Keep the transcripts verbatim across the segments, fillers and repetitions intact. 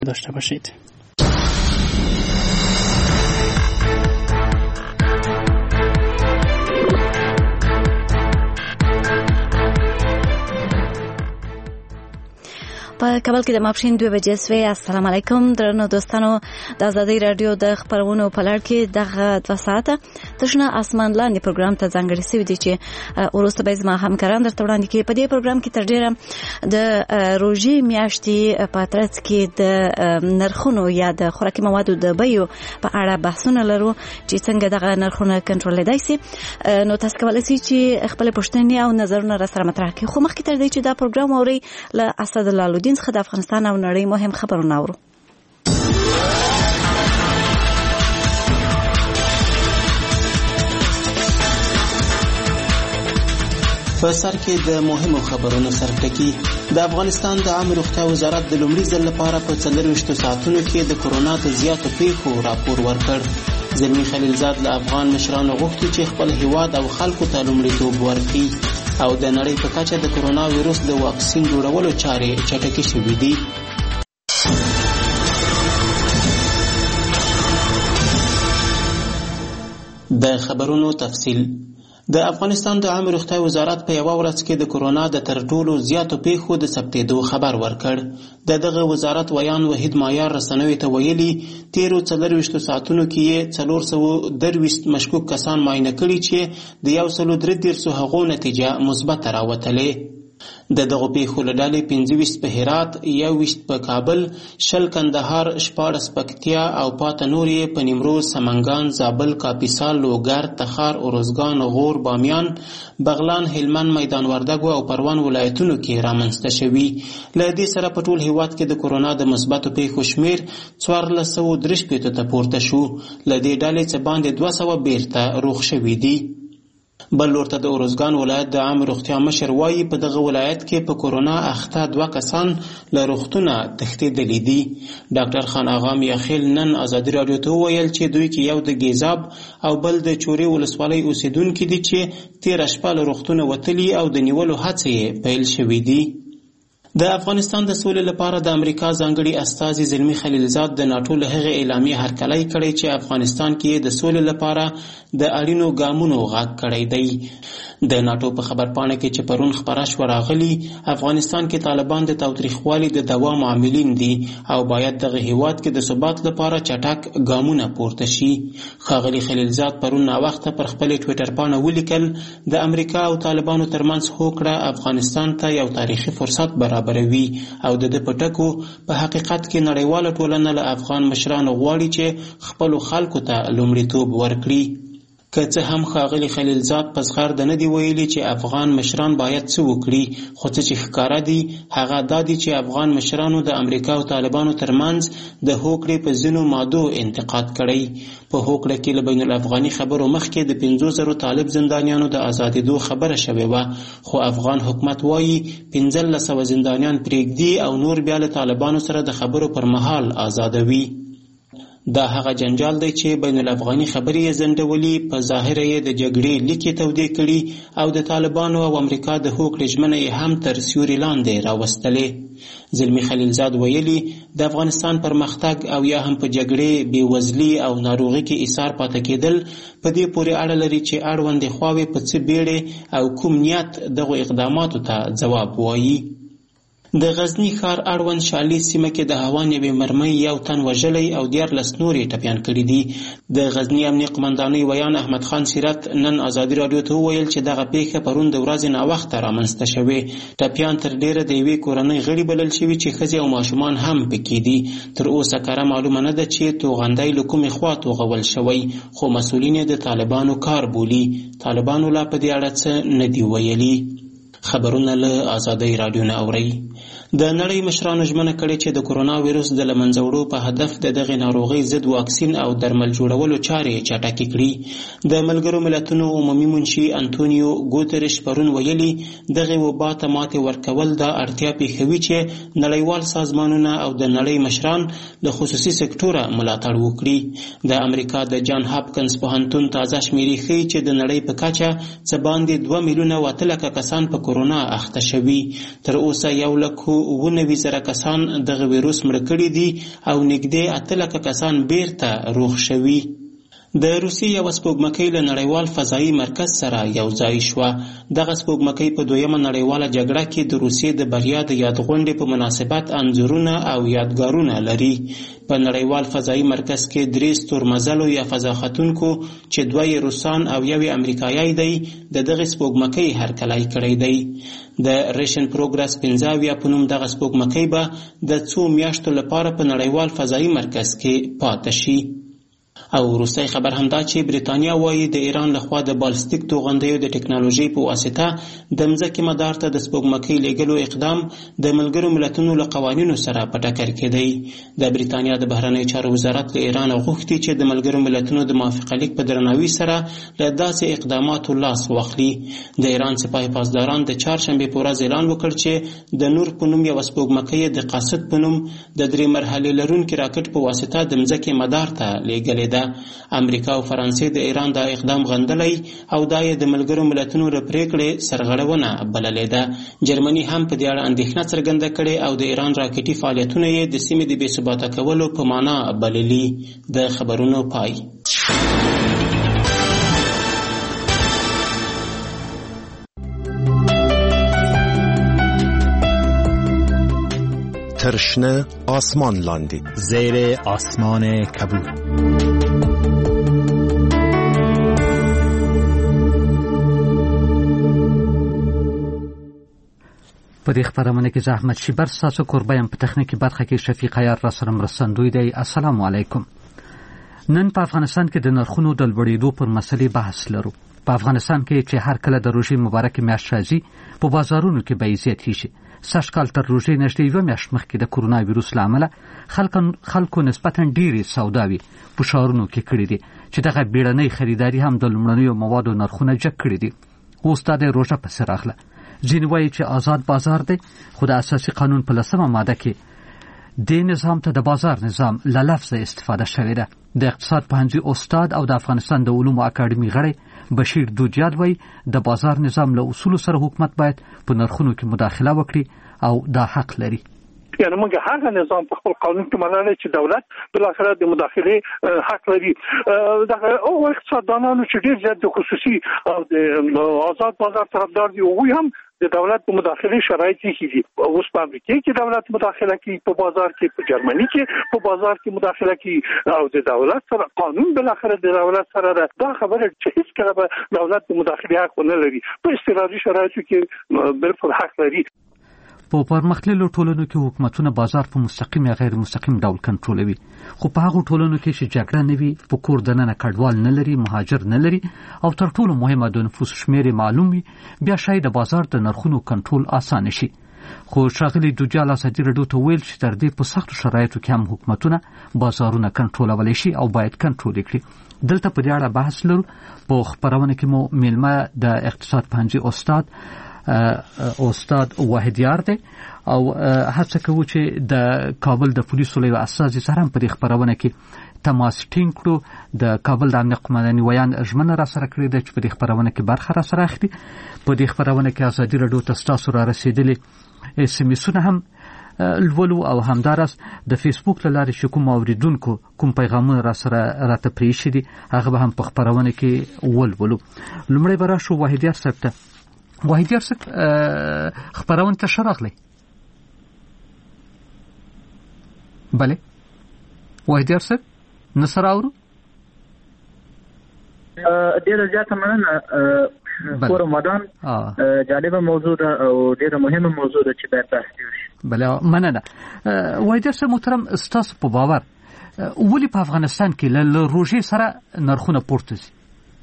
داشته باشید. په کابل کې د ماپښین دوه بجې سوې. السلام علیکم درنو دوستانو، د آزادۍ رادیو د خبرونو په لړ کې دغه دوه ساعته تشنه اسمان لاندې پروګرام ته ځانګړی شوی دی چې وروسته به زما همکاران درته وړاندې کوي. په دې پروګرام کې تر ډیره د روژې میاشتې په ترڅ کې د نرخونو یا د خوراکي موادو د بیو په اړه بحثونه لرو چې څنګه دغه نرخونه کنټرولېدای شي. نو تاسو کولی شئ چې خپل پوښتنې او نظرونه راسره مطرح کړئ. خو مخکې تر دې چې دا پروګرام اورئ، له اسدالله لودین څخه د افغانستان او نړۍ مهم خبرونه اورو. په سر کې د مهمو خبرونو سرټکی. د افغانستان د عامه روغتیا وزارت د لومړي ځل لپاره په څلرویشتو ساعتونو کې د کورونا د زیاتو پیښو راپور ورکړ. زلمی خلیلزاد له افغان مشرانو غوښتي چې خپل هیواد او خلکو ته لومړیتوب ورکړي او د نړۍ په کچه د کورونا ویروس د واکسین جوړولو چارې چټکې شوې دي. د خبرونو تفصیل. د افغانستان د عامه روغتیا وزارت په یوه ورځ کې د کورونا د تر ټولو زیاتو پیښو د ثبتېدو خبر ورکړ. د دغه وزارت ویان وحید معیار رسنیو ته ویلي تیرو څلرویشتو ساعتونو کې یې څلور سوه درویشت مشکوک کسان معاینه کړي چې د یو سلو درې دېرشو هغو نتیجه مثبته راوتلې. د دغو پیښو له ډلې پنځه ویشت په هرات، یو ویشت په کابل، شل کندهار، شپاړس پکتیا او پاته نور یې په نیمروز، سمنګان، زابل، کاپیسا، لوګر، تخار، ارزګان، غور، بامیان، بغلان، هلمند، میدان وردګو او پروان ولایتونو کې رامنځته شوي. له دې سره په ټول هیواد کې د کورونا د مثبتو پیښو شمیر څوارلس سوه درې شپېتو ته پورته شو. له دې ډلې څه باندې دوه سوه بیرته روغ شوي دي. بل لورته د ارزګان ولایت د عامه روغتیا مشر وایي په دغه ولایت کې په کورونا اخته دوه کسان له روغتونه تښتېدلي دي. ډاکټر خان آغا میاخیل نن ازادي راډیو ته وویل چې دوی کې یو د ګیزاب او بل د چورې ولسوالۍ اوسیدونکي دي چې تېره شپه له روغتونه وتلي او د نیولو هڅې یې پیل شوي دي. د افغانستان د سولې لپاره د امریکا ځانګړي استازي زلمی خلیلزاد د ناټو له هغې اعلامیې هرکلی کړی چې افغانستان کې د سولې لپاره د اړینو ګامونو غږ کړی دی. د ناټو په خبرپاڼه کې چې پرون خپره شوه راغلي افغانستان کې طالبان د تاوتریخوالي د دوام عاملین دي او باید دغه هیواد کې د ثبات لپاره چټک ګامونه پورته شي. ښاغلي خلیلزاد پرون ناوخته پر خپلې ټویټر پاڼه ولیکل د امریکا او طالبانو ترمنځ هوکړه افغانستان ته یو تاریخي فرصت برابروي او د ده په ټکو په حقیقت کې نړیواله ټولنه له افغان مشرانو غواړي چې خپلو خلکو ته لومړیتوب ورکړي. که څه هم ښاغلي خلیلزاد په زغر د نه دي ویلي چې افغان مشران باید څه وکړي، خو څه چې ښکاره دي هغه دا دي چې افغان مشرانو د امریکا او طالبانو ترمنځ د هوکړې په ځینو مادو انتقاد کړی. په هوکړه کې له بین الافغاني خبرو مخکې د پنځو زرو طالب زندانیانو د ازادېدو خبره شوې وه، خو افغان حکومت وایي پنځلس سوه زندانیان پرېږدي او نور بیا له طالبانو سره د خبرو پر مهال آزادوي. دا هغه جنجال دی چې بین الافغاني خبرې یې ځنډولي، په ظاهره یې د جګړې لیکې تودې کړي او د طالبانو او امریکا د هوکړې ژمنه یې هم تر سیوري لاندې راوستلې. زلمی خلیلزاد ویلي د افغانستان پرمختګ او یا هم په جګړې، بېوزلي او ناروغي کې ایثار پاتې کېدل په دې پورې اړه لري چې اړوندې خواوې په څه بیړې او کوم نیت دغو اقداماتو ته ځواب وایي. د غزنی ښار اړوند شالي سیمه کې د هوان یوې مرمۍ یو تن وژلی او دیارلس نور یې ټپیان کړي دي. د غزنی امنیه قمندانۍ ویان احمد خان سیرت نن ازادي راډیو ته وویل چې دغه پیښه پرون د ورځې ناوخته رامنځته شوې. ټپیان تر ډیره د یوې کورنۍ غړي بلل شوي چې ښځې او ماشومان هم پکې دي. تر اوسه کره معلومه نه ده چې توغندی له کومې خوا توغول شوی، خو مسؤلین یې د طالبانو کار بولي. طالبانو لا په دې اړه څه نه دي ویلي. خبرونه له آزادۍ راډیو نه اورئ. د نړۍ مشرانو ژمنه کړې چې د کورونا ویروس د له منځه وړو په هدف د دغې ناروغۍ ضد واکسین او درمل جوړولو چارې چټکې کړي. د ملګرو ملتونو عمومي منشي انتونیو ګوترش پرون ویلي دغې وبا ته ماتې ورکول دا اړتیا پېښوي چې نړیوال سازمانونه او د نړۍ مشران له خصوصي سکتوره ملاتړ وکړي. د امریکا د جان هاپکنز پوهنتون تازه شمیرې ښیي چې د نړۍ په کچه څه باندې دوه میلیونه او اته لکه کسان په کورونا اخته شوي. تر اوسه یو لک لکو اوه نوي زره کسان دغه ویروس مړه کړي دي او نږدې اته لکه کسان بیرته روغ شوي. د روسیې یوه سپوږمکۍ له نړیوال فضایي مرکز سره یو ځای شوه. دغه سپوږمکۍ په دویمه نړیواله جګړه کې د روسیې د بریا د یادغونډې په مناسبت انځورونه او یادګارونه لري. په نړیوال فضایي مرکز کې درې ستورمزلو یا فضا ختونکو چې دوه یې روسان او یو یې امریکایي دی د دغې سپوږمکۍ هرکلی کړی دی. د ریشن پروګرس پنځه اویا په نوم دغه سپوږمکۍ به د څو میاشتو لپاره په نړیوال فضایي مرکز کې پاتې شي. او وروستی خبر همدا چې بریتانیا وایي د ایران لخوا د بالستیک توغندیو د ټکنالوژۍ په واسطه د مځکې مدار ته د سپوږمکۍ لیږلو اقدام د ملګرو ملتونو له قوانینو سره په ټکر کې دی. د بریتانیا د بهرنیو چارو وزارت له ایران غوښتي چې د ملګرو ملتونو د موافقه لیک په درناوي سره له داسې اقداماتو لاس واخلي. د ایران سپاه پاسداران د چهارشنبې په ورځ اعلان وکړ چې د نور په نوم یوه سپوږمکۍ د قاصد په نوم د درې مرحلې لرونکي راکټ په واسطه د مځکې مدار ته لیږلې ده. امریکا او فرانسې د ایران دا اقدام غندلی او دا یې د ملګرو ملتونو له پریکړې سرغړونه بللې ده. جرمني هم په دې اړه اندېښنه څرګنده کړې او د ایران راکټي فعالیتونه یې د سیمې د بې ثباته کولو په معنا بللي. د خبرونو پای. ترشنه آسمان لاندی زیر آسمان کبود. په دې خبرونه کې زحمت شیبر ساسو قربایم په تخنیکی برخه کې شفیق عیار را سره مرستندوی دی. السلام علیکم. نن په افغانستان کې د نرخونو د لوړېدو پر مسلې بحث لرو. په افغانستان کې چې هر کله د روژې مبارکې میاشت راځي په بازارونو کې بیې زیاتېږي. سږ کال تر روژې نږدې یوه میاشت مخکې د کورونا ویروس له امله خلکو نسبتا ډېرې سوداوي په ښارونو کې کړي دي چې دغه بیړنۍ خریداري هم د لومړنیو موادو نرخونه جګ کړي دي. اوس دا د روژه پسې راغله. ځینې وایي چې آزاد بازار دی، خو د اساسي قانون په لسمه ماده کې دې نظام ته د بازار نظام له لفظه استفاده شوې ده. د اقتصاد پوهنځي استاد او د افغانستان د علومو اکاډمي غړی بشیر دوجیاد وایي د بازار نظام له اصولو سره حکومت باید په نرخونو کې مداخله وکړي او دا حق لري. یعنی موږ هغه نظام په خپل قانون کې منل چې دولت بل اخر د مداخله حق لري. دغه او اقتصاددانانو چې ډیر زیات د خصوصي او د آزاد بازار طرفدار دي او هم د دولت په مداخله شرایط کیږي. اوس په امریکا کې دولت مداخله کوي په بازار کې، په جرمني کې په بازار کې مداخله کوي او د دولت سره قانون بل اخر د دولت سره دا خبره چې هیڅ کله به دولت مداخله حق نه لري. په استقراري شرایطو کې بالکل حق لري. په پرمختللو ټولنو کې حکومتونه بازار په مستقیم یا غیر مستقیم ډول کنټرولوي، خو په هغو ټولنو کې چې جګړه نه وي، په کور دننه کډوال نه لري، مهاجر نه لري او تر ټولو مهمه د نفوس شمیر معلوم وي، بیا شاید د بازار د نرخونو کنټرول آسان شي. خو ښاغلي دوجال ازادي راډیو ته ویل چې تر دې په سختو شرایطو کې هم حکومتونه بازارونه کنټرولولی شي او باید کنټرول کړي. دلته په دې اړه بحث لرو. په خبرونه کې مو میلمه د اقتصاد پوهنځي استاد استاد واحدیار دی او هڅه کوو چې د کابل د پولیسو له اساسي سره هم په دې خبرونه کې تماس ټینګ کړو. د کابل د امنیت قومندانۍ ویان ژمنه را سره کړې ده چې په دې خبرونه کې برخه را سره اخلي. په دې خبرونه کې ازادي راډیو ته ستاسو را رسیدلي اس ام اسونه هم لولو او همدارس د فیسبوک له لارې چې کوم اوریدونکو کوم پیغامونه را سره راته پریښي دي هغه به هم په خبرونه کې ولولو. لومړی به راشو واحدیار صاحب ته. واحدیار صاحب خبرونه ته ښه راغلی. بله واحدیار صاحب نصر اورو ډیره زیاته مننه. په رمضان جالبه موضوع ده او ډیره مهمه موضوع ده چې باید بحث وشي. بله مننه. واحدیار صاحب محترم، ستاسو په باور ولې په افغانستان کې له روژې سره نرخونه پورته ځي؟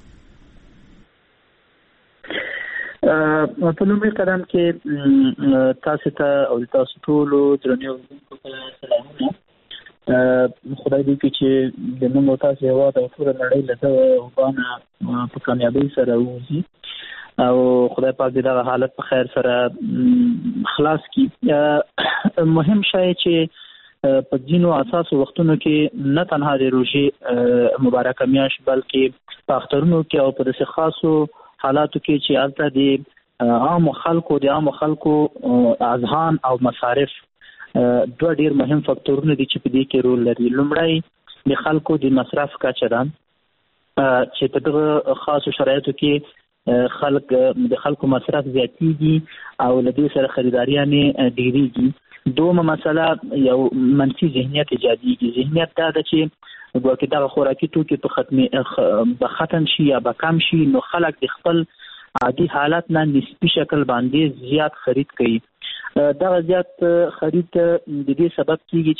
په لومړي قدم کې تاسو ته او تاسو ټولو درنو سلامونه. خدای دې کې چې د موږ تاسو هوا د ټول نړۍ له وبانه په کامیابی سره وځي او خدای پاک دې دا حالت په خیر سره خلاص کړي. مهم شی چې په ځینو اساسو وختونو کې نه تنها د روژې مبارکه میاشت بلکې په اخترونو کې او په داسې خاصو حالاتو کې چې البته د عام خلکو د عام خلکو اذهان او مصارف دوه ډیر مهم فاکتورونه دي چې په دې کې رول لري. لومړی د خلکو د مصرف کچه ده چې په دغه خاصو شرایطو کې خلک د خلکو مصرف زیاتېږي او له دې سره خریداري یې ډېرېږي. دومره مسله یو منفي ذهنیت ایجادېږي. ذهنیت دا ده چې ګویا دغه خوراکي توکي په ختمې به ختم شي یا به کم شي، نو خلک د خپل عادي حالت نه نسبي شکل باندې زیات خرید کوي. دغه زیات خرید د دې سبب کیږي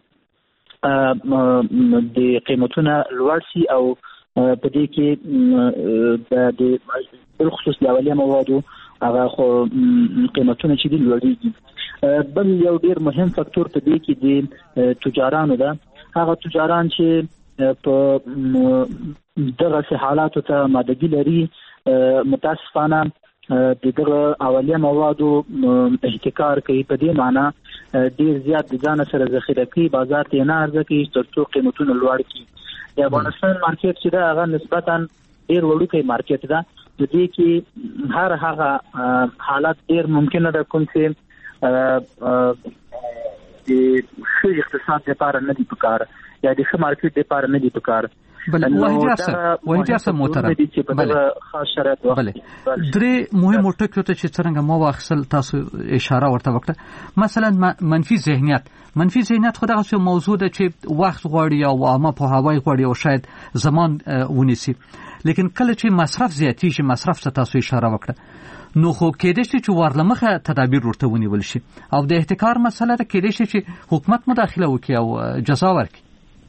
چې د قیمتونه لوړ شي او په دې کې د بالخصوص د اولیه موادو هغه خو قیمتونه چې دي لوړېږي. بل یو ډیر مهم فاکتور په دې کې د تجارانو ده. هغه تجاران چې په دغه حالاتو ته مادګي لري متاسفانه د دغه اولیه موادو احتکار کوي. په دې معنی ډیر زیات د ځان سره ذخیره کوي، بازار ته نه عرضه کوي ترڅو قیمتونه لوړ کړي. د افغانستان مارکیټ چې دا هغه نسبتا ډیر وړوکی مارکیټ ده. د دې کې هر هغه حالت ډیر ممکنه ده کوم چې د ښه اقتصاد لپاره نه دي پکار یا د ښه مارکیټ لپاره نه دي پکار. بله وحید صاحب وحید صاحب محترم، بله بله درې مهمو ټکو ته چې څرنګه ما واخیستل تاسو اشاره ورته وکړه. مثلا منفي ذهنیت منفي ذهنیت خو دغه موضوع ده چې وخت غواړي او عامه پوهاوی غواړي او شاید زمان ونیسي، لیکن کله چې مصرف زیاتېږي، مصرف ته تاسو اشاره وکړه، نو خو کېدای شي چې ورلمخه تدابیر ورته ونیول شي او د احتکار مسله ده کېدای شي چې حکومت مداخله وکړي او جزا ورکړي.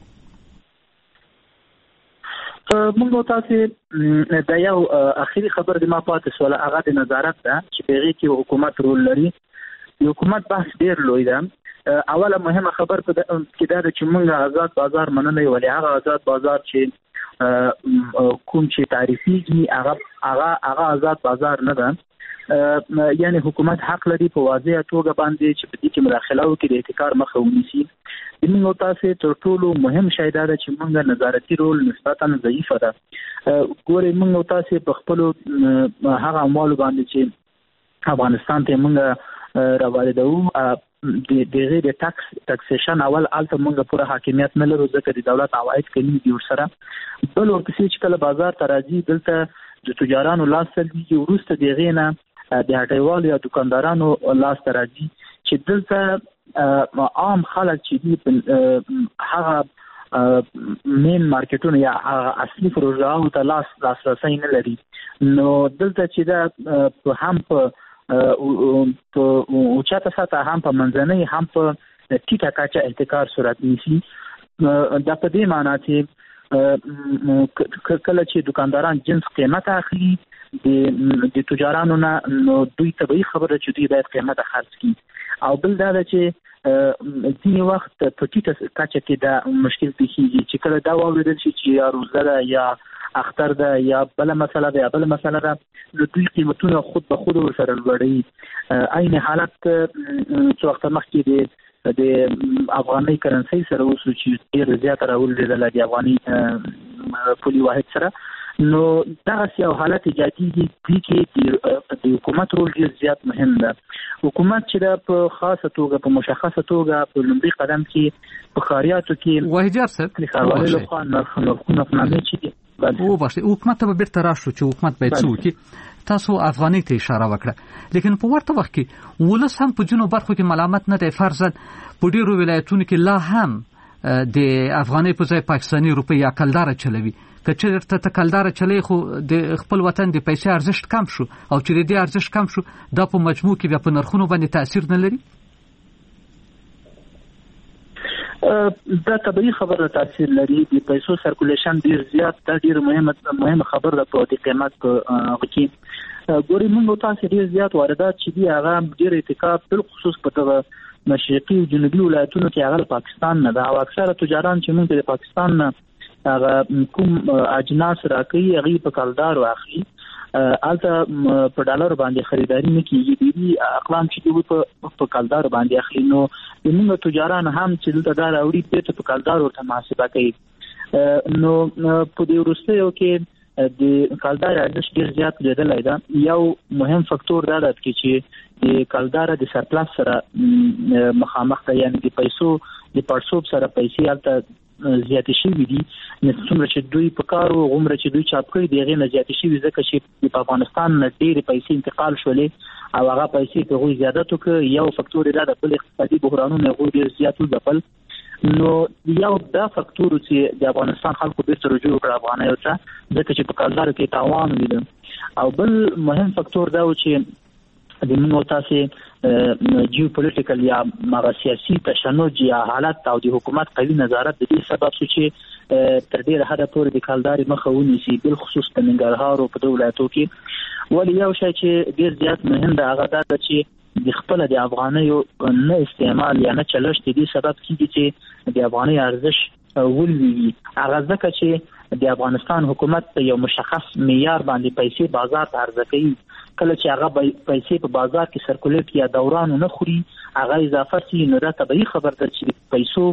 موږ تاسو د یو اخیری خبر د ما پاتې سوال هغه د نظارت ده چې په هغه کې حکومت رول لري. د حکومت بحث ډیر لوی ده. اوله مهمه خبر په کې دا ده چې موږ آزاد بازار منلې، ولې هغه آزاد بازار چې کوم چې تعریفيږي هغه هغه هغه آزاد بازار نه ده. یعنی حکومت حق لري په واضح توګه باندې چې په دې کې مداخله وکړي، د احتکار مخه ونیسي. موږ تاسو تر ټولو مهم شی دا ده چې موږ نظارتي رول نسبتا ضعیفه ده. ګورې موږ تاسو په خپل هغه اموال باندې چې افغانستان ته موږ راوړو د دغه د ټاکس ټاکسیشن اول الته موږ پوره حاکمیت نه لرو ځکه د دولت عواید کمی دي ورسره. بل ورپسې چې کله بازار ته راځي دلته د تجارانو لاس ته دي، ورسته دغه نه د هټیوال یا دکاندارانو لاس ته راځي چې دلته عام خلک چې دي هغه مین مارکیټونه یا اصلي پروژاو ته لاس لاسرسي نه لري. نو دلته چې دا هم په اوچاته سطح هم په منځنۍ هم په ټیټه کچه احتکار صورت نیسي. دا په دې معنی چې کله چې دکانداران جنس قیمت اخلي د د تجارانو نه، نو دوی طبيعي خبره چې دوی باید قیمت خرڅ کړي. او بل دا چې ځینې وخت په ټیټه کچه کې دا مشکل پیښیږي چې کله دا واوریدل شي چې یا روزه ده یا اختر ده یا بل مسله ده یا بل مسله ده، نو دوی قیمتونه خود به خود ورسره لوړوي. عین حالت څو وخت مخکې د د افغاني کرنسي سره وسو چې ډیر زیات راولېدل د افغاني پولي واحد سره. نو دغه یو حالت ایجادېږي چې د حکومت رول ډیر زیات مهم ده. حکومت چې د په خاصه توګه په مشخصه توګه په لومړي قدم کې په خاریاتو کې وحیدار صاحب خاورې خو نرخونه فنامه چې او باشه حکومت ته بیرته راشو چې حکومت باید څه وکړي. تاسو افغاني ته اشاره وکړه، لیکن په ورته وخت کې ولس هم په جنوب برخو کې ملامت نه دی. فرضاً په ډیرو ولایتونو کې لا هم د افغاني په ځای پاکستاني روپۍ یا کلدار چلوي. که چېرته ته کلدار چلی خو د خپل وطن د پیسې ارزښت کم شو او چې د دې ارزښت کم شو دا په مجموع کې بیا په نرخونو باندې تاثیر نه لري. دا طبيعي خبره تاثیر لري. د پیسو سرکولیشن ډیر زیات دا ډیر مهمه مهمه خبره ده په د قیمت کې. ګوري موږ تاسو ډیر زیات واردات چې دی هغه ډیر ارتکاب بل خصوص په دغه مشرقي او جنوبي ولایتونو کې هغه پاکستان نه ده او اکثره تجاران چې موږ د پاکستان نه هغه کوم اجناس راکړي هغه په کلدار واخلي الته په ډالر باندې خریداري نه کیږي. دي اقلام چې دوی په په کلدار باندې اخلي نو موږ تجاران هم چې دلته دا راوړي په په کلدار ورته محاسبه کوي. نو په دې ورستیو کې د کلدار ارزښت ډیر زیات لیدلای دا. یو مهم فاکتور دا دی چې د کلدار د سرپلس سره مخامخ ده، یعنی د پیسو د پړسوب سره پیسې البته زیاتې شوي دي، څومره چې دوی په کار او غومره چې دوی چاپ کړي د هغې نه زیاتې شوي، ځکه چې په افغانستان نه ډېرې پیسې انتقال شولې او هغه پیسې په هغوی زیادت وکړه. یو فاکتور یې دا د بل اقتصادي بحرانونه هغوی ډېر زیات وځپل. نو یو دا فاکتور چې د افغانستان خلکو بیرته رجوع وکړه افغانیو ته، ځکه چې په کلدارو کې تاوان ولیده. او بل مهم فاکتور دا و چې د موږ تاسې جیو پولیټیکل یا مغه سیاسي تشنج یا حالت او د حکومت قوي نظارت د دې سبب شو چې تر ډیره حده پورې د کلداري مخه ونیسي، بالخصوص په ننګرهار او په دغو ولایتو کې. ولې یو شی چې ډیر زیات مهم دی هغه دا ده چې د خپله د افغانیو نه استعمال یا نه چلښت د دې سبب کېږي چې د افغانۍ ارزښت ولویږي. هغه ځکه چې د افغانستان حکومت په یو مشخص معیار باندې پیسې بازار ته عرضه کوي. کله چې هغه پیسې په بازار کې سرکولیټ یا دوران نه خوري، هغه اضافه سي، نو دا طبیعي خبر ده چې پیسو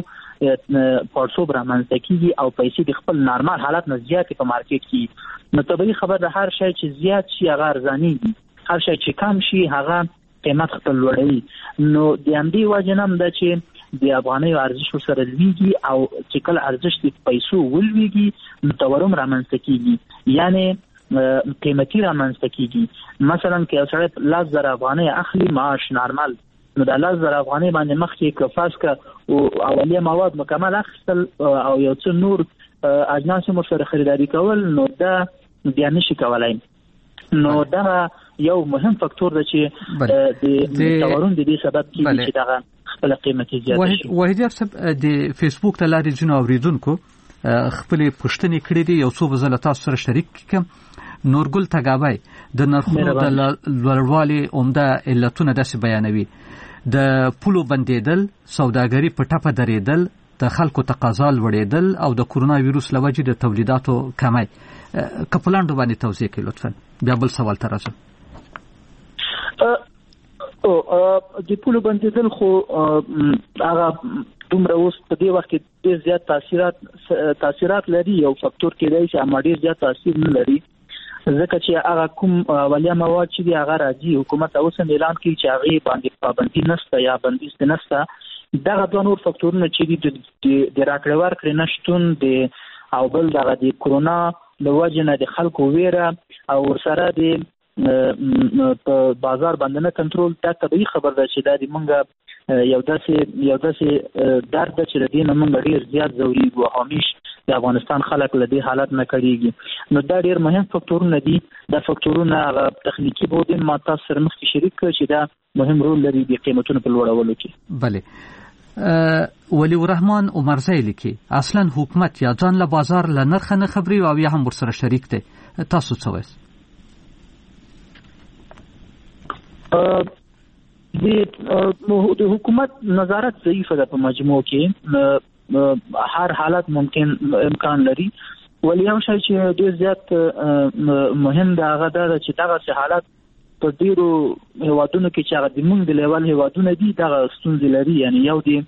پړسوب رامنځته کېږي او پیسې د خپل نارمال حالت نه زیاتې په مارکیټ کې. نو طبیعي خبر ده هر شی چې زیات شي هغه ارزانېږي، هر شی چې کم شي هغه قیمت خپل لوړوي. نو د همدې وجې نه هم ده چې د افغانیو ارزښت سره لویږي او چې کله ارزښت د پیسو ولویږي نو تورم رامنځته کېږي، یعنی قیمتي رامنځته کېږي. مثلا که یو سړی لس زره افغانۍ اخلي معاش نارمل، نو د لس زره افغانۍ باندې مخکې که فرض که اولیه مواد مکمل اخیستل او یو څه نور اجناس هم ورسره خریداري کول، نو دا بیا نشي کولی. نو دا یو مهم فاکتور ده چې د تورم د دې سبب کېږي چې دغه خپله قیمتي زیاته شي. وحیدیار صاحب، د فیسبوک ته لارې ځینو اورېدونکو خپلې پوښتنې کړې دي، یو څو به زه له تاسو سره شریک کړم. نورګل تګابی د نرخونو د لوړوالي عمده علتونه داسې بیانوي: د پولو بندېدل، سوداګري په ټپه درېدل، د خلکو تقاضا لوړېدل او د کورونا ویروس له وجې د تولیداتو کمی. که په لنډو باندې توضیح کړئ لطفا. بیا بل سوال ته راځم. د پولو بندېدل خو هغه دومره اوس په دې وخت کې ډېر زیات تاثیرات تاثیرات لري. یو فاکتور کېدای شي اما ډېر زیات تاثیر نه لري، ځکه چې هغه کوم اولیه مواد چې دي هغه راځي، حکومت اوس هم اعلان کوي چې هغې باندې پابندي نشته یا بندیز نشته. دغه دوه نور فاکتورونه چې دي د راکړې ورکړې نه شتون د او بل دغه د کورونا له وجې نه د خلکو ویره او ورسره د په بازار باندې نه کنټرول، دا طبیعي خبر ده چې دا د مونږ یو داسې یو داسې درد ده چې د دې نه مونږ ډېر زیات ځورېږو او همیش د افغانستان خلک له دې حالت نه کړېږي. نو دا ډېر مهم فاکتورونه دي. دا فاکتورونه هغه تخنیکي بود ما تاسو سره مخکې شریک کړ چې دا مهم رول لري د قیمتونو په لوړولو کې. بله، ولی الرحمن عمرزی لیکي اصلا حکومت یا ځان له بازار له نرخ نه خبري او یا هم ورسره شریک دی. تاسو څه وایئ؟ د حکومت نظارت ضعیفه ده په مجموع کې. هر حالت ممکن امکان لري، ولی یو شی چې ډېر زیات مهم ده هغه دا ده چې دغسې حالت په ډېرو هیوادونو کې چې هغه د موږ د لیول هیوادونه دي دغه ستونزې لري. یعنی یو دی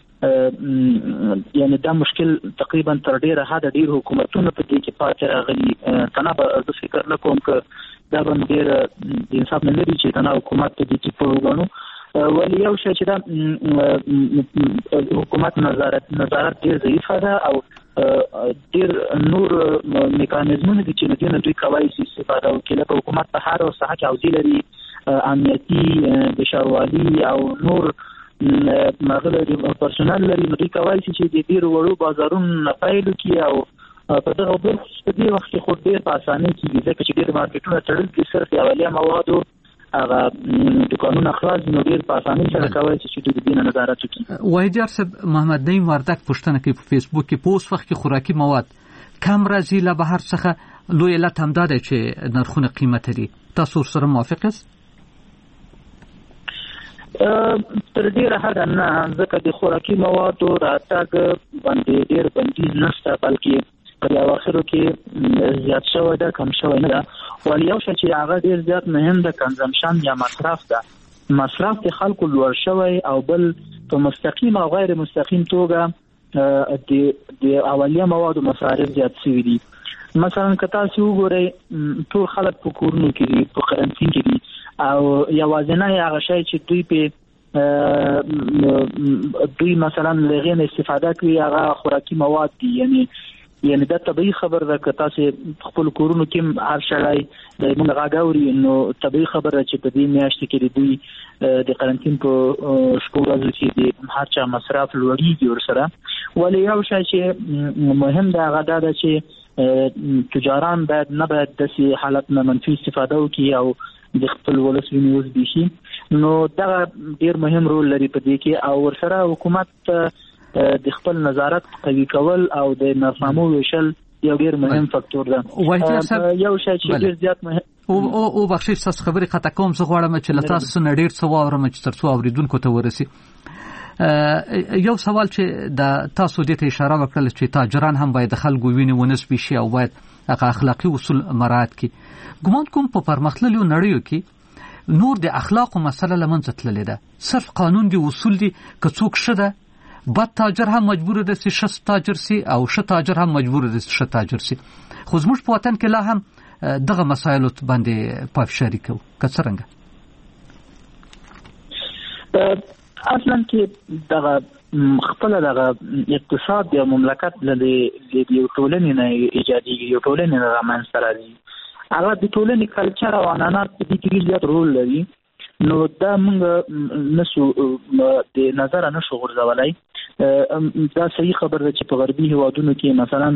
یعنی دا مشکل تقریبا تر ډېره حده ډېر حکومتونه په دې کې پاتې راغلي. تنه به زه فکر نه کوم که دا به ډېر د انصاف نه لري چې تنه حکومت په دې کې پوه وګڼو. ولی یو شی چې دا حکومت نظارت نظارت ډېر ضعیفه ده او ډېر نور میکانیزمونه دي چې له دې نه دوی کولی شي استفاده وکړي. لکه حکومت په هر ساحه کې حوزې لري، امنیتي، د ښاروالي او نور مغله د پرسونل لري. نو دوی کولی شي چې د ډېرو وړو بازارونو نه پیل وکړي او په دغه په دې وخت کې خو ډېر په اسانۍ کېږي، ځکه چې ډېر مارکیټونه تړل دي. صرف د اولیه موادو هغه دوکانونه خلاص نو ډېر په اسانۍ سره کولی شي چې دوی د دې نه نظارت وکړي. وحیدیار صاحب، محمد نعیم وردک پوښتنه کوي په فیسبوک کې، په اوس وخت کې خوراکي مواد کم راځي له بهر څخه، لوی علت همدا دی چې نرخونه قیمت لري. تاسو سره موافق یاست؟ تر ډېره حده نه، ځکه د خوراکي موادو راتګ باندې ډېر بندیز نشته، بلکې په اواخرو کې زیات شوی ده، کم شوی نه ده. ولی یو شی چې هغه ډېر زیات مهم ده کنزمشن یا مصرف ده. مصرف د خلکو لوړ شوی او بل په مستقیم او غیر مستقیم توګه د د اولیه موادو مصارف زیات شوي دي. مثلا که تاسو وګورئ ټول خلک په کورونو کې دي، په قرنطین کې دي او یوازینی هغه شی چې دوی په دوی مثلا لغې نه استفاده کوي هغه خوراکي مواد دي. یعنی یعنی دا طبيعي خبر ده که تاسو خپل کورونو کې هر شړای د موږ غاګوري نو طبيعي خبره چې په دې میاشت کې دوی د قرنطین په شپږ کې د هر چا مصرف لوړیږي ورسره. ولې یو شی چې مهم ده هغه دا چې تجاران باید نه باید د حالت نه منفي استفاده وکړي او د خپل ولس وینوز بشي. نو دا ډیر مهم رول لري په دې کې او ورسره حکومت د خپل نظارت قوي کول او د نظامو وشل یو ډیر مهم فاکتور ده. یو شی چې ډیر زیات مهم او او بخښي تاسو خبرې خطا کوم زه غواړم چې لاسو نه ډیر څه واورم چې ترڅو اوریدونکو ته ورسي. یو سوال چې د تاسو د ته اشاره وکړل چې تاجران هم باید خلکو ویني ونسبي شي او باید هغه اخلاقی اصول مراعات کړي. ګمان کوم په پرمختللو نړیو کې نور د اخلاقو مسله لمنځه تللې ده، صرف قانون دی اصول دي که څوک شته بد تاجر هم مجبور دی چې ښه تاجر سي او ښه تاجر هم مجبور دی چې ښه تاجر سي. خو زموږ په وطن کې لا هم دغه مسایلو باندې پافشاری کوو که څرنګه اصلا کې دغه خپل دغه اقتصاد د مملکت له یو ټولنې نه ایجادي یو ټولنې نه رامنځته راځي. هغه د ټولنې کلچر او عنعنات په دې کې زیات رول لري. نو دا موږ نسو د نظر نه شو غورځولای. دا صحیح خبر ده چې په غربي هیوادونو کې مثلا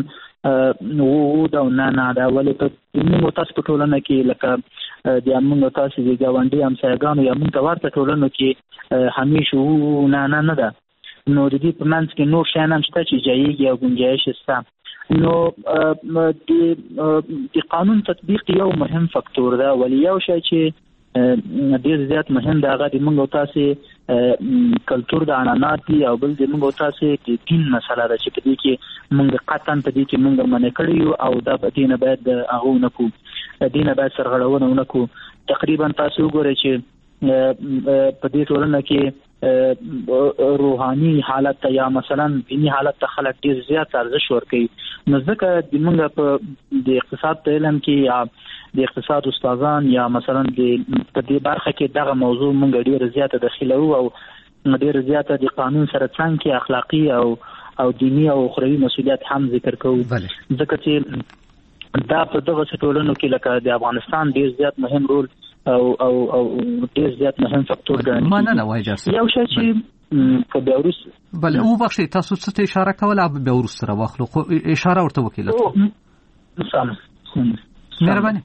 وو دا نه نه دا ولې په موږ تاسو په ټولنه کې لکه د موږ تاسو د ګاونډي همسایګانو یا موږ ورته ټولنو کې همیشه وو نه نه نه ده. نو د دې په منځ کې نور شیان هم شته چې جایږي او گنجایش شته. نو د د قانون تطبیق یو مهم فاکتور ده. ولی یو شی چې ډیر زیات مهم ده هغه د موږ تاسو کلچر د عنعنات دي او بل د موږ تاسو د دین مسله ده چې په دې کې موږ قطعا په دې کې موږ منع کړی او دا په دې نه باید هغه نه کو دین باید سرغړونه نه کو. تقریبا تاسو وګورئ چې په دې ټولنه کې روحاني حالت یا مثلا دینی حالت ته خلک ډیر زیات ارزښ ورکوي. نو ځکه د موږ په د اقتصاد په علم کې یا د اقتصاد استادان یا مثلا د په دې برخه کې دغه موضوع موږ ډیر زیات داخلو او ډیر زیات د قانون سره څنګه اخلاقی او او دینی او اخروی مسؤلیت هم ذکر کوو. ځکه چې دا په دغه ټولنو کې لکه د افغانستان ډیر زیات مهم رول او او او ډیر زیات مهم فاکتور ګڼل. مننه وایجاس. یو شی چې په بیاروس بل او بخښي تاسو څه اشاره کوله په بیاروس سره واخلو خو اشاره ورته وکړه. سم مهرباني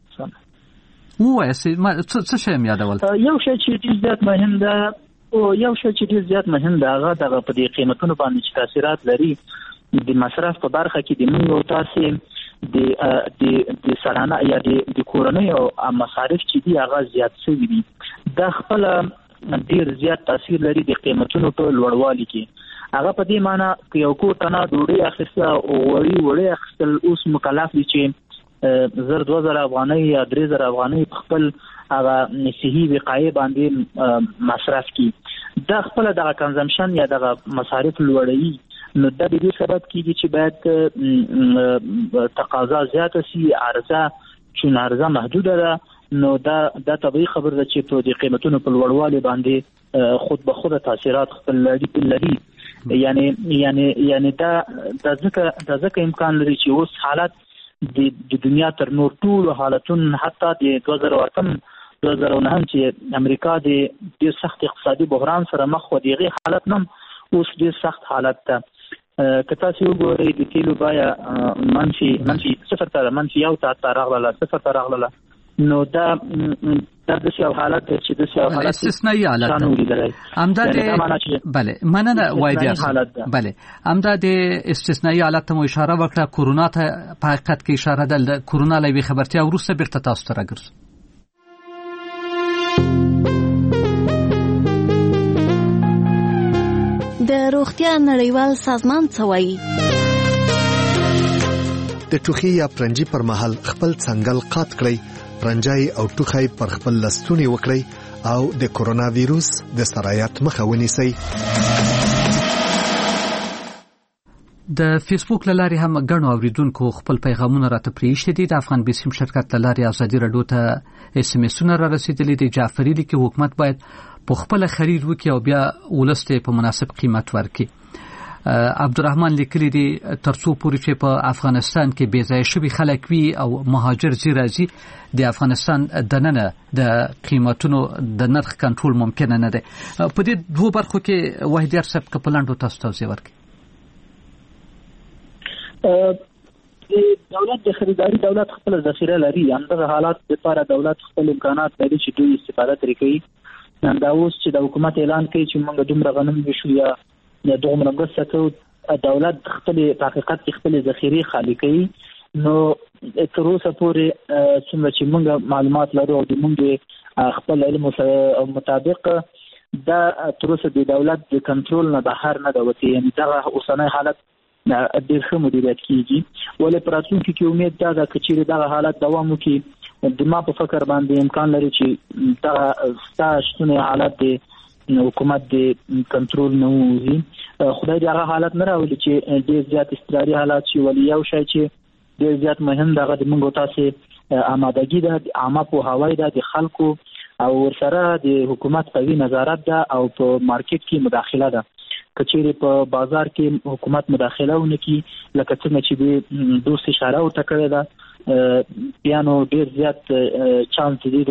وایسي څه شی مې یادول. یو شی چې ډیر زیات مهم ده او یو شی چې ډیر زیات مهم ده هغه دغه په دې قیمتونو باندې چې تاثیرات لري د مصرف په برخه کې د موږ تاسو د د د سالانه یا د د کورنۍ او مصارف چې دی هغه زیات شوي دي. دا خپل ډیر زیات تاثیر لري د قیمتونو په لوړوالي کې. هغه په دې معنی چې یو کوټه نه ډوډۍ اخیسته او وړي وړي اخیستل اوس مکلف دي چې زر دوه زره افغانۍ یا درې زره افغانۍ په خپل هغه صحي وقایع باندې مصرف کی. دا خپل دغه کنزمپشن یا دغه مصارف لوړوي. نو دا د دې سبب کیږي چې باید تقاضا زیاته شي، عرضه چې عرضه محدوده ده. نو دا دا طبيعي خبر ده چې په دې قیمتونو په لوړوالي باندې خود به خود تاثیرات خپل لري. یعنی یعنی یعنی دا د ځکه د ځکه امکان لري چې اوس حالت د دنیا تر نور ټول حالتونو حتی د دوه زره اتم دوه زره نه چې امریکا د ډیر سخت اقتصادي بحران سره مخ و دیغه حالت نم اوس ډیر سخت حالت ته که تاسو وګورئ د تیلو بیا منفي منفي صفر ته منفي یو ته راغله صفر ته راغله. نو دا دا د څه حالت چې د څه حالت استثنایی حالت امداد بله مننه وایدیاس بله امداد استثنایی حالت ته مو اشاره وکړه. کورونا ته په حقیقت کې اشاره ده. کورونا لوي خبرتیا وروسته بیرته تاسو ته راګرځي. د روغتیا نړیوال سازمان څه وایي؟ د ټوخي یا پرنجي پر مهال خپل څنګل قات کړئ، پرنجای او ټوخی پر خپل لستونی وکړئ او د کورونا وایروس د سرایت مخه ونیسئ. د فیسبوک لاري هم غنو اوریدونکو خپل پیغامونه راته پریښتي دي. د افغان بیسیم شرکت لاري ازادي رادیو ته اس ام اسونه را رسیدلي دي. جعفری دي کې حکومت باید په خپل خرید وکړي او بیا ولسته په مناسب قیمت ورکړي. عبدالرحمن لیکلی دی ترڅو پورې چې په افغانستان کې بې ځای شوي خلک وي او مهاجر زی راځي د افغانستان دننه د قیمتونو د نرخ کنټرول ممکن نه دی. په دې دوه برخو کې وحیدیار صاحب کپلانډو تاسو توضیح ورکړي. دولت د خریداري دولت خپل ذخیره لري. همدغه حالات لپاره دولت خپل امکانات لري چې دوی استفاده ترې کوي. دا اوس چې د حکومت اعلان کوي چې موږ دومره غنم وشو یا د دومره مرسته کوو، دولت خپل په حقیقت کې خپل ذخیره خالي کوي. نو تر اوسه پورې څومره چې موږ معلومات لرو او د موږ خپل علم مطابق دا تر اوسه د دولت د کنټرول نه بهر نه دی وتی. یعنې دغه اوسنی حالت ډېر ښه مدیریت کیږي. ولې په راتلونکي کې امید دا ده که چیرې دغه حالت دوام وکړي، د ما په فکر باندې امکان لري چې دغه ستا شتون حالت د حکومت د کنټرول نه وځي. خدای دې هغه حالت نه راولي چې ډېر زیات اضطراري حالات شي. ولې یو شی چې ډېر زیات مهم دغه د موږ تاسې آمادګي ده، د عامه پوهاوی ده د خلکو، او ورسره د حکومت قوي نظارت ده او په مارکیټ کې مداخله ده. که چیرې په بازار کې حکومت مداخله ونه کړي لکه څنګه چې د دوست اشاره ورته کړې ده، بیا نو ډېر زیات چانس دی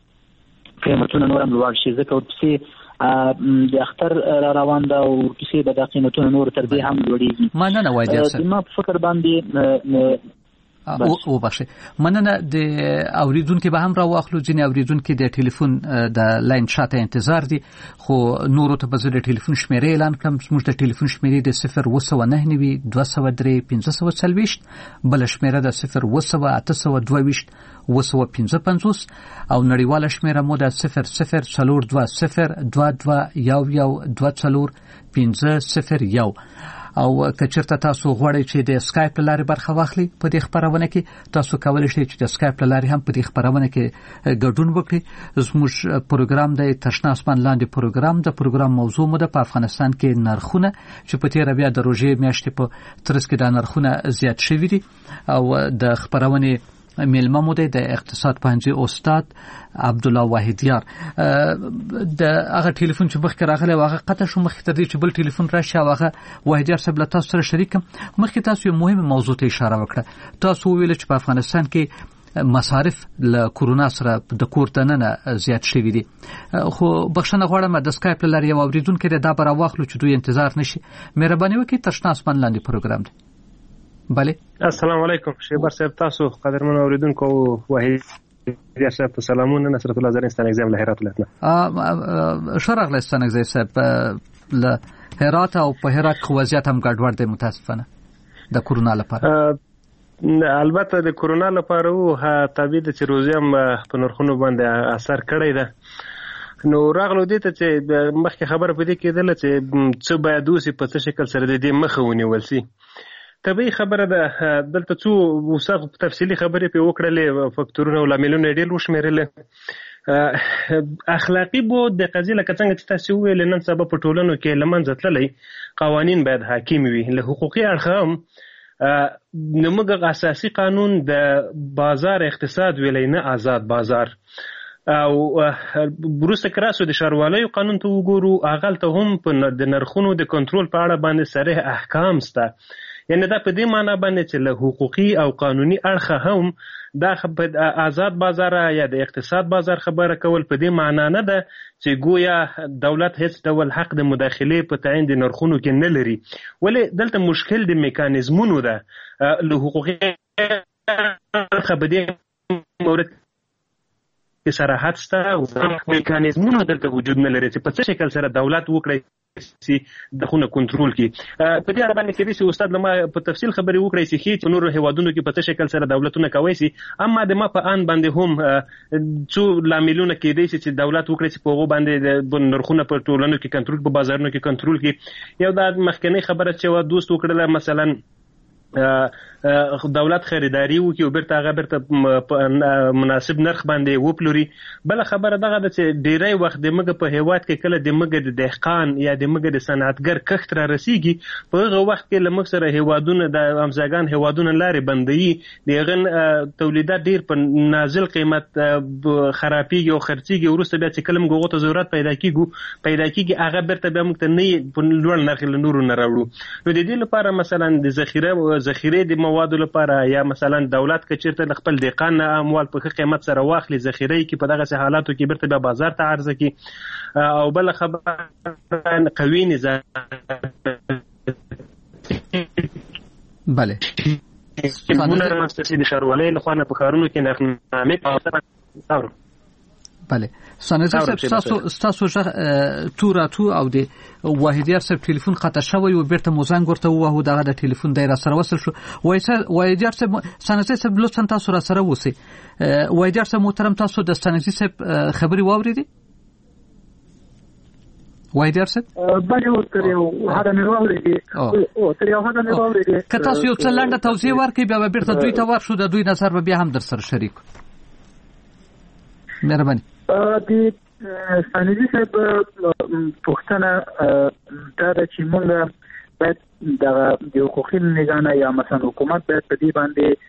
چې قیمتونه نور هم لوړ شي. ځکه ورپسې د اختر را روان ده او ورپسې به دا قیمتونه نور تر دې هم لوړېږي. مننه وایدیار صاحب. زما په فکر باندې او او بخښه مننه. د اوریدونکو به هم را واخلو. ځینې اوریدونکو د ټلیفون د لاین شاته انتظار دي، خو نورو ته به زه د ټلیفون شمیرې اعلان کړم. زموږ د ټلیفون شمیرې د صفر اوه سوه نهه نوي دوه سوه درې پنځه سوه څلوېښت، بله شمیره د صفر اوه سوه اته سوه دوه ویشت اوه سوه پنځه پنځوس، او نړیواله شمیره مو د صفر صفر څلور دوه صفر دوه دوه یو یو دوه څلور پنځه صفر یو. او کچرته تاسو غواړئ چې د اسکایپ لارې برخه واخلي په دې خبرونه کې، تاسو کولی شئ چې د اسکایپ لارې هم په دې خبرونه کې ګډون وکړئ. زموږ پروګرام د تشنا اسمان لاندې پروګرام د پروګرام موضوع مو د افغانستان کې نرخونه چې په تیر بیا د روژې میاشتې په ترڅ کې د نرخونه زیات شوي دي، او د خبرونه میلمه مو د اقتصاد پوهنځي استاد عبدالله وحیدیار. د هغه ټلیفون چې مخکې راغلی و هغه قطع شو، مخکې تر دې چې بل ټلیفون راشي او هغه وحیدیار صاحب له تاسو سره شریک کړم. مخکې تاسو یو مهمه موضوع ته اشاره وکړه. تاسو ویل چې په افغانستان کې مصارف له کورونا سره د کور دننه زیات شوي دي، خو بخښنه غواړم د سکایپ له لارې یو اوریدونکی دی، دا به راواخلو چې دوی انتظار نشي. مهرباني وکړئ، تشنا اسمان لاندې پروګرام دی. بله السلام علیکم شیبر صاحب، تاسو قدرمن اوریدونکو وحید یا صاحب ته سلامونه. نصرت الله زرین ستانګزیم له هرات ولایت. شرغ له ستانګزی صاحب له هرات، او په هرات کې وضعیت هم ګډوډ دی متاسفانه د کورونا لپاره. البته د کورونا لپاره او تابع د چروزي هم په نرخونو باندې اثر کړی ده. نو راغلو دې ته چې مخکې خبره پدې کېدله چې څه باید وسی په څه شکل سره د دې مخه ونیول شي. طبيعي خبره ده، دلته څو وسه تفصیلی خبرې په وکړلې، فاکتورونه او لاملونه ډېر وشمیرل. اخلاقی بود د قضیه لکه څنګه چې تاسو ویل نن سبا په ټولنو کې لمنځه تللی قوانین باید حاکم وي. له حقوقي اړخه هم نموږ اساسي قانون د بازار اقتصاد ویلی نه آزاد بازار، او بروسته کراسو د شاروالۍ قانون ته وګورو هغه ته هم په د نرخونو د کنټرول په اړه باندې صریح احکام سته. یعنی دا په دې معنی باندې چې له حقوقي او قانوني اړخه هم دا آزاد بازار یا د اقتصاد بازار خبره کول په دې معنی نه ده چې گویا دولت هیڅ ډول حق د مداخله په تعین د نرخونو کې نه لري. ولې دلته مشکل د میکانیزمونو ده. له حقوقي اړخه په دې مورد کې صراحت سته او میکانیزمونو دلته وجود نه لري چې په څه شکل سره دولت وکړي سي د خونه کنټرول کی. په دې اړه باندې کې چې استاد لمه په تفصیل خبرې وکړي چې په نورو هیوادونو کې په څه شکل سره دولتونه کوي سي، اما د ما په ان باندې هم څو لاملونه کې دي چې دولت وکړي چې په هغه باندې د نرخونه په ټولنو کې کنټرول، په بازارونو کې کنټرول کی. یو د مخکنی خبره چې و دوست وکړله مثلا دولت خریداري وکړي او بیرته هغه بیرته مناسب نرخ باندې وپلوري. بل خبره دغه ده چې ډیری وخت د موږ په هیواد کې کله د موږ د دهقان یا د موږ د صنعتګر کښت را رسیږي، په هغه وخت کې له موږ سره هیوادونه د همزاګان هیوادونه لارې بندوي، د هغه تولیدات ډیر په نازل قیمت خرابېږي او خرڅېږي، وروسته بیا چې کله موږ هغو ته ضرورت پیدا کېږو پیدا کېږي هغه بیرته بیا موږ ته نه په لوړ نرخ له نورو نه راوړو. نو د دې لپاره مثلا د ذخیره ذخیره د موادو لپاره یا مثلا دولت که چیرته خپل دهقان اموال په ښه قیمت سره واخلي، ذخیره کې په دغه حالاتو کې بیرته بیا بازار ته عرضه کړي. او بل خبره قوي نظام بله څنګه چې د ښاروالۍ لخوا نه په ښارونو کې نرخنامې او بله سانزه صاحب ستاسو تو راتو او د واحدیار صاحب ټلیفون خطا شوی او بیرته موزنګ ورته وو دغه د ټلیفون دایره سره وصل شو. واحدیار صاحب سانزه صاحب لطفا تاسو را سره وسی. واحدیار صاحب محترم تاسو د سانزه صاحب خبري واوریدي؟ واحدیار صاحب باندې ورته یو هغه نه واوریدي او تر یو هغه نه واوریدي که تاسو یو څه لنډه توضیح ورکړئ بیا بیرته دوی ته ورشو د دوی نظر به بیا هم در سره شریک. مهرباني. د سانزي صاحب پوښتنه دا ده چې موږ باید د حقوقي نگرانه یا مثلا حکومت باید په دې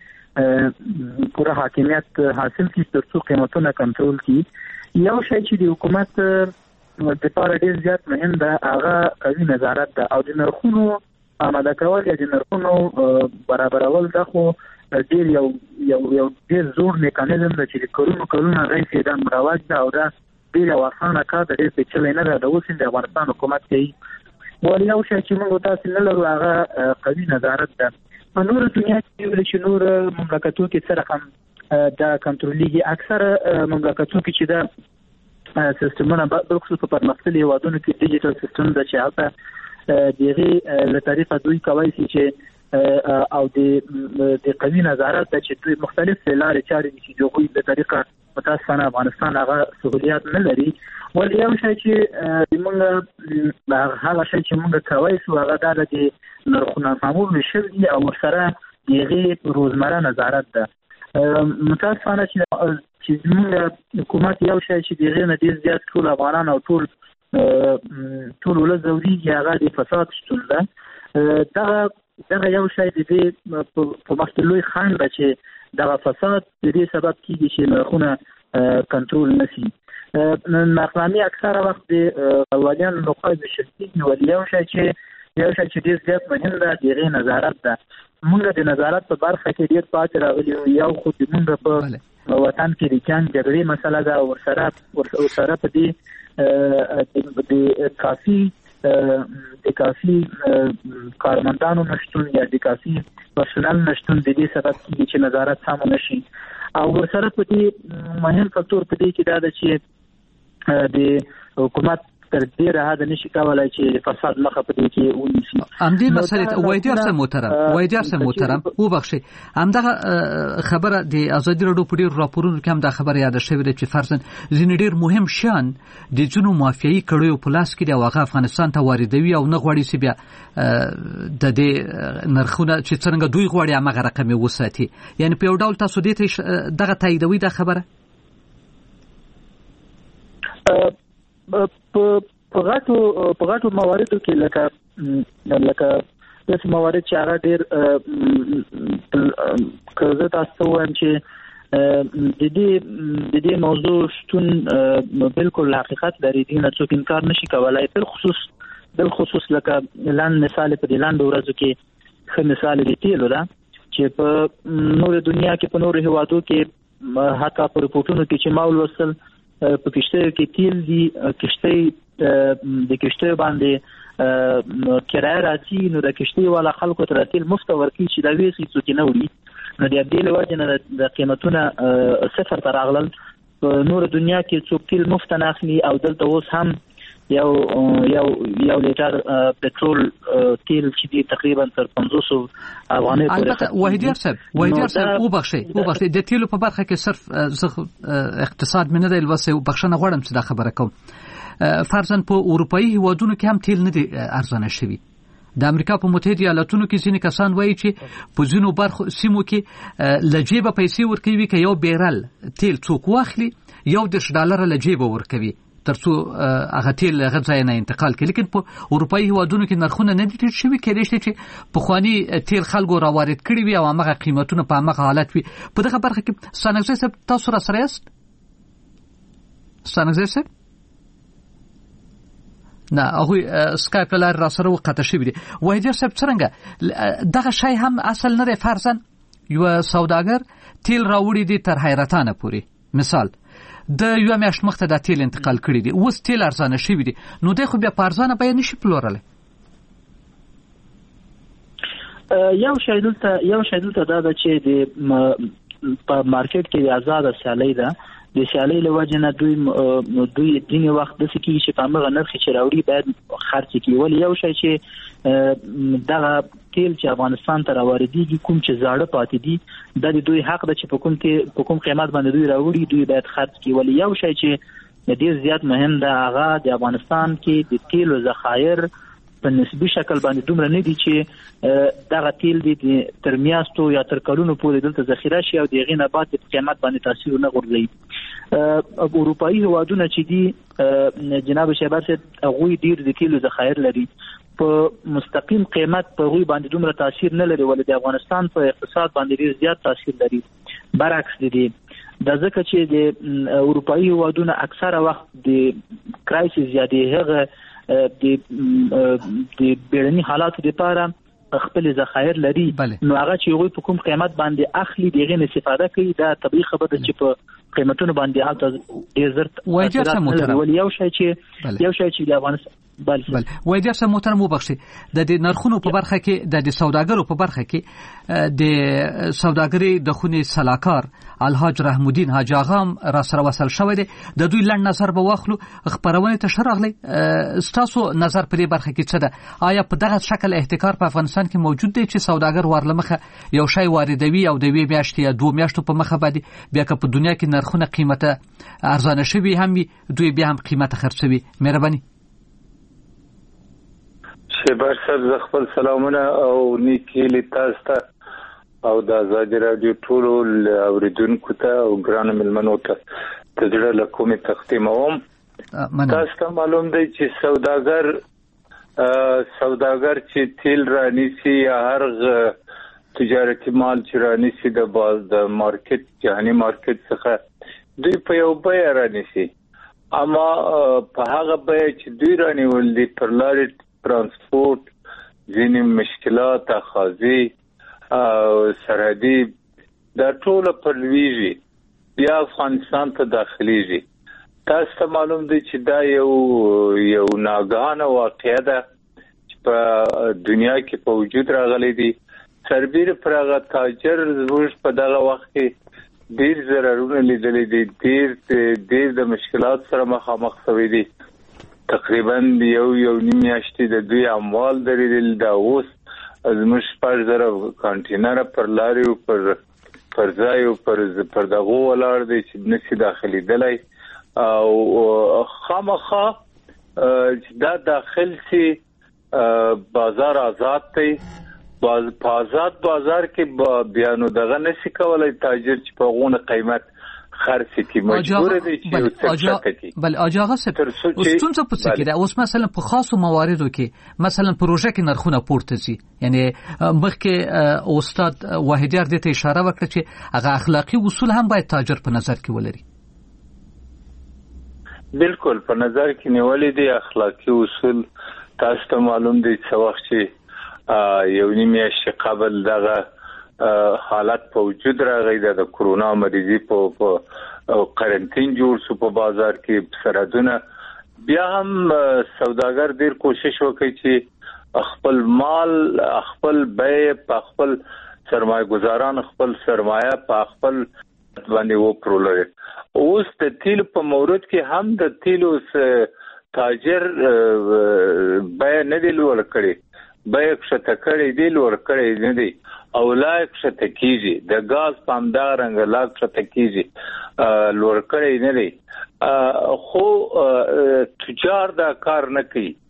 باندې پوره حاکمیت حاصل کړي ترڅو قیمتونه کنټرول کړي. یو شی چې د حکومت د لپاره ډېر زیات مهم ده هغه قوي نظارت ده او د نرخونو آماده کول یا د نرخونو برابرول ده خو ډېر یو یو یو ډېر زور میکانیزم ده چې د کلونو کلونو راهیسې دا مروج ده او دا ډېر یو اسانه کار ده، ډېر پیچلی نه ده. د اوس د افغانستان حکومت کوي. ولې یو شی چې موږ تاسو نه لرو هغه قوي نظارت ده. په نورو دنیا کې ویل چې نور مملکتونو کې څه رقم دا کنټرولېږي. اکثره مملکتونو کې چې دا سیستمونه بالخصوص په پرمختللي هېوادونو کې ډیجیټل سیستم ده چې هلته د هغې له طریقه دوی کولی شي چې او د د قوي نظارت چې دوی مختلف لارې چارې دي چې دوی د طریقه متاسفانه افغانستان هغه سہولیات نه لري. ولې یو شی چې موږ هغه شی چې موږ کولی شو هغه دا ده چې نرخونه معمول شوي او ورسره د هغې روزمره نظارت ده. متاسفانه چې چې موږ حکومت یو شی چې د هغې نه ډېر زیات ټول افغانان او ټول ټول ولس ځورېږي هغه د فساد شتون ده. دغه دغه یو شی د دې په مخ کې لوی خنډ ده چې دغه فساد د دې سبب کېږي چې نرخونه کنټرول نه شي. نرخنامې اکثره وخت د ښاروالانو لخوا ویشل کېږي. ولې یو شی چې یو شی چې ډېر زیات مهم ده د هغې نظارت ده. موږ د نظارت په برخه کې ډېر پاتې راغلي یو یو خو د موږ په وطن کې د جنګ جګړې مسله ده او ورسره ورسره په دې د کافي د کافي کارمندانو نشتون یا د کافي پرسونل نشتون د دې سبب کېږي چې نظارت سم نشي. او ورسره په دې مهم فکتور په دې کې دا ده چې د حکومت تر ډیره حد نشي کولای چې فساد مخه په دې کې ونیسي. همدې مسلې وایدیار صاحب محترم وایدیار صاحب محترم وبخښئ همدغه خبره د ازادي راډیو په ډیرو راپورونو کې هم دا خبره یاد شوې ده چې فرضاً ځینې ډیر مهم شیان د ځینو مافیایي کړیو په لاس کې دی او هغه افغانستان ته واردوي او نه غواړي چې بیا د دې نرخونه چې څنګه دوی غواړي هغه رقم یې وساتي. یعنی په یو ډول تاسو دې ته دغه تاییدوي دا خبره؟ په په غاټو په غاټو مواردو کې لکه لکه داسې موارد چې هغه ډېر که زه تاسو ته ووایم چې د دې د دې موضوع شتون بالکل حقیقت لري، دې نه څوک انکار نشي کولی. بالخصوص بالخصوص لکه لاندې مثال په دې لاندو ورځو کې ښه مثال د تیلو ده چې په نورو دنیا کې په نورو هېوادو کې حتی په رپورټونو کې چې ما ولوستل په کشتیو کې تیل دي، کشتۍ د کشتیو باندې کرایه راځي نو د کشتۍ والا خلکو ته تیل مفت ورکوي چې دا ویسي څوک نه وړي. نو د دې له وجې نه د قیمتونه صفر ته راغلل. په نورو دنیا کې څوک تیل مفت نه اخلي او دلته اوس هم یو یو یو لیټر پټرول تیل چې دی تقریبا تر پنځوس افغانۍ پورې. البته وحیدیار صاحب وحیدیار صاحب وبخښئ وبخښئ د تیلو په برخه کې صرف زه اقتصاد مې نه دی لوستی بخښنه غواړم چې دا خبره کوم. فرضاً په اروپایي هیوادونو کې هم تیل نه دی ارزانه شوي د امریکا په متحده ایالاتونو کې ځینې کسان وایي چې په ځینو برخو سیمو کې لجیبه پیسې ورکوي که یو بیرل تیل څوک واخلي یو دېرش ډالره لجیبه ورکوي ترڅو هغه تیل هغه ځای نه انتقال کړي. لیکن په اروپایي هیوادونو کې نرخونه نه دي ټیټ شوي، کېدای شي چې پخواني تیل خلکو راوارد کړي وي او همغه قیمتونه په همغه حالت وي. په دغه برخه کې ستانکزی صاحب تاسو را سره یاست؟ ستانکزی صاحب نه هغه سکایپ لار را سره وقته شوی دی. وایي صاحب څنګه دغه شی هم اصل نه دی؟ فرضاً یو سوداګر تیل راوړي دي تر حیرتانه پوري، مثال د یو میاشت مخته د تیل انتقال کړي دي، اوس تیل ارزانه شوی دي، نو دی خو بیا په ارزانه بیه نشي پلورلی. یو شی دلته یو شی دلته دا ده چې د په مارکیټ کې آزاده سیالي ده. د سیالي له وجې نه دوی دوی ځینې وخت داسې کېږي چې په همغه نرخ چې راوړي باید خرڅ کړي. ولې یو شی چې دغه تیل چې افغانستان ته راواردېږي کوم چې زاړه پاتې دي دا د دوی حق ده چې په کوم په کوم قیمت باندې دوی راوړي دوی باید خرڅ کړي. ولې یو شی چې ډېر زیات مهم ده هغه د افغانستان کې د تیلو ذخایر په نسبي شکل باندې دومره نه دي چې دغه تیل دي تر میاشتو یا تر کلونو پورې دلته ذخیره شي او د هغې نه بعد په قیمت باندې تاثیر ونه غورځوي. اروپایي هیوادونه چې دي جناب شهباز صاحب هغوی ډېر د تیلو ذخایر لري، په مستقیم قیمت په هغوی باندې دومره تاثیر نه لري، ولې د افغانستان په اقتصاد باندې ډېر زیات تاثیر لري. برعکس دي دا ځکه چې د اروپایي هیوادونه اکثره وخت د کرایسیس یا د هغه د د بیړني حالاتو لپاره خپل ذخایر لري، نو هغه چې هغوی په کوم قیمت باندې اخلي د هغې نه استفاده کوي. دا طبیعي خبره ده چې په قیمتونو باندې هلته ډېر زر تاثیرات نه لري. ولې یو شی چې یو شی چې د افغانستان بل بل وای دا سم محترم وبخښي د دې نرخونو په برخه کې د د سوداګرو په برخه کې د سوداګري د خوني سلاکار الحاج رحم الدین حاج اغام را سره وصل شوی دی. د دوی لړ نظر به واخلو خبرونه ته شرغلی ستاسو نظر په دې برخه کې څه ده؟ آیا په دغه شکل احتکار په افغانستان کې موجود دی چې سوداګر ورلمخه یو شی واردوي او د وی میاشتې یا دوه میاشتو په مخه باندې بیا که په دنیا کې نرخونه قیمته ارزانه شوي هم دوی بیا هم قیمته خرڅوي؟ مهرباني. شهباز صاحب زه خپل سلامونه او نیکې هیلې تاسو ته او د ازادي راډیو ټولو اوریدونکو ته او ګرانو مېلمنو ته د زړه له کومې تقدیموم. تاسو ته معلوم دی چې سوداګر سوداګر چې تیل رانیسي یا هر تجارتي مال چې رانیسي د باز د مارکیټ جهاني مارکیټ څخه دوی په یو بیه رانیسي، اما په هغه بیه چې دوی رانیول دي پر لارې ترانسپورت ځینې مشکلات اخاذي او سرحدي دا ټول پر لویږي بیا افغانستان ته داخليږي. تاسو ته معلوم دی چې دا یو یو ناګهانه واقعه ده چې په دنیا کې په وجود راغلي دي. سربیر پر هغه تاجر زموږ په دغه وخت کې ډېر ضررونه لیدلي دي، ډېر ډېر د مشکلات سره مخامخ شوي دي. تقریبا یو یو نیم میاشتې د دوی اموال درېدل، دا اوس زموږ شپږ زره کانټینره پر لارې او پر پر ځای او پر پر دغو ولاړ دی چې نشي داخلېدلی او خامخا دا داخل سي بازار آزاد دی. باز په آزاد بازار کې بیا نو دغه نشي کولای تاجر چې په غونه قیمت خرڅ کی مجبور دي چې څه کوي. بل اجازه ست اوس څه پوښتنه کیده اوس مثلا په خاصو مواردو کې مثلا پروژه کې نرخونه پورته سي، یعنی مخکې استاد واحدیار دې ته اشاره وکړه چې هغه اخلاقی اصول هم باید تاجر په نظر کې ولري. بالکل په نظر کې نیولې دي اخلاقی اصول. تاسو ته معلوم دي چې وخت چې یو نیم میاشت قبل دغه حالت په وجود راغی د کرونا مریضي په قرنټین جوړ شو په بازار کې سرحدونه، بیا هم سوداګر ډیر کوشش وکړي چې خپل مال خپل بیه په خپل سرمایه گزاران خپل سرمایه په خپل باندې وپرولري. اوس د تیل په مورد کې هم د تیلو تاجر بیه نه دی لوړ کړی، بیه کښته کړی دی لوړ کړی نه دی او لا کښته کیږي. د غاز پامدارنګ لا کښته کیږي لوړ کړی نه دی. خو تجار دا کار نه کوي.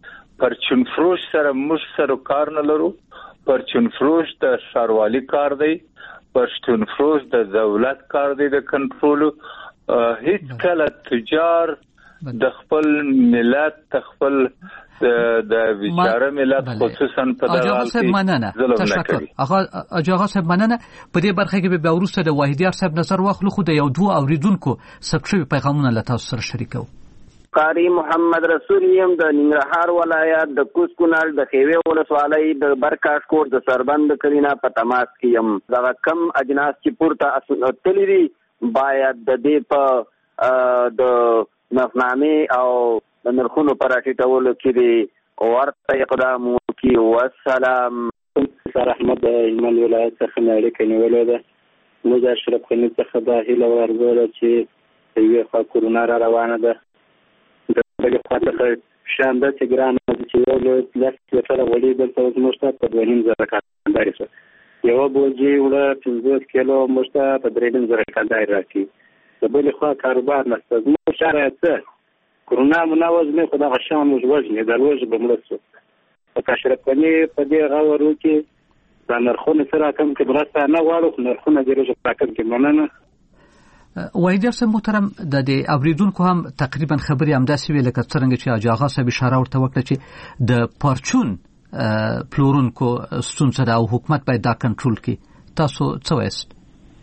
پرچون فروش سره موږ سره کار نه لرو. پرچون فروش د ښاروالي کار دی، پرچون فروش د دولت کار دی د کنټرول. هیڅ کله تجار د خپل ملت خپل د بیچاره ملت خصوصا په دغه حال کې ظلم نه کوي. هغه اجازه صاحب مننه. په دې برخه کې به وروسته د واحدیار صاحب نظر واخلو، خو د یو دوه اوریدونکو سبشوي پیغامونه له تاسو سره شریکو. قاری محمد رسول یم د ننګرهار ولایت د کوز کونړ د خیوه ولسوالۍ د برکاش کوټ د سربند کرینا په تماس کې یم. دا کم اجناس چې پورته تللی دي باید د دې په د نفنامې او د نرخونو پر راټیټولو کې دی ورته اقدام وکړي. والسلام. سر احمد ایمل ولایت څخه اړیکه نیولې ده. موږ اشرف غني څخه دا هیله ورغله چې یوه خوا کورونا را روانه ده، د بلې خوا څخه شان ده چې ګرانه ده چې یو لس لسره غوړي دلته اوس موږ ته په دوه نیم زره کانداري شو، یوه بوجي وړه پنځوس کیلو موږ ته په درې نیم زره کانداري راکړي. د بلې خوا کاروبار نشته. زموږ شرایط څه کرونا مناوز نه خو دغه شان موږ وژنې د روژ به مړه شو. په اشرف غني په دې غور وکړي دا نرخونه سره کم کې مرسته نه غواړو، خو نرخونه دې روژ په کم کې مننه. واحدیار صاحب محترم، د دې اوریدونکو هم تقریبا خبرې همداسې وې لکه څرنګه چې حاجي آغا صاحب اشاره ورته وکړه چې د پرچون پلورونکو ستونزه ده او حکومت باید دا کنټرول کړي. تاسو څه وایست؟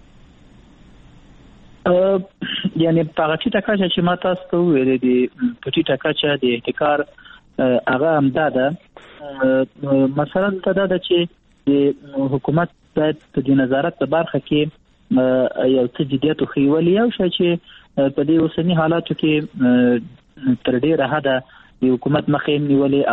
یعنی په ټیټه کچه چې ما تاسو ته ویل دي په ټیټه کچه د احتکار هغه هم دا ده. مثلا ته دا ده چې د حکومت باید په دې نظارت په برخه کې یو څه جديت خویولي او شي چې په دې اوسنی حالاتو کې تر ډیره حده د حکومت مخې نیولې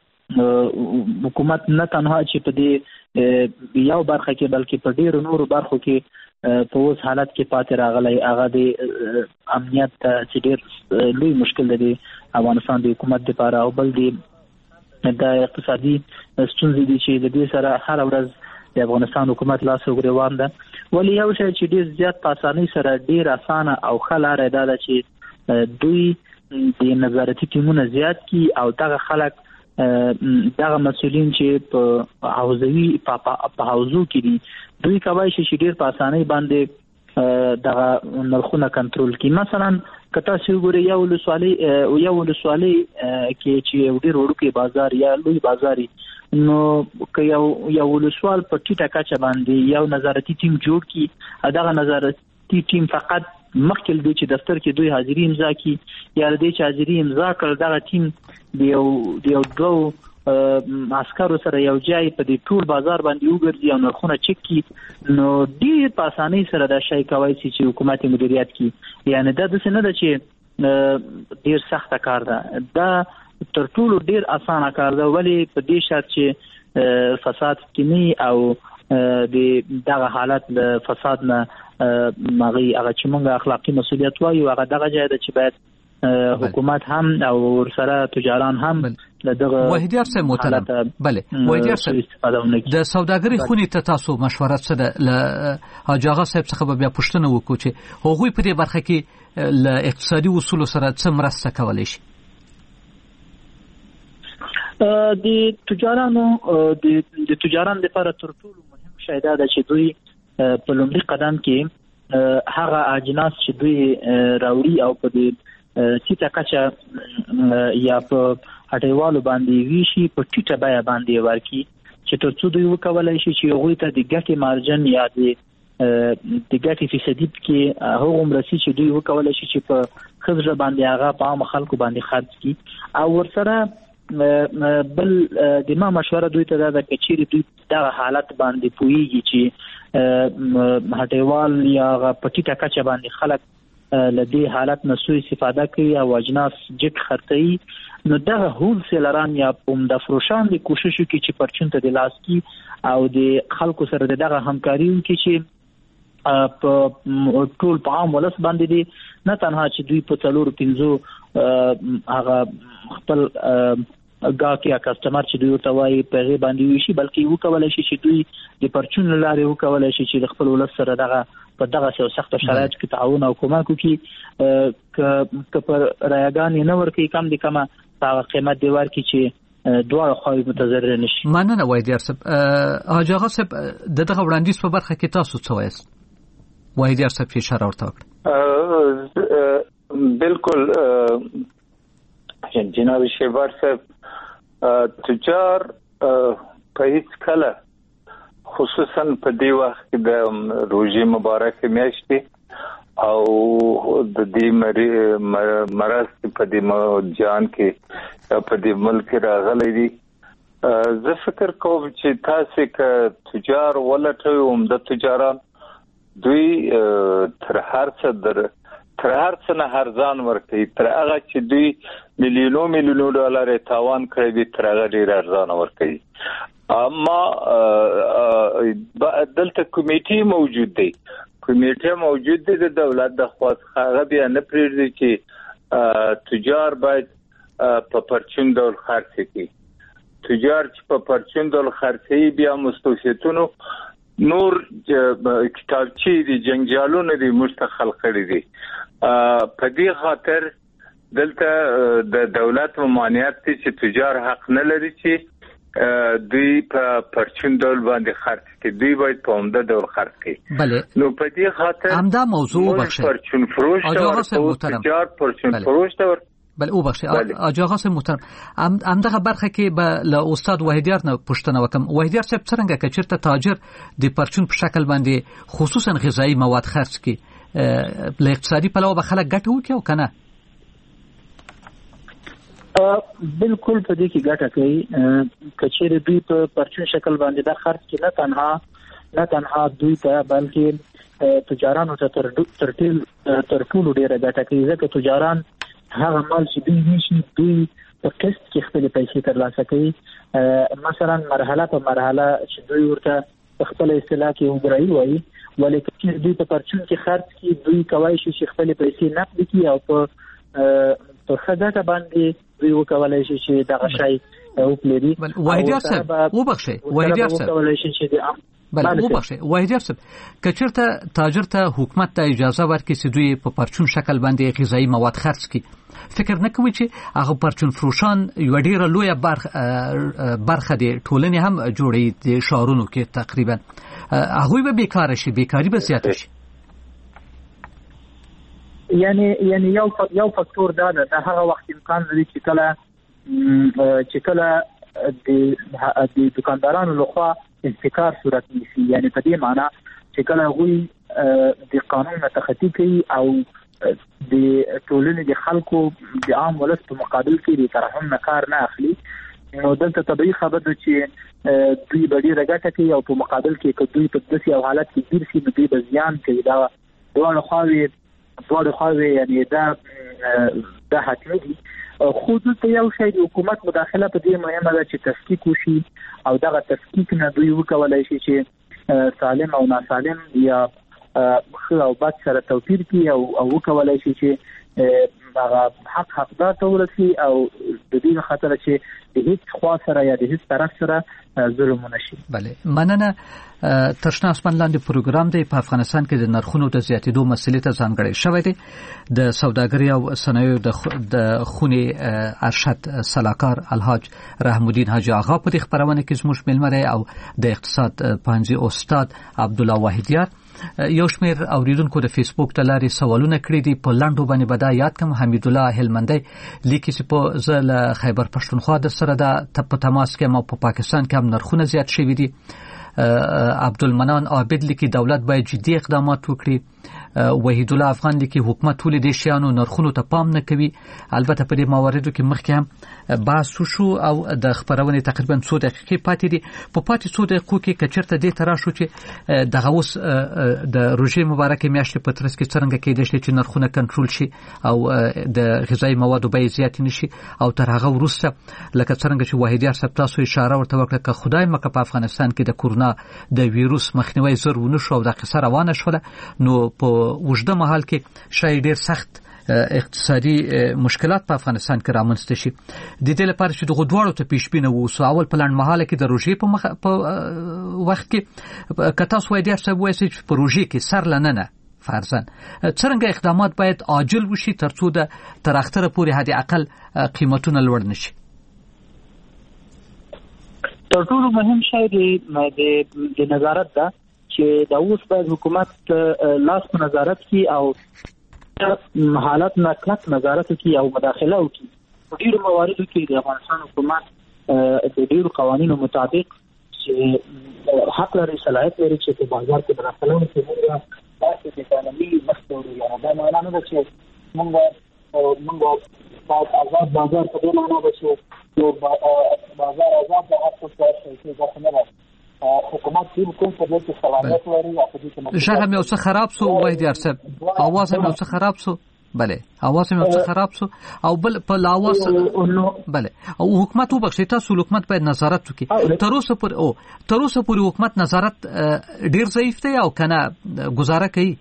او حکومت نه تنها چې په دې یو برخه کې بلکې په ډیرو نورو برخو کې په اوس حالت کې پاتې راغلی. هغه د امنیت چې ډېر لوی مشکل دی افغانستان د حکومت لپاره، او بل دی د اقتصادي ستونزې دي چې د دې سره هر ورځ د افغانستان حکومت لاس وګریوان ده. ولې یو شی چې ډېر زیات په اسانۍ سره ډېر اسانه او ښه لاره ده چې دوی د نظارتي ټیمونه زیات کی او دغه خلک دغه مسؤلین چې په حوزوي په حوزو کې دي دوی کوي چې ډیر په اسانۍ باندې دغه نرخونه کنټرول کړي. مثلا کته چې وګورئ یو ولسوالۍ یو ولسوالۍ کې چې ډیر وړوکی بازار یا لوی بازاري، نو که یو یو ولسوال په ټیټه کچه باندې یو نظارتي ټیم جوړ کړي، دغه نظارتي ټیم فقط مخکې دی چې دفتر کې دوی حاضری امضا کړي یا دې چې حاضری امضا کړ دغه ټیم د یو د یو دوه عسکرو سره یو ځای په دې ټول بازار باندې وګرځي او نرخونه چک کړي، نو ډېر په اسانۍ سره دا شی کوي چې حکومت مدیریت کړي. یعنی دا داسې نه ده چې ډېر سخته کار ده، دا تر ټولو ډېر اسانه کار ده. ولې په دې شرط چې فساد کې او د دغه حالت له فساد نه ماغي هغه چې موږ اخلاقی مسؤلیت وایو هغه دغه ځای ده چې باید حکومت هم او ورسره تجاران هم دغه واحدیار صاحب محترم. بله واحدیار صاحب د سوداګرۍ خونې ته تاسو مشوره څه ده؟ له حاجي آغا صاحب څخه بیا پوښتنه وکړو چې هغوی په دې برخه کې له اقتصادي اصولو سره څه مرسته کولی شي. د تجارانو د تجاران لپاره تر ټولو مهم شی دا ده چې دوی په لومړي قدم کې هغه اجناس چې دوی راوړي او په دې ټیټه کچه یا په هټیوالو باندې ویشي په ټیټه بیه باندې ورکړي چې تر څو دوی وکولای شي چې هغوی ته د ګټې مارجن یا د د ګټې فیصدي کې هغه مرسي چې دوی وکولای شي چې په خزر باندې هغه په عام خلکو باندې خرج کړي. او ورسره بل د ما مشوره دوی ته دا کچېری دوی دغه حالت باندې پوهیږي چې هټیوال یا په ټیټه کچه باندې خلک لدی حالت نه سوء استفاده کوي او اجناس جک خرڅي، نو دغه هول سیلران یا عمده فروشان د کوشش کوي چې پرچون ته د لاس کی او د خلکو سره دغه همکاري کوي چې په ټول په عام ولس باندې دي، نه تنها چې دوی په څلور پنځو هغه خپل ګاکي یا کسٹمر چې دوی ورته وایي په غي باندې وشي، بلکې وکولای شي چې دوی د پرچون لارې وکولای شي چې خپل ولس سره دغه په دغه څو سخت شرایط کې تعاون او کومک وکړي. ک ک پر رایګان نه ورکی کم دي کما هغه قیمت دی ورکی چې دواړه خواوې متضرر نشي. مننه وایدیار صاحب. حاج آغا صاحب دغه وړاندیز په برخه کې تاسو څه وایاست؟ وایدیار صاحب اشاره ورته وکړه. بالکل جناب شیبار صاحب، تجار په هیڅ کله خصوصا په دې وخت کې د روزي مبارک میاشتې او د دې مرض په دې جان کې په دې ملک راغلي دي. زه فکر کوم چې تاسو ک تجار ولټوي، عمده تجاران دوی تر هر څه در تر هر څه نه ارزان ورکوي، تر هغه چې دوی میلیونو میلیونو ډالر تاوان کړی دي تر هغه ډیر ارزان ورکوي. اما دلته کمیټې موجود دی کمیټه موجود دی د دولت د خوا هغه بیا نه پریږدي چې تجار باید په پرچون ډول خرڅ کړي. تجار چې په پرچون ډول خرڅي بیا مستوفیتونو نور کتابچې دي جنجالونه دي مستخل کړی دي. په دې خاطر دلته د دولت ممانعت دي چې تجار حق نه لري چې دوی په پرچون ډول باندې خرڅ کړي، دوی باید په عمده ډول خرڅ کړي. نو په دې خاطر همدا موضوع بخښه پرچون فروش او تجار پرچون فروش ته بل او بخښه اجازه سم محترم. همدغه برخه کې به له استاد وحیدیار نه پوښتنه وکم. وحیدیار صاحب څنګه کچرته تاجر د پرچون په شکل باندې خصوصا غذایی مواد خرڅ کړي، له اقتصادي پلوه به خلک ګټه وکړي او کنه؟ بالکل په دې کې ګټه کوي. کچېره دوی په پرچون شکل باندې دا خرڅ کې نه تنها نه تنها دوی ته بلکې تجارانو ته تر تر تر ټولو ډیره ګټه کوي، ځکه تجاران هغه مال چې دوی نشي دوی په قسط کې خپل پیسې ترلاسه کوي. مثلا مرحله په مرحله چې دوی ورته خپل اصطلاح کې وګړي وایي، ولیکن چې دوی په پرچون کې خرڅ کې دوی کوي چې خپل پیسې نقد کړي او په په خدای باندې دوی وکولای شي چې دغه شی وپلري. وحیدیار صاحب وبخښئ وحیدیار صاحب وکولای شي چې بل وبخښئ وحیدیار صاحب کچرته تاجر ته حکومت ته اجازه ورکړي چې دوی په پرچون شکل باندې غذایی مواد خرڅ کړي، فکر نه کوي چې هغه پرچون فروشان یو ډیره لویه برخه برخه د ټولنې هم جوړي د شهرونو کې تقریبا هغه به بیکاره شي، بیکاری به زیاته شي. یعنی یعنی یو یو فاکتور دا ده هغه وخت امکان لري چې کله چې کله د د دکاندارانو لخوا انفکار صورت نیسي، یعنی په دې معنی چې کله غوي د قانون تخطی کوي او د ټولنې د خلکو د عام ولس په مقابل کې د ترحم نه کار نه اخلي، نو دلته طبيعي خبره ده چې دوی به ډیره ګټه کوي او په مقابل کې دوی په داسې او حالت کې ډیر شي دوی به زیان کوي. دا ډول خواوي ډول خواوي یعنی دا دا حتمي دي. خو دلته یو شی د حکومت مداخله په دې مهمه ده چې تفکیک وشي او دغه تفکیک نه دوی وکولای شي چې سالم او ناسالم یا خو او بد سره توپیر کوي او وکولای شي چې هغه حق حقدار ته ورسي او د دې خاطر چې د هیڅ خوا سره یا د هیڅ طرف سره ظلم نشي. بله مننه. ترشنا اسمان لاندې پروګرام دی په افغانستان کې د نرخونو د زیاتېدو مسلې ته ځانګړی شوی دی. د سوداګرۍ او صنایعو د خونې ارشد سلاکار الحاج رحم الدین حاجی آغا په دې خبرونه کې زموږ ملمه دی او د اقتصاد پوهنځي استاد عبدالله وحیدیار. یو شمېر اوریدونکو د فیسبوک ته لارې سوالونه کړي دي. په لاندو باندې بدا یاد کوم حمید الله هلمندی لیکي چې په ځل خیبر پښتونخوا د سره د په تماس کې مو په پاکستان کې هم نرخونه زیات شوي دي. عبدالمنان عابد لیکي دولت باید جدي اقدامات وکړي. وحید الله افغان لیکي حکومت ټول د شیانو نرخونو ته پام نه کوي. البته په دې مواردو کې مخکې هم بحث وشو او د خبرونه تقریبا څو دقیقې پاتې دي. په پاتې څو دقیقو کې کچرته دې ترا شو چې دغه اوس د روزي مبارکه میاشتې په ترڅ کې څنګه کېدای شي چې نرخونه کنټرول شي او د غذایی موادو بیې زیات نشي او تر هغه وروسته لکه څنګه چې وحیدیار صاحب تاسو اشاره ورته وکړه که خدای مکه په افغانستان کې د کورونا د ویروس مخنیوي زر ونه شو او د قصه روانه شوله نو په وجده محل کې شاید ډیر سخت اقتصادي مشکلات په افغانستان کې رامنځته شي. د دې لپاره چې دغه دواړو ته پیشبینه ووسو اول پلان محل کې د روزي په مخ په وخت کې کته سوې ډیر څه وایي چې په روزي کې سر لننه فرضاً څنګه اقدامات باید عاجل وشي ترڅو د تر اخره پورې حد اقل قیمتونه لوړ نشي. تر ټولو مهم شی د د نظارت ده چې د اوس باید حکومت لاس په نظارت کې او حالات نه کلک نظارت کې او مداخله وکړي. په ډیرو مواردو کې د افغانستان حکومت د ډیرو قوانینو مطابق چې حق لري صلاحیت لري چې په بازار کې مداخله وکړي. موږ تاسو د قانوني مستوري یا دا معنا نه ده چې موږ موږ آزاد بازار په دې معنا ده چې بازار آزاد د حق څخه شي چې نه حکومت دې کوم څه د صلاحیت لري او په دې کې شغه مې اوس خراب سو وای دي ارسب اواز مې اوس خراب سو بله اواز مې اوس خراب سو او بل په لاواز بله او حکومت وبخښي تاسو حکومت باید نظارت وکړي. تر اوسه پر او تر اوسه پر حکومت نظارت ډیر ضعیف دی او کنه گزاره کوي.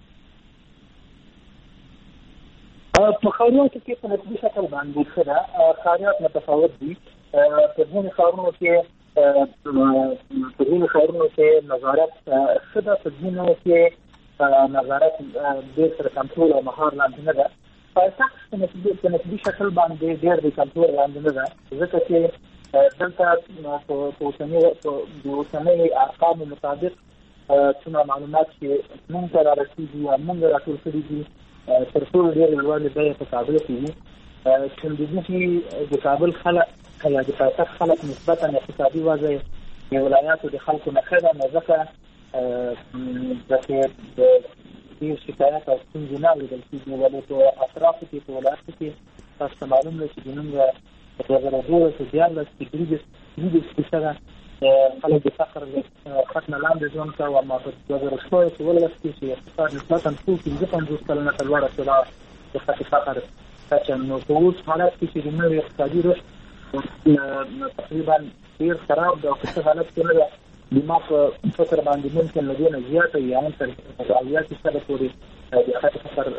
په خاریاتو کې په نسبي شکل باندې سره خاریات متفاوت دي. په ځینو ښارونو کې په ځینو ښارونو کې نظارت ښه ده، په ځینو کې نظارت ډېر سره کنټرول او مهار لاندې نه ده. پایتخت په نسبي په نسبي شکل باندې ډېر د کنټرول لاندې نه ده، ځکه چې دلته په اوسني د اوسني ارقامو مطابق څومره معلومات چې موږ ته رارسېږي یا موږ راټول کړي دي تر ټولو ډېرې لوړې بیې په کابل کې دي. چې د کابل خلک یا د پایتخت خلک نسبتا اقتصادي وضع د ولایاتو د خلکو نه ښه ده، نو ځکه داسې د ډېر شکایت او ستونزې نه اورېدل کېږي. ولې په اطرافو کې په ولایاتو کې تاسو ته معلوم دی چې زموږ په دوه زره دولس کې دیارلس کې درې فیصده خلک د فقر خط نه لاندې ژوند کوي، اما په دوه زره شپږ کې ولس کې چې اقتصاد نسبتا څو پنځه پنځوس کلونه ته لوړه شوه د خط فقر کچه. نو په اوس حالت کې چې د نوي اقتصادي رشد تقریبا ډېر خراب ده او په څه حالت کې نه ده، بیمه په فکر باندې ممکن له دې نه زیاته یا هم تر اویا فیصده پورې د خط فقر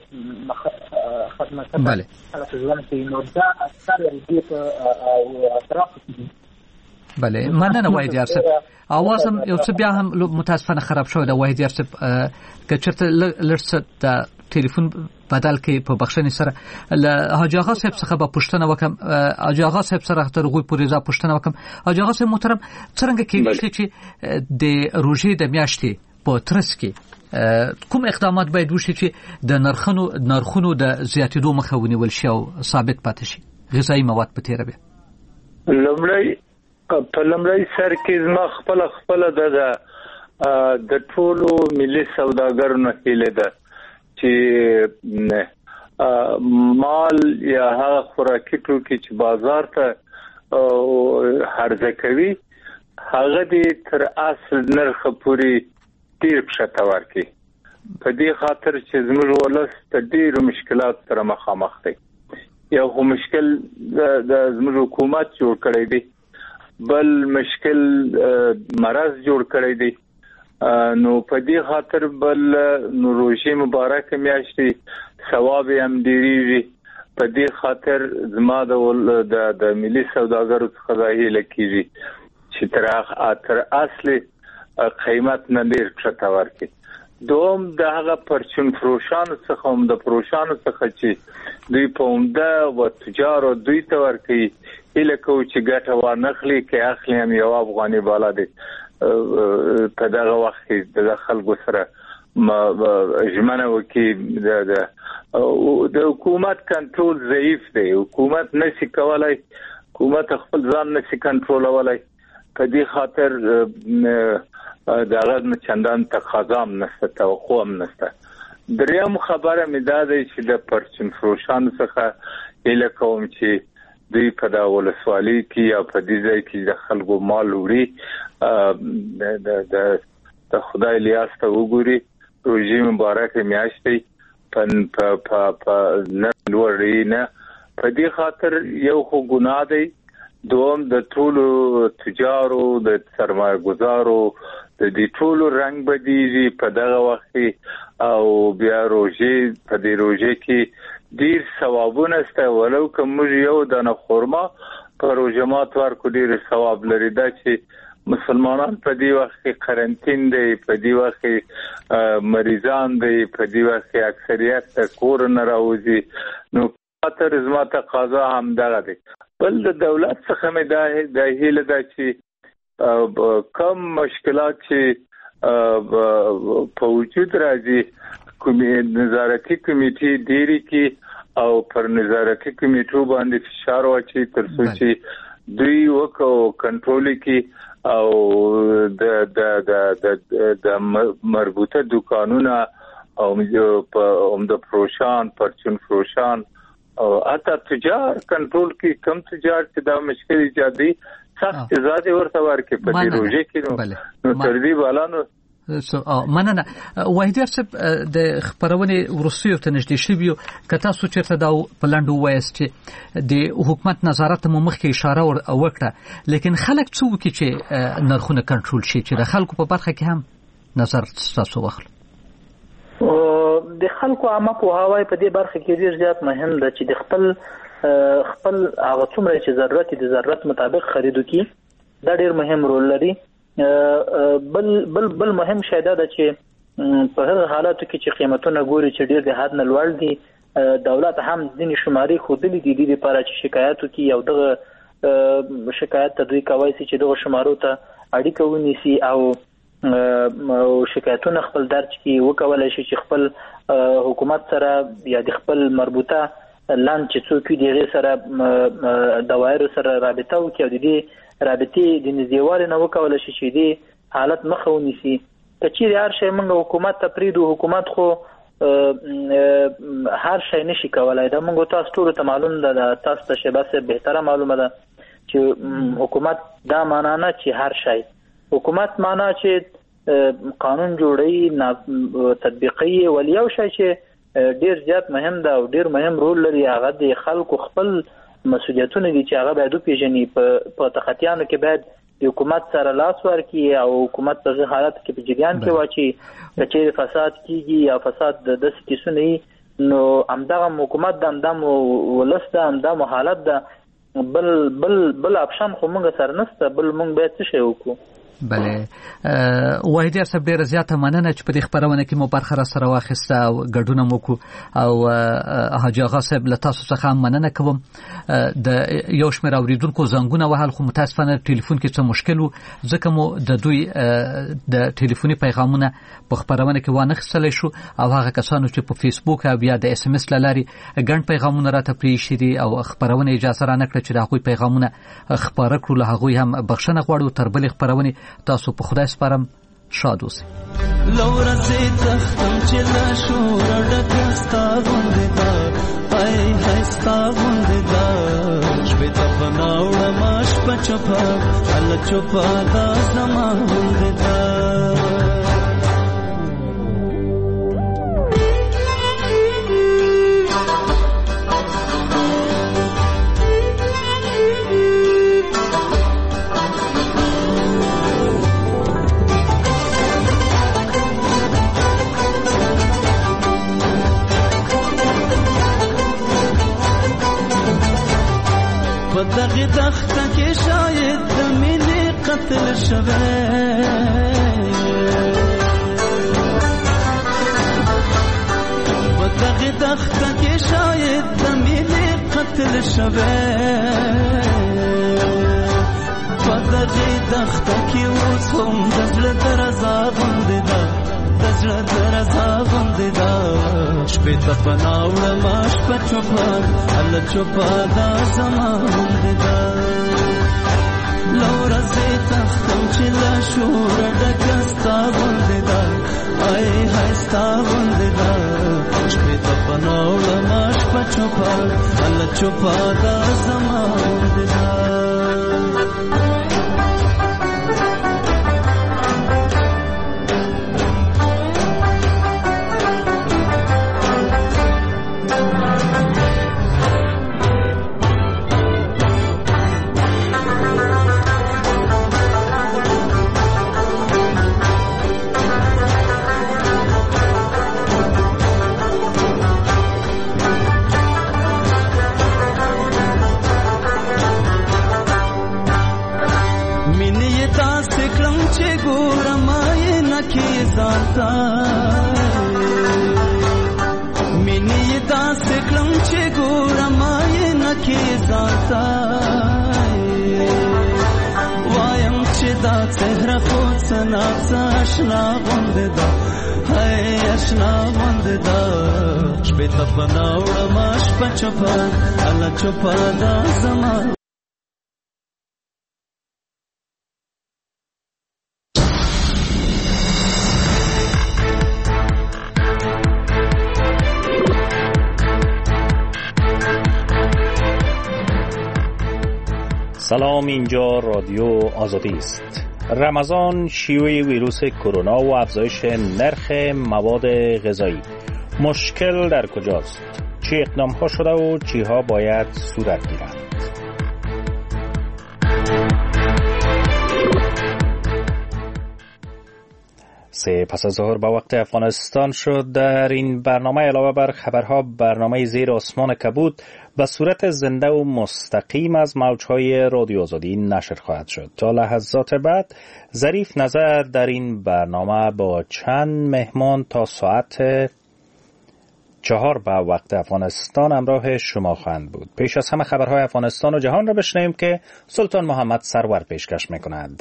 ختمه کړه خلک ژوند کوي. نو دا اثر یې په اطرافو کې دي. بله مننه وحید یارصب. اوازم یو څه بیا هم متاسفانه خراب شوی ده وحید یارصب، که چېرته لږ څه د ټلیفون بدل کې په بخښنې سره له حاجي آغا صاحب څخه به پوښتنه وکم. حاجي آغا صاحب سره تر هغوی پورې زه پوښتنه وکم. حاجي آغا صاحب محترم، څرنګه کېږي چې د روژې د میاشتې په ترڅ کې کوم اقدامات باید وشي چې د نرخونو نرخونو د زیاتېدو مخه ونیول شي او ثابت پاتې شي غذایي مواد په تېره بیا؟ لومړی په لومړی سر کې زما خپله خپله د د ټولو ملي سوداګرو نه هیله ده چې مال یا هغه خوراکي توکي چې بازار ته عرضه کوي هغه دې تر اصل نرخ پورې ډېر کښته ورکړي. په دې خاطر چې زموږ ولس ته ډېرو مشکلات سره مخامخ دی. یو خو مشکل د زموږ حکومت جوړ کړی دی، بل مشکل مرض جوړ کړی دی. نو په دې خاطر بل نو روژې مبارکه میاشتې ثواب یې هم ډېرېږي. په دې خاطر زما د د ملي سوداګرو څخه دا هیله کېږي چې تر تر اصل قیمت نه ډېر کښته ورکړي. دوم د هغه پرچون فروشانو څخه هم د فروشانو څخه چې دوی په عمده و تجارو دوی ته ورکوي هیله کوو چې ګټه وانخلي، که اخلي هم یو افغاني بالا دی. په دغه وخت کې د خلکو سره ژمنه وکړي. د حکومت کنټرول ضعیف دی، حکومت نشي کولای، حکومت خپل ځان نشي کنټرولولای. په دې خاطر دغه چندان تقاضا هم نشته، توقع هم نشته. دریم خبره مې دا دی چې د پرچون فروشانو څخه هیله کوم چې دوی په دا ولسوالۍ کې یا په دې ځای کې د خلکو مال وړي د د خدای لیاس ته وګوري. روژې مبارکه میاشتې په په نه لوړې نه. په دې خاطر یو خو ګناه دی، دوم د ټولو تجارو د سرمایه گزارو د دې ټولو رنګ بدیږي په دغه وخت او بیا روژې په دې روژې کې ډیر ثوابونه سته، ولو که موږ یو دانه خورما په روژه مات ورکو ډیر ثواب لري. دا چې مسلمانان په دې وخت کې قرنطین دی، په دې وخت کې مریضان دی، په دې وخت کې اکثریت ته کور نه راوځي. نو خاطر زما تقاضا هم دغه دی. بل د دولت څخه مې دا د هیله ده چې کم مشکلات چې په وجود راځي کومې نظارتي کمیټې ډېری کې او پر نظارتي کمیټو باندې فشار واچي تر څو چې دوی وکړو کنټرول کې او د د د د مربوطه دکانونه او د فروشان پرچون فروشان او اته تجار کنټرول کې کم تجار چې دا مشکل ایجادي سخت زیاده ورته ورکې په دې روزه کې نو تر دې بالانو سو مننه وحیدیار صاحب د خبرونه ورسیو ته نږدې شویو کته سو چیرته دا پلاند وایست چې د حکومت نظارت مو مخکې اشاره وکړه لیکن خلک څو کې چې نرخونه کنټرول شي چې د خلکو په برخه کې هم نظر تاسو واخلو د خلکو عامه په هواي په دې برخه کې ډیر زیات مهم ده چې د خپل خپل هغه څومره چې ضرورت دي ضرورت مطابق خریدو کې دا ډیر مهم رول لري بل بل بل مهم شی دا ده چې په هغه حالاتو کې چې قیمتونه ګوري چې ډیر د حد نه لوړ دي دولت هم ځینې شماري خودلې دي د لپاره چې شکایتو کې یو دغه شکایت تدوی کوي چې دغه شمارو ته اړیکه ونیسي او شکایتونه خپل درج کې وکولای شي چې خپل حکومت سره یا د خپل مربوطه لاند چې څوک دی سره دوایرو سره رابطه وکړي او د دې رابطې د نزدېوالي نه وکولای شي چې دې حالت مخه ونیسي کچېرې هر شی موږ حکومت ته پریدو حکومت خو هر شی نشي کولای دا موږ تاسو ټول ته معلوم ده تاسو ته شباسه بهتره معلومه ده چې حکومت دا معنا نه چې هر شی حکومت معنا چې قانون جوړي تطبیقي ولیو شي چې ډیر زیات مهم ده او ډیر مهم رول لري هغه د خلکو خپل مسؤلیتونه دي چې هغه باید وپیژني په تخطیانو کې باید د حکومت سره لاس ورکړي او حکومت په حالت کې په جریان کې واچي چې فساد کیږي یا فساد د داسې کیسونه نو همدغه حکومت د همدغه ولسته همدغه حالت ده بل بل بل اپشن خو موږ سره نشته بل موږ باید څه شی وکړو بله وحیدیار صاحب ډیره زیاته مننه چې په دې خبرونه کې مو برخه را سره واخیسته او ګډونه مو کو او حاجی آغا صاحب له تاسو څخه مننه کوم د یو شمېر اوریدونکو زنګونه وهل خو متاسفانه ټلیفون کې څه مشکل وو ځکه مو د دوی د ټلیفوني پیغامونه په خبرونه کې وانه خسلې شو او هغه کسانو چې په فیسبوک او یا د اس ام اس لاري ګڼ پیغامونه راته پریښي دي او خبرونه اجازه را نکړه چې هغه پیغامونه خبره کړو له هغه هم بخښنه غواړو تر بلې خبرونه تاسو په خدای سپارم شاد اوسئ لور زه تختم چې لا شور ډکستا غوندې دا آی هستا غوندې دا شپه ته بناوړه ماش پچپا ال چپا دا زما غوندې دا دغه دخته کې شاید د مینې قتل شوه په دغه دخته کې شاید د مینې قتل شوه په دغه دخته کې اوس هم د زړه درزا غوندې ده د زړه درزا غوندې ده شپې ته پناوړه ما شپه چوپه هله چوپه دا زما غوندې ده له ورځې تختم چې له شوره ډکه ستا غوندې ده آی های ستا غوندې ده شپې ته پناوړه ما شپه چوپه هله چوپه دا زما غوندې ده مینې داسې کړم چې ګوره ما یې نه کې ځانته وایم چې دا ناس ناس اشنا غنده دا های اشنا غنده دا شپی تپنا وړم شپه چپه الله چپه دا زمان. سلام، اینجا رادیو آزادی است. رمضان، شیوع ویروس کرونا و افزایش نرخ مواد غذایی. مشکل در کجاست؟ چه اقدام ها شده و چی ها باید صورت گیرند؟ سه پس از ظهر با وقت افغانستان شد. در این برنامه علاوه بر خبرها، برنامه زیر آسمان کبود به صورت زنده و مستقیم از موجهای رادیو آزادی نشر خواهد شد. تا لحظات بعد ظریف نظر در این برنامه با چند مهمان تا ساعت چهار به وقت افغانستان همراه شما خواهند بود. پیش از همه خبرهای افغانستان و جهان را بشنویم که سلطان محمد سرور پیشکش می‌کند.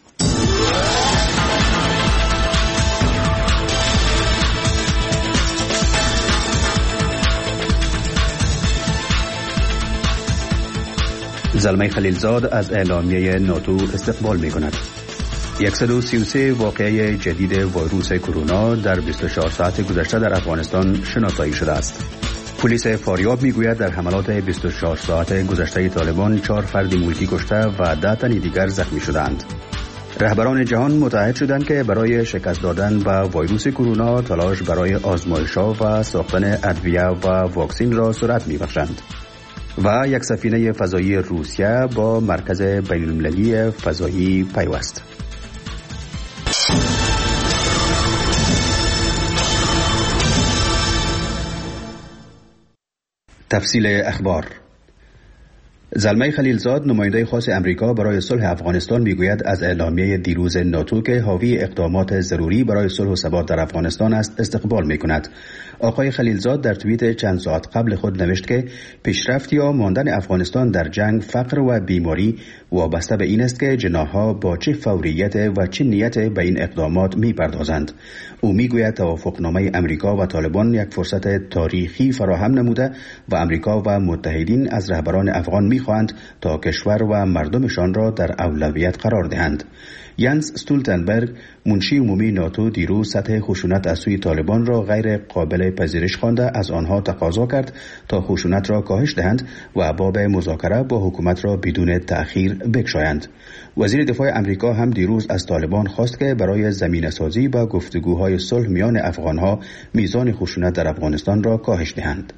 زلمه خلیلزاد از اعلامیه ناتو استقبال می کند. صد و سی و سه واقعه جدید ویروس کرونا در بیست و چهار ساعت گذشته در افغانستان شناسایی شده است. پلیس فاریاب می گوید در حملات بیست و چهار ساعت گذشته طالبان چهار فرد ملکی کشته و ده تن دیگر زخمی شدند. رهبران جهان متحد شدند که برای شکست دادن به ویروس کرونا تلاش برای آزمایش‌ها و ساختن ادویه و واکسین را سرعت می‌بخشند. و یک سفینه فضایی روسیه با مرکز بین‌المللی فضایی پیوست. تفصیل اخبار. زلمه خلیلزاد، نماینده خاص امریکا برای صلح افغانستان، میگوید از اعلامیه دیروز ناتو که حاوی اقدامات ضروری برای صلح و ثبات در افغانستان است استقبال میکند. آقای خلیلزاد در توییت چند ساعت قبل خود نوشت که پیشرفت یا ماندن افغانستان در جنگ، فقر و بیماری وابسته به این است که جناح‌ها با چه فوریت و چه نیت به این اقدامات میپردازند. او میگوید توافقنامه امریکا و طالبان یک فرصت تاریخی فراهم نموده و امریکا و متحدین از رهبران افغان میخواهند تا کشور و مردمشان را در اولویت قرار دهند. ینس استولتنبرگ، منشی عمومی ناتو، دیروز سطح خشونت از سوی طالبان را غیر قابل پذیرش خوانده از آنها تقاضا کرد تا خشونت را کاهش دهند و باب مذاکره با حکومت را بدون تأخیر بگشایند. وزیر دفاع امریکا هم دیروز از طالبان خواست که برای زمینه‌سازی با گفتگوهای صلح میان افغانها میزان خشونت در افغانستان را کاهش دهند.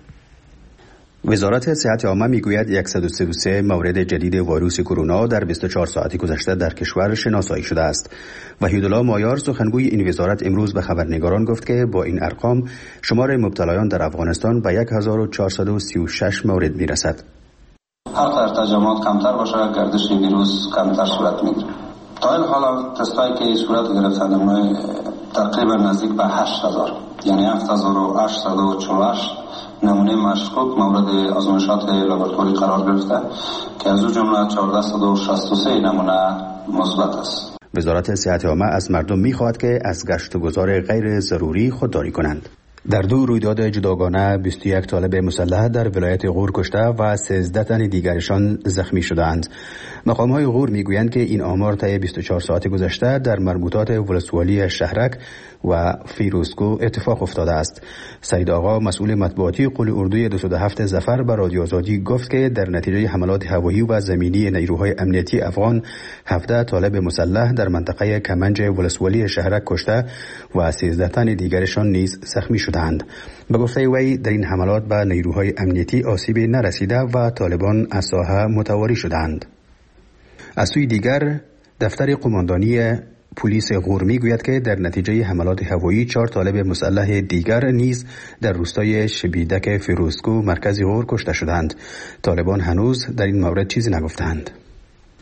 وزارت صحت عامه میگوید صد و سی و سه مورد جدید ویروس کرونا در بیست و چهار ساعت گذشته در کشور شناسایی شده است. وحیدالله مایار، سخنگوی این وزارت، امروز به خبرنگاران گفت که با این ارقام شمار مبتلایان در افغانستان به هزار و چهارصد و سی و شش مورد میرسد. هر قدر تجمعات کمتر باشه گردش ویروس کمتر صورت میگیره. تا این حالا تستایی که صورت گرفتن تقریبا نزدیک به هشت هزار، یعنی هفت هزار و هشتصد و چهل و هشت نمونه مشکوک مورد آزمایشات لابراتواری قرار گرفته که از او جمله چهارصد و شصت و سه نمونه مثبت است. وزارت صحت عامه از مردم می‌خواهد که از گشت و گذار غیر ضروری خودداری کنند. در دو رویداد جداگانه بیست و یک طالب مسلح در ولایت غور کشته و سیزده تن دیگرشان زخمی شدند. مقام‌های غور میگویند که این آمار طی بیست و چهار ساعت گذشته در مربوطات ولسوالی شهرک و فیروزکو اتفاق افتاده است. سید آقا، مسئول مطبوعاتی قول اردوی دویست و هفت ظفر، به رادیو آزادی گفت که در نتیجه حملات هوایی و زمینی نیروهای امنیتی افغان هفده طالب مسلح در منطقه کمنج ولسوالی شهرک کشته و سیزده تن دیگرشان نیز زخمی شدند. به گفته وی در این حملات به نیروهای امنیتی آسیبی نرسیده و طالبان از ساحه متواری شدند. از سوی دیگر دفتر قماندانی پلیس غور میگوید که در نتیجه حملات هوایی چهار طالب مسلح دیگر نیز در روستای شبیدک فیروزکو مرکز غور کشته شدند. طالبان هنوز در این مورد چیزی نگفتند.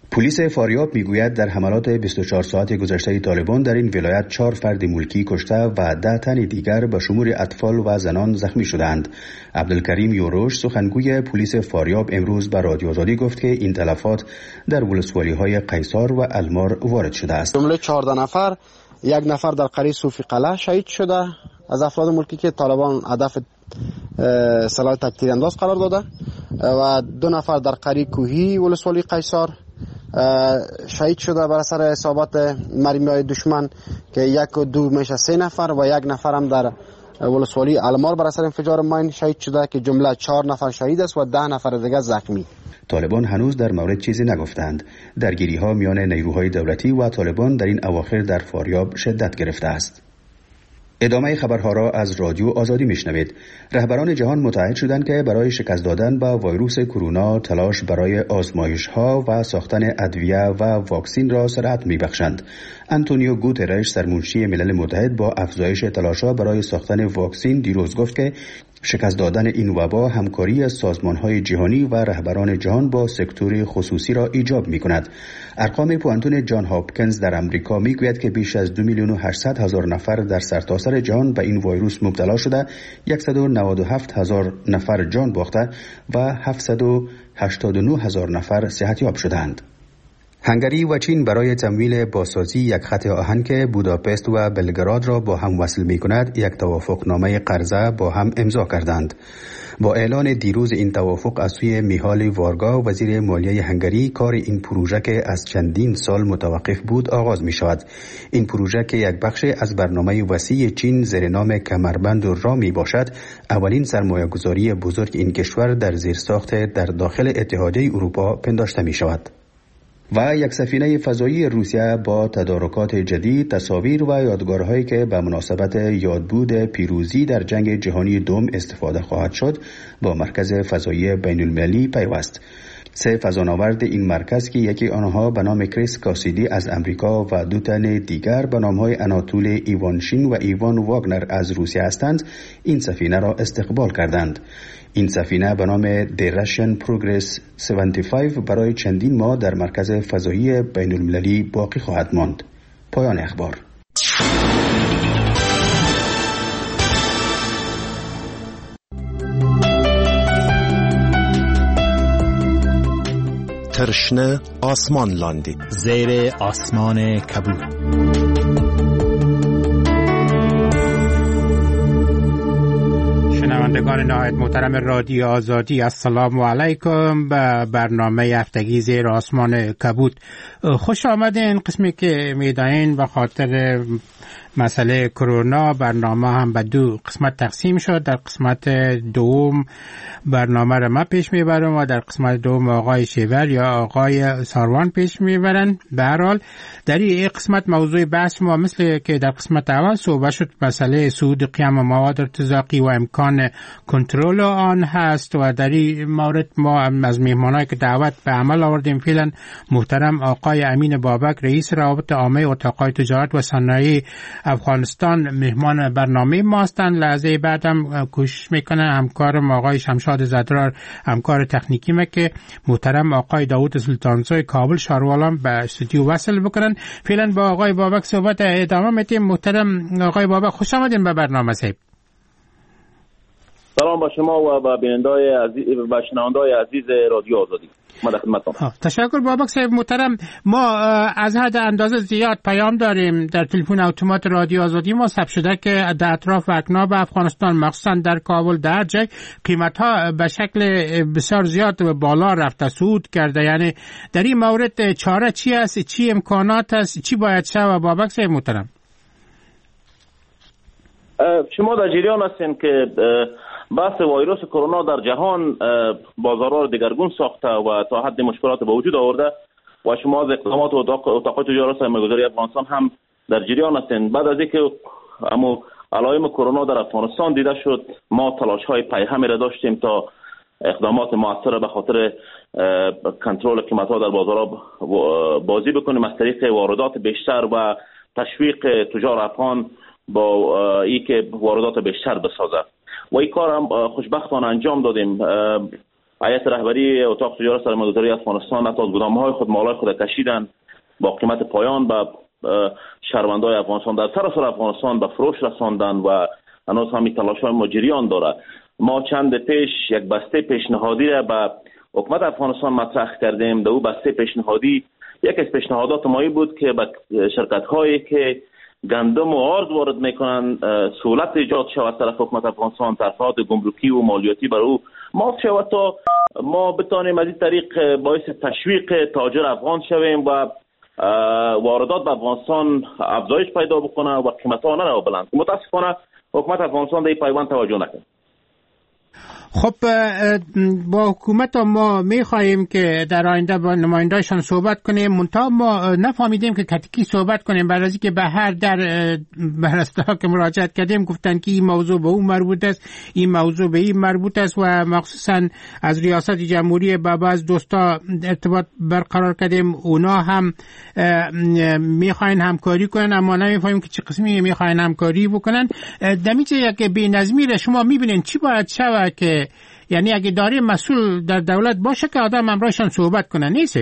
پلیس فاریاب میگوید در حملات بیست و چهار ساعت گذشته طالبان در این ولایت چهار فرد ملکی کشته و ده تن دیگر به شمول اطفال و زنان زخمی شدند. عبدالکریم یوروش سخنگوی پلیس فاریاب امروز به رادیو آزادی گفت که این تلفات در ولسوالی‌های قیصار و المار وارد شده است. جمله چهارده نفر، یک نفر در قریه صوفی قلعه شهید شده از افراد ملکی که طالبان هدف سلاح تکتیر انداز قرار داده و دو نفر در قریه کوهی ولسوالی قیصار شهید شده بر اثر اصابت مرمی‌های دشمن که یک و دو میشه سه نفر و یک نفر هم در ولسوالی المار بر اثر انفجار ماین شهید شده که جمله چهار نفر شهید است و ده نفر دیگر زخمی. طالبان هنوز در مورد چیزی نگفتند. درگیری‌ها میان نیروهای دولتی و طالبان در این اواخر در فاریاب شدت گرفته است. ادامه خبرها را از رادیو آزادی میشنوید. رهبران جهان متحد شدند که برای شکست دادن به ویروس کرونا تلاش برای آزمایش‌ها و ساختن ادویه و واکسین را سرعت میبخشند. آنتونیو گوترش سرمنشی ملل متحد با افزایش تلاش‌ها برای ساختن واکسین دیروز گفت که شکست دادن این وبا همکاری سازمان‌های جهانی و رهبران جهان با سکتور خصوصی را ایجاب می‌کند. ارقام پوانتون جان هاپکینز در آمریکا میگوید که بیش از دو میلیون و هشتصد هزار نفر در سرتاسر جهان به این ویروس مبتلا شده، صد و نود و هفت هزار نفر جان باخته و هفتصد و هشتاد و نه هزار نفر صحتیاب شدند. هنگری و چین برای تمویل بازسازی یک خط آهن که بوداپست و بلگراد را با هم وصل می کند یک توافقنامه قرضه با هم امضا کردند. با اعلان دیروز این توافق از سوی میهال وارگا وزیر مالیه هنگری کار این پروژه که از چندین سال متوقف بود آغاز می شود. این پروژه که یک بخش از برنامه وسیع چین زیر نام کمربند را می باشد، اولین سرمایه گذاری بزرگ این کشور در زیرساخت در داخل اتحادیه اروپا پنداشته می شود. و یک سفینه فضایی روسیه با تدارکات جدید، تصاویر و یادگارهایی که به مناسبت یادبود پیروزی در جنگ جهانی دوم استفاده خواهد شد با مرکز فضایی بین المللی پیوست. سه فضانورد این مرکز که یکی آنها به نام کریس کاسیدی از امریکا و دو تن دیگر به نامهای اناتول ایوانشین و ایوان واگنر از روسیه هستند، این سفینه را استقبال کردند. این سفینه به نام دی راشن پروگرس هفتاد و پنج برای چندین ماه در مرکز فضایی بین المللی باقی خواهد ماند. پایان اخبار. ترشنه آسمان لاندی زیر آسمان کبود. شنوندگان نهایت محترم رادیو آزادی، السلام علیکم به برنامه هفتگی زیر آسمان کبود. خوش آمدین. قسمی که میدانین به خاطر مسئله کرونا برنامه هم به دو قسمت تقسیم شد. در قسمت دوم برنامه را ما پیش میبرم و در قسمت دوم آقای شیور یا آقای ساروان پیش میبرن. به هر حال در این قسمت موضوع بحث ما مثل که در قسمت اول صحبت شد مسئله صعود قیام مواد ارتزاقی و امکان کنترل آن هست و در این مورد ما از مهمانایی که دعوت به عمل آوردیم فعلا محترم آقای امین بابک رئیس روابط عامه اتاق‌های تجارت و صنایع افغانستان مهمان برنامه ما هستند. لحظه بعدم کوشش میکنن همکارم آقای شمشاد زدرار همکار تکنیکی ما که محترم آقای داوود سلطانزوی کابل شاروالان به استودیو وصل بکنن. فعلا با آقای بابک صحبت ادامه میدیم. محترم آقای بابک خوش آمدین به برنامه صاحب. سلام با شما و با بیننده‌های عزیز و شنونده‌های عزیز رادیو آزادی. ما در خدمتتون. تشکر بابک صاحب محترم. ما از حد اندازه زیاد پیام داریم در تلفن اتومات رادیو آزادی ما ثبت شده که در اطراف اکناب افغانستان مخصوصا در کابل در جای قیمت‌ها به شکل بسیار زیاد بالا رفته صعود کرده. یعنی در این مورد چاره چی است؟ چی امکانات است؟ چی باید شود بابک صاحب محترم؟ شما در جریان هستین که بحث ویروس کرونا در جهان بازارها را دگرگون ساخته و تا حد مشکلات به وجود آورده و شما از اقدامات اتاق‌های تجارت سرمایه‌گذاری افغانستان هم در جریان هستین. بعد از اینکه اما علائم کرونا در افغانستان دیده شد ما تلاش‌های پیهمی را داشتیم تا اقدامات موثر به خاطر کنترل قیمت‌ها در بازارها بازی بکنیم از طریق واردات بیشتر و تشویق تجار افغان با اینکه واردات بیشتر بسازه و این کار هم خوشبختانه انجام دادیم. هیئت رهبری اتاق تجارت سرمایه‌گذاری افغانستان حتی از گدام‌های خود مالای خود کشیدن با قیمت پایان به شهروندان افغانستان در سراسر افغانستان به فروش رساندن و هنوز هم تلاش‌های مجریان داره. ما چند پیش یک بسته پیشنهادی را به حکومت افغانستان مطرح کردیم. در او بسته پیشنهادی یک از پیشنهادات ما بود که به شرکت‌هایی که گندم و آرد وارد میکنن سهولت ایجاد شود طرف حکومت افغانستان، ترفعات گمرکی و مالیاتی بر او معاف شود تا ما بتانیم از این طریق باعث تشویق تاجر افغان شویم و واردات به افغانستان افزایش پیدا بکنه و قیمت‌ها نره بلند. متاسفانه حکومت افغانستان در این پیوند توجه نکرد. خب با حکومت ما میخواهیم که در آینده با نماینده‌شان صحبت کنیم، منتها ما نفهمیدیم که کتکی صحبت کنیم، برای اینکه به هر در برسته که مراجعت کردیم گفتن که این موضوع به اون مربوط است، این موضوع به این مربوط است و مخصوصا از ریاست جمهوری با بعض دوستا ارتباط برقرار کردیم، اونا هم میخواین همکاری کنن اما نمیفهمیم که چه قسمی میخواین همکاری بکنن. دمیجه یک بی‌نظمی را شما میبینین چی باید شود که یعنی اگه داری مسئول در دولت باشه که آدم همراهشان صحبت کنه نیست؟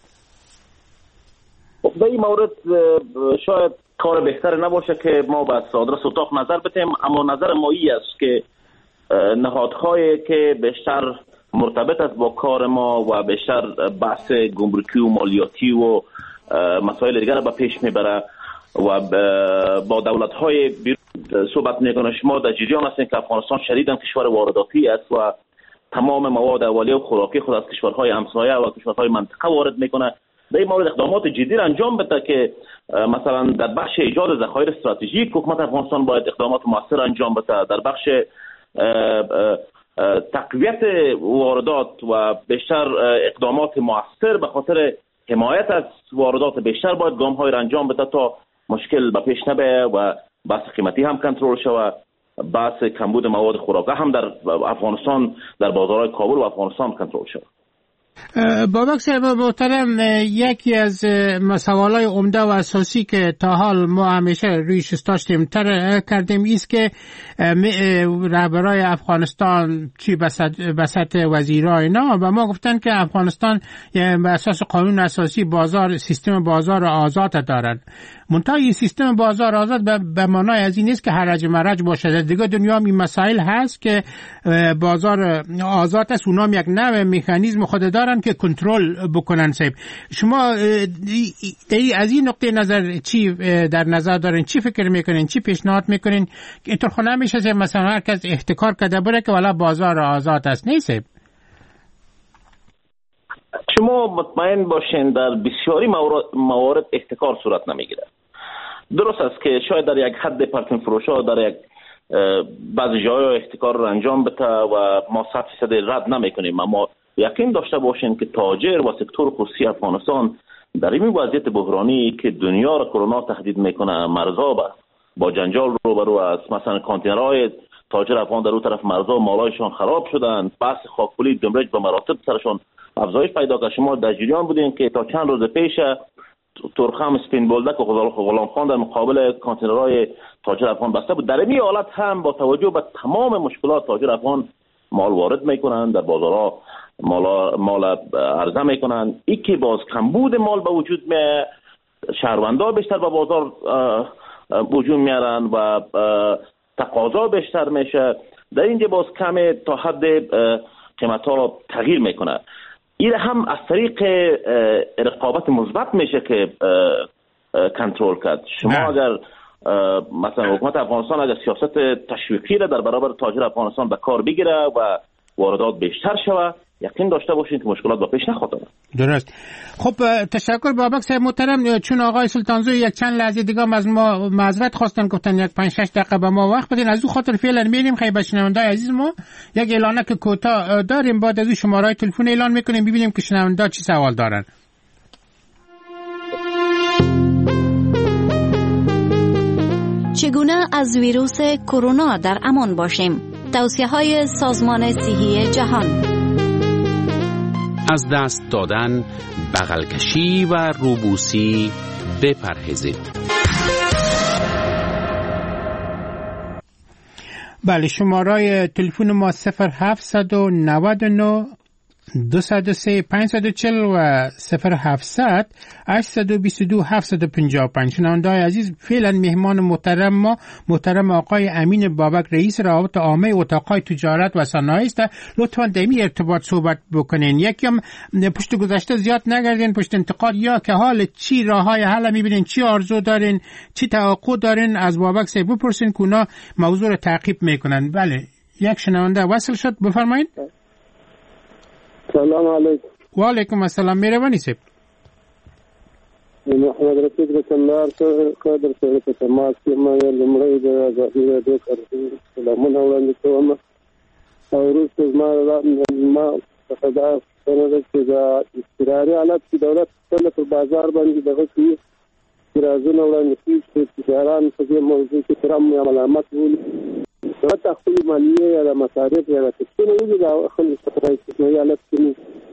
در این مورد شاید کار بهتر نباشه که ما به آدرس اتاق نظر بدیم، اما نظر ما این است که نهادهایی که بیشتر مرتبط است با کار ما و بیشتر بحث گمرکی و مالیاتی و مسائل دیگر به پیش میبره و با دولت‌های بیرون صحبت میکنه. شما در جریان هستین که افغانستان شدیداً کشور وارداتی است و تمام مواد اولیه و خوراکی خود از کشورهای همسایه و کشورهای منطقه وارد میکنه. در این مورد اقدامات جدی را انجام بده که مثلا در بخش ایجاد ذخایر استراتژیک حکومت افغانستان باید اقدامات موثر انجام بده، در بخش تقویت واردات و بیشتر اقدامات موثر به خاطر حمایت از واردات بیشتر باید گام‌های را انجام بده تا مشکل به پیش نبره و بحث قیمتی هم کنترل شود، بحث کمبود مواد خوراکی هم در افغانستان در بازارهای کابل و افغانستان کنترل شود. بابک صاحب محترم، یکی از سوالای عمده و اساسی که تا حال ما همیشه رویش داشتیم تر کردیم ایست که رهبرای افغانستان چی بسط وزیرای اینا و ما گفتن که افغانستان به اساس قانون اساسی بازار سیستم بازار آزاد دارن. منتها این سیستم بازار آزاد به معنای از این نیست که هرج مرج باشه. دیگه دنیا این مسائل هست که بازار آزاد است، اونام یک نوع مکانیزم خود دارن که کنترل بکنن. صاحب شما از این نقطه نظر چی در نظر دارین؟ چی فکر میکنین؟ چی پیشنهاد میکنین که اینطور خود نمیشه که مثلا هر کس احتکار کرده بره که والا بازار آزاد است؟ نیست. شما مطمئن باشین در بسیاری موارد احتکار صورت نمیگیره. درست است که شاید در یک حد پرچم فروشا در یک بعضی جاهای احتکار رو انجام بده و ما صد فیصد رد نمیکنیم، اما یقین داشته باشین که تاجر و سکتور خصوصی افغانستان در این وضعیت بحرانی که دنیا را کرونا تهدید میکنه مرزا با جنجال روبرو است. مثلا کانتینرهای تاجر افغان در اون طرف مرزا مالایشان خراب شدن، بحث خاکپولی دمرج به مراتب سرشان افزایش پیدا کرد. شما در جریان بودین که تا چند روز پیش ترخم اسپین بولدک و غلام خان در مقابل کانتینرهای تاجر افغان بسته بود. در این حالت هم با توجه به تمام مشکلات تاجر افغان مال وارد میکنن، در بازارها مال مال عرضه میکنن. این که باز کمبود مال به وجود میاد، شهروندان بیشتر به بازار وجود میارن و تقاضا بیشتر میشه. در اینجا باز کم تا حد قیمت‌ها تغییر میکنه. این هم از طریق رقابت مثبت میشه که کنترل کرد. شما نه. اگر مثلا حکومت افغانستان اگر سیاست تشویقی را در برابر تاجر افغانستان به کار بگیره و واردات بیشتر شود، یقین داشته باشین که مشکلات با پیش نخواهد آمد. درست. خب تشکر بابک صاحب محترم. چون آقای سلطانزو یک چند لحظه دیگه از ما معذرت خواستن، گفتن یک پنج شش دقیقه به ما وقت بدین. از اون خاطر فعلا میریم خیلی بشنوندای عزیز ما یک اعلانه که کوتاه داریم، بعد از اون شماره تلفن اعلان میکنیم ببینیم که شنوندا چی سوال دارن. چگونه از ویروس کرونا در امان باشیم؟ توصیه‌های سازمان صحی جهان: از دست دادن، بغل کشی و روبوسی بپرهیزید. بله، شماره تلفن ما صفر هفت نه نه دو صد و سه پنجصد و چهل و صفر هفتصد هشتصد و بیست و دو هفتصد و پنجاه و پنج. شنونده‌های عزیز، فعلا مهمان محترم ما محترم آقای امین بابک رئیس روابط عامه اتاق‌های تجارت و صنایع است. لطفاً در این ارتباط صحبت بکنین. یکم پشت گذشته زیاد نگردین، پشت انتقاد، یا که حال چی راههای حل می‌بینین، چی آرزو دارین، چی توقع دارین از بابک صاحب بپرسین که اونا موضوع رو تعقیب میکنن. بله، یک شنونده وصل شد، بفرمایید. سلام علیکم. و علیکم السلام. مهربانی صاحب. محمد رفیق بسندار قادر سره په تماس کې ما لمړی د ازادي رادیو کارکونکو سلامونه وړاندې کوم. او وروسته زما ما څخه دا څنګه چې دا استقراري حالت چې دولت خپل په بازار باندې دغه کوي چې رازونه وړاندې کوي چې تجاران په دې موضوع کې ترام علامات ولي دولت خپل مالیه یا مصارف یا څه نه وي دا خپل استقراري حالت کې.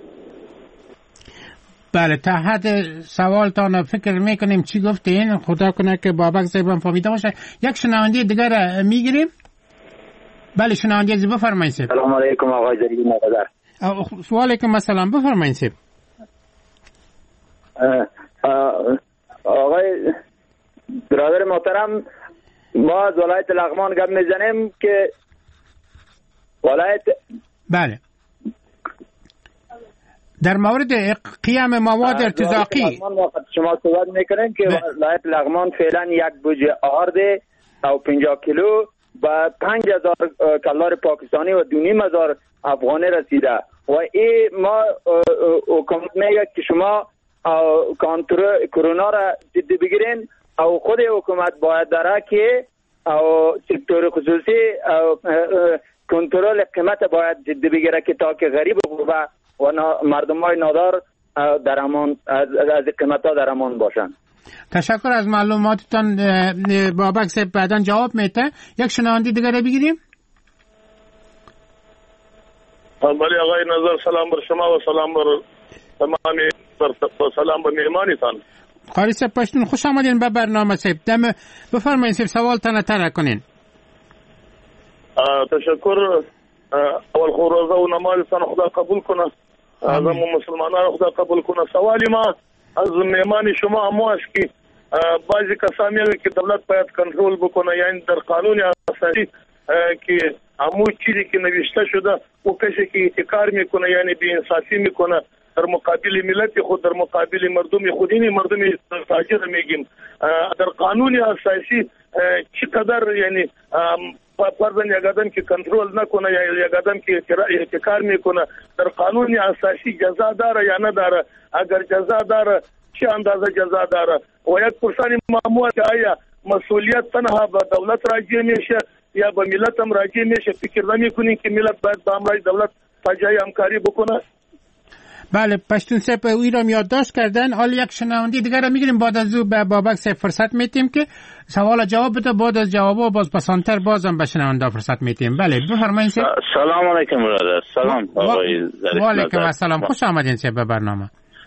بله، تا حد سوالتان فکر میکنیم چی گفتین. خدا کنه که بابک صاحب هم فهمیده باشه. یک شنونده دیگر میگیریم. بله شنونده عزیز بفرمایید. سلام علیکم آقای زریعی نقدر. و علیکم السلام، بفرمایید. آقای برادر محترم، ما از ولایت لغمان گپ میزنیم که ولایت بله در مورد قیام مواد ارتزاقی شما صحبت میکنین که ولایت لغمان فعلا یک بوجه آرد او پنجاه کیلو و پنج هزار کلار پاکستانی و دو نیم هزار افغانی رسیده و این ما حکومت میگه که شما کنترل کرونا را جدی بگیرین او خود حکومت باید داره که او سکتور خصوصی کنترل قیمت باید جدی بگیره که تا که غریب و و مردم های نادار در امان از, از قیمت ها در امان باشن. تشکر از معلوماتتان بابک صاحب، بعدا جواب میده. یک شنونده دیگر بگیریم. بله آقای نظر، سلام بر شما و سلام بر تمام و سلام بر مهمانتان. قاری صاحب پشتون خوش آمدین به برنامه صاحب. دم بفرمایید صاحب، سوالتان طرح کنین. تشکر. اول خو روزه و نمازتان خدا قبول کنه، اعظم مسلمانان خدا قبول کنه. سوالی ما از مهمان شما همو است که بعضی کسان میگه که دولت باید کنترل بکنه، یعنی در قانون اساسی که همو چیزی که نوشته شده او کسی که احتکار میکنه یعنی بی انصافی میکنه در مقابل ملت خود، در مقابل مردم خود، این مردم تاجر میگیم در قانون اساسی چقدر یعنی فرضاً یک آدم که کنترل نکنه یا یک آدم که احتکار میکنه در قانون اساسی جزا داره یا نداره؟ اگر جزا داره چه اندازه جزا داره؟ و یک پرسان معمول که آیا مسئولیت تنها به دولت راجع میشه یا به ملت هم راجع میشه؟ فکر نمیکنین که ملت باید با امرای دولت فاجعه همکاری بکنه؟ بله، پشتون صاحب اوی را یادداشت کردن. حالا یک شنونده دیگر را میگیریم، بعد از او به بابک صاحب فرصت میتیم که سوال جواب بده. بعد از جواب و باز پسانتر بازم به شنونده فرصت میتیم. بله بفرمایید. سلام علیکم برادر. سلام آقای و علیکم السلام، خوش آمدین صاحب به برنامه.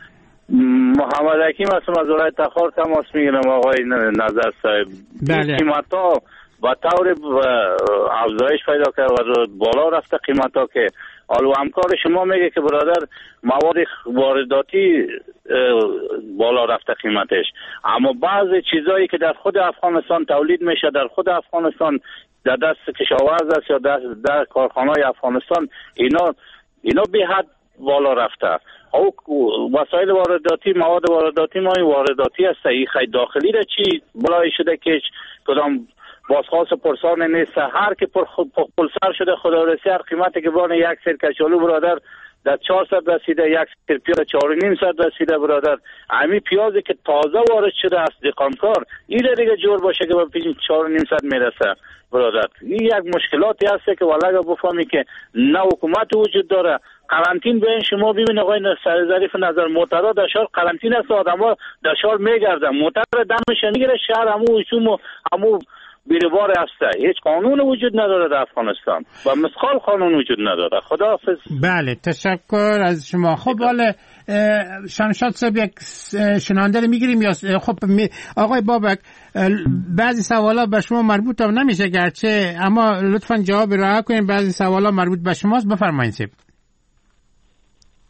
محمد حکیم هستم از ولایت تخار تماس میگیرم آقای نظر صاحب. بله. قیمتا با طور افزایش پیدا کرد و بالا رفته قیمتا که حالا همکار شما میگه که برادر مواد وارداتی بالا رفته قیمتش، اما بعضی چیزایی که در خود افغانستان تولید میشه در خود افغانستان در دست کشاورز است یا در, در کارخانه‌های افغانستان اینا اینا به حد بالا رفته. او وسایل وارداتی مواد وارداتی ما وارداتی است، این خیلی داخلی را چی بلای شده که کدام بازخواست پرسان نیست. هر که پر پلسر شده خدا رسی هر قیمتی که بان یک سر کچالو برادر در چهارصد رسیده، یک سر پیاز چهار و نیم صد رسیده برادر. همین پیازی که تازه وارد شده است دکانکار این دیگه جور باشه که به پیش چهار و نیم صد میرسه برادر. این یک مشکلاتی هست که والا بفهمی که نه حکومت وجود داره. قرنطین به شما ببین آقای ظریف نظر معترض در شهر قرنطین است، آدم‌ها در شهر میگردن معترض دمش میگیره، شهر همو شوم همو بیروار هسته. هیچ قانون وجود نداره در افغانستان و مسخال قانون وجود نداره. خداحافظ. بله تشکر از شما. خب حالا شمشاد صاحب یک شنونده رو میگیریم یا خب آقای بابک بعضی سوالا به شما مربوط هم نمیشه گرچه، اما لطفا جواب رها کنین. بعضی سوالا مربوط به شماست، بفرمایید صاحب.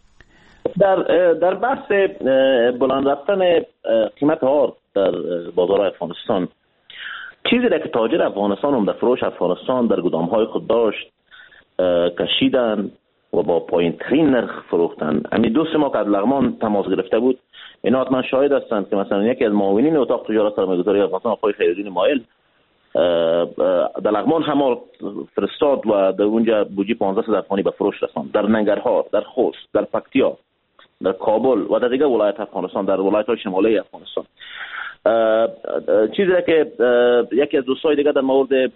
در در بحث بلند رفتن قیمت آرد در بازار افغانستان، چیزی را که تاجر افغانستان هم در فروش افغانستان در گودام‌های خود داشت کشیدن و با پایین ترین نرخ فروختن. همین دو سه ماه که از لغمان تماس گرفته بود، اینا حتما شاهد هستند که مثلا یکی از معاونین اتاق تجارت سرمایه‌گذاری افغانستان آقای خیرالدین مایل در لغمان هم فرستاد و در اونجا بودجه پانزده صد افغانی به فروش رساند. در ننگرهار، در خوست، در پکتیا، در کابل و در دیگر ولایت افغانستان، در ولایت‌های شمالی افغانستان. چیزی که یکی از دوستای دیگه در مورد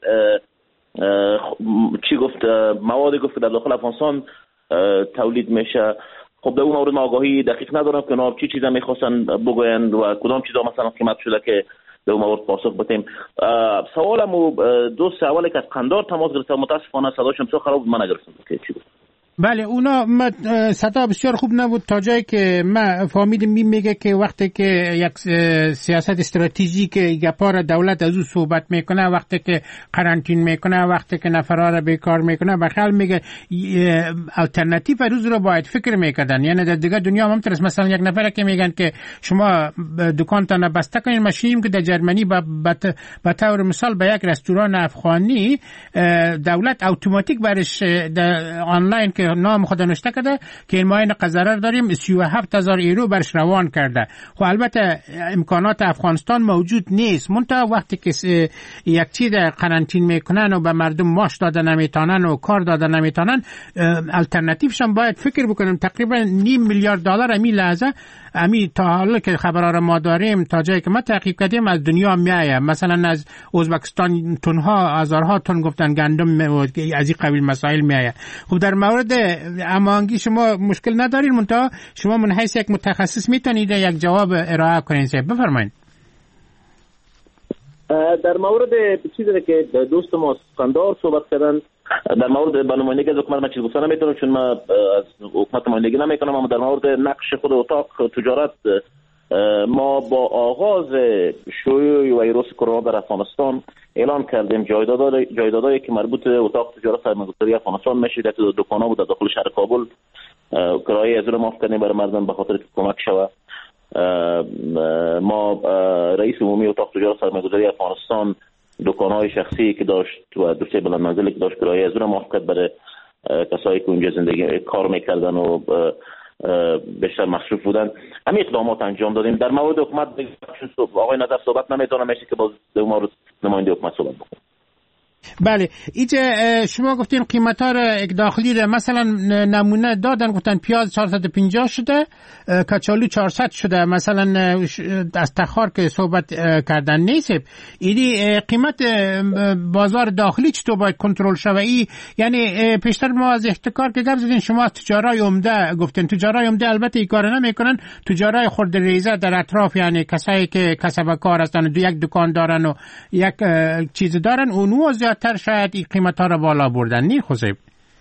چی گفت، مواد گفت در داخل افغانستان تولید میشه. خب در اون مورد ما آگاهی دقیق ندارم که اونا چی چیزا میخواستن بگویند و کدام چیزا مثلا قیمت شده که در اون مورد پاسخ بدیم. سوالمو دوست اولی که از قندار تماس گرفت متاسفانه صداشم بسیار خراب بود، من نگرفتم که چی بود. بله اونا صدا بسیار خوب نبود تا جایی که من فهمیدم میگه که وقتی که یک سیاست استراتژیک گپار دولت از او صحبت میکنه، وقتی که قرنطین میکنه، وقتی که نفرها را بیکار میکنه، بخیال میگه الټرناتیو روز رو باید فکر میکردن. یعنی در دیگه دنیا هم همینطور است. مثلا یک نفر که میگن که شما دکانتان بسته کنین، ماشینیم که در جرمنی به طور مثال به یک رستوران افغانی دولت اتوماتیک برش آنلاین که نام خود نوشته کرده که این ماین قذرر داریم سی و هفت هزار یورو برش روان کرده. خب البته امکانات افغانستان موجود نیست، منتها وقتی که یک چیز قرنطین میکنن و به مردم ماش دادن نمیتونن و کار دادن نمیتونن، الټرناتیوش هم باید فکر بکنیم. تقریبا نیم میلیارد دلار امی لحظه امی تا حالا که خبرها را ما داریم تا جایی که ما تحقیق کردیم از دنیا میایه. مثلا از ازبکستان تنها هزارها تن گفتن گندم از این قبیل مسائل میایه. خب در مورد امانگی شما مشکل ندارین، منتها شما من حیث یک متخصص میتونید یک جواب ارائه کنین. بفرمایید. در مورد چیزی که دوست ما قندار صحبت کردن در مورد نمایندگی از حکومت من چیز گفتن نمیتونم چون من از حکومت نمایندگی نمیکنم، اما در مورد نقش خود اتاق تجارت ما با آغاز شیوع ویروس کرونا در افغانستان اعلان کردیم جایدادهای جایدادهایی که مربوط به اتاق تجارت سرمایه‌گذاری افغانستان میشه که دکان‌ها بود در داخل شهر کابل کرایه از اون معاف کردیم برای مردم به خاطر که کمک شوه. ما رئیس عمومی اتاق تجارت سرمایه‌گذاری افغانستان دکان‌های شخصی که داشت و دو سه بلند منزلی که داشت کرایه از اون معاف کرد برای کسایی که اونجا زندگی کار میکردن و بیشتر مصروف بودن. همین اقدامات انجام دادیم. در مورد حکومت آقای نظر صحبت نمیتونم، میشه که باز در مورد نماینده حکومت صحبت بکنم. بله اینجا شما گفتین قیمت ها را داخلی را مثلا نمونه دادن، گفتن پیاز چهارصد و پنجاه شده، کچالو چهارصد شده، مثلا از تخار که صحبت کردن نیست. اینی قیمت بازار داخلی چطور باید کنترل شوه؟ ای یعنی پیشتر ما از احتکار که گفت زدین، شما تجارای عمده گفتین. تجارای عمده البته این کار نمیکنن، تجارای خرد ریزه در اطراف، یعنی کسایی که کسب کار هستن و یک دکان دارن و یک چیز دارن، اونو زیادتر شاید این قیمت ها را بالا بردن. نی خوزیب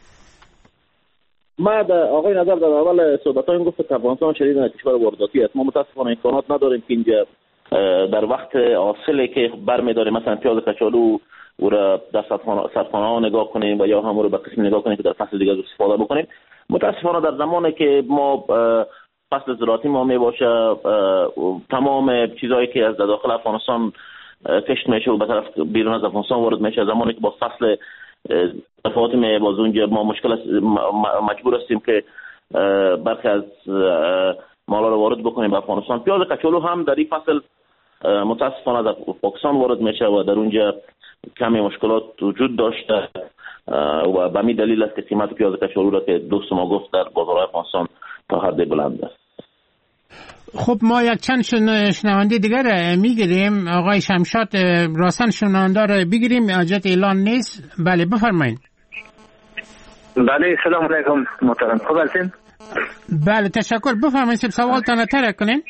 ما آقای نظر در اول صحبت هایم گفت که افغانستان شدیداً کشور وارداتی است. ما متاسفانه امکانات نداریم که اینجا در وقت حاصلی که برمی‌داریم مثلا پیاز کچالو او را در سرخانه ها نگاه کنیم و یا هم رو به قسم نگاه کنیم که در فصل دیگه استفاده بکنیم. متاسفانه در زمانی که ما فصل زراعتی ما می باشه، تمام چیزهایی که از داخل افغانستان کشت میشه و به طرف بیرون از افغانستان وارد میشه، زمانی که با فصل دفعات می باز اونجا ما مشکل مجبور هستیم که برخی از مالا رو وارد بکنیم به افغانستان. پیاز کچالو هم در این فصل متاسفانه از پاکستان وارد میشه و در اونجا کمی مشکلات وجود داشته و به همین دلیل است که قیمت پیاز کچالو را که دوست ما گفت در بازار افغانستان تا حد بلند است. خب ما یک چند شنونده دیگر میگیریم. آقای شمشاد راسن شنونده را بگیریم، حاجت اعلان نیست. بله بفرمایید. بله سلام علیکم محترم، خوب هستین؟ بله تشکر. بفرمایید سوال تان تر کنین.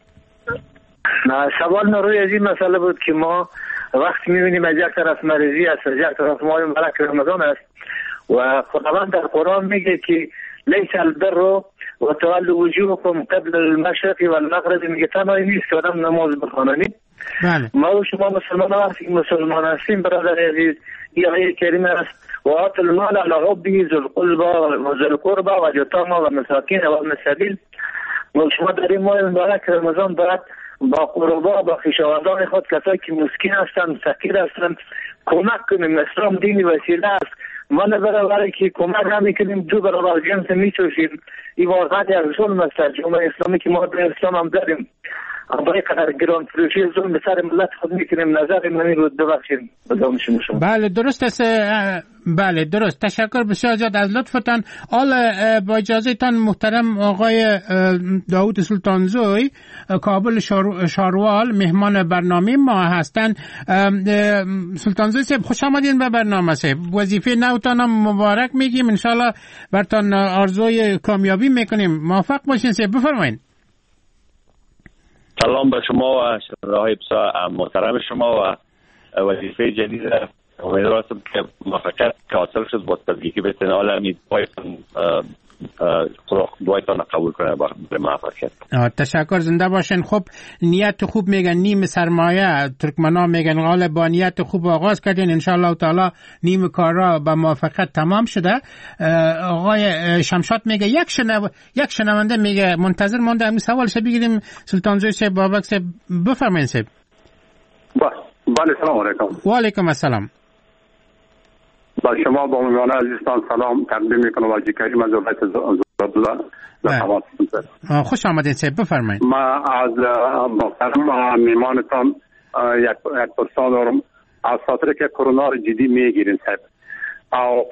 سوال نروی از این مسئله بود که ما وقتی میبینیم از یک طرف مریضی است، از یک طرف ماه مبارک رمضان است و خداوند در قرآن میگه که لیس البر و تولوا وجوهکم قبل المشرق والمغرب، میگه تنهایی نیست که آدم نماز بخوانه. بله ما و شما مسلمان هستیم، مسلمان هستیم برادر عزیز. این آیه کریمه است و آت المال على حبه ذو القربى و ذو القربى و یتامى و مساکین و ابن السبیل و شما در این ماه مبارک رمضان باید با قربا با خویشاوندان خود کسایی که مسکین هستند فقیر هستند کمک کنیم. اسلام دین وسیله است. ما نه برای که کمک نمیکنیم دو برابر جنس میچوشیم. این واقعا یک ظلم است. جمهوری اسلامی که ما در اسلام هم داریم برای قدر گران فروشی ظلم به سر ملت خود میکنیم. نظر من رو ببخشید. بله درست است. بله درست. تشکر بسیار زیاد از لطفتان. حالا با اجازه تان محترم آقای داوود سلطانزوی کابل شاروال مهمان برنامه ما هستند. سلطانزوی صاحب خوش آمدین به برنامه صاحب. وظیفه نوتان مبارک میگیم. انشالله برتان آرزوی کامیابی میکنیم. موفق باشین صاحب. بفرمایید. سلام به شما و شنونده‌های بسیار محترم شما و وظیفه جدید. امیدوارم که موفقیت حاصل شد با تبلیغی بتن حالا امیدوارم خدا دعایتان قبول کنه با موفقیت. تشکر. زنده باشین. خب نیت خوب میگن نیم سرمایه. ترکمنا میگن حالا با نیت خوب آغاز کردین ان شاء الله تعالی نیم کارا با موفقیت تمام شده. آقای شمشاد میگه یک شنو یک شنونده میگه منتظر مونده همین سوالش بگیریم. سلطانزوی صاحب بابک صاحب بفرمایید صاحب. بله سلام علیکم. و علیکم السلام. با شما با مهمان عزیزتان سلام تقدیم میکنم و کریم از دولت زادالله در تماس. خوش آمدید صاحب بفرمایید. ما از محترم مهمانتان یک یک پرسان دارم. از خاطر که کرونا رو جدی میگیرین صاحب او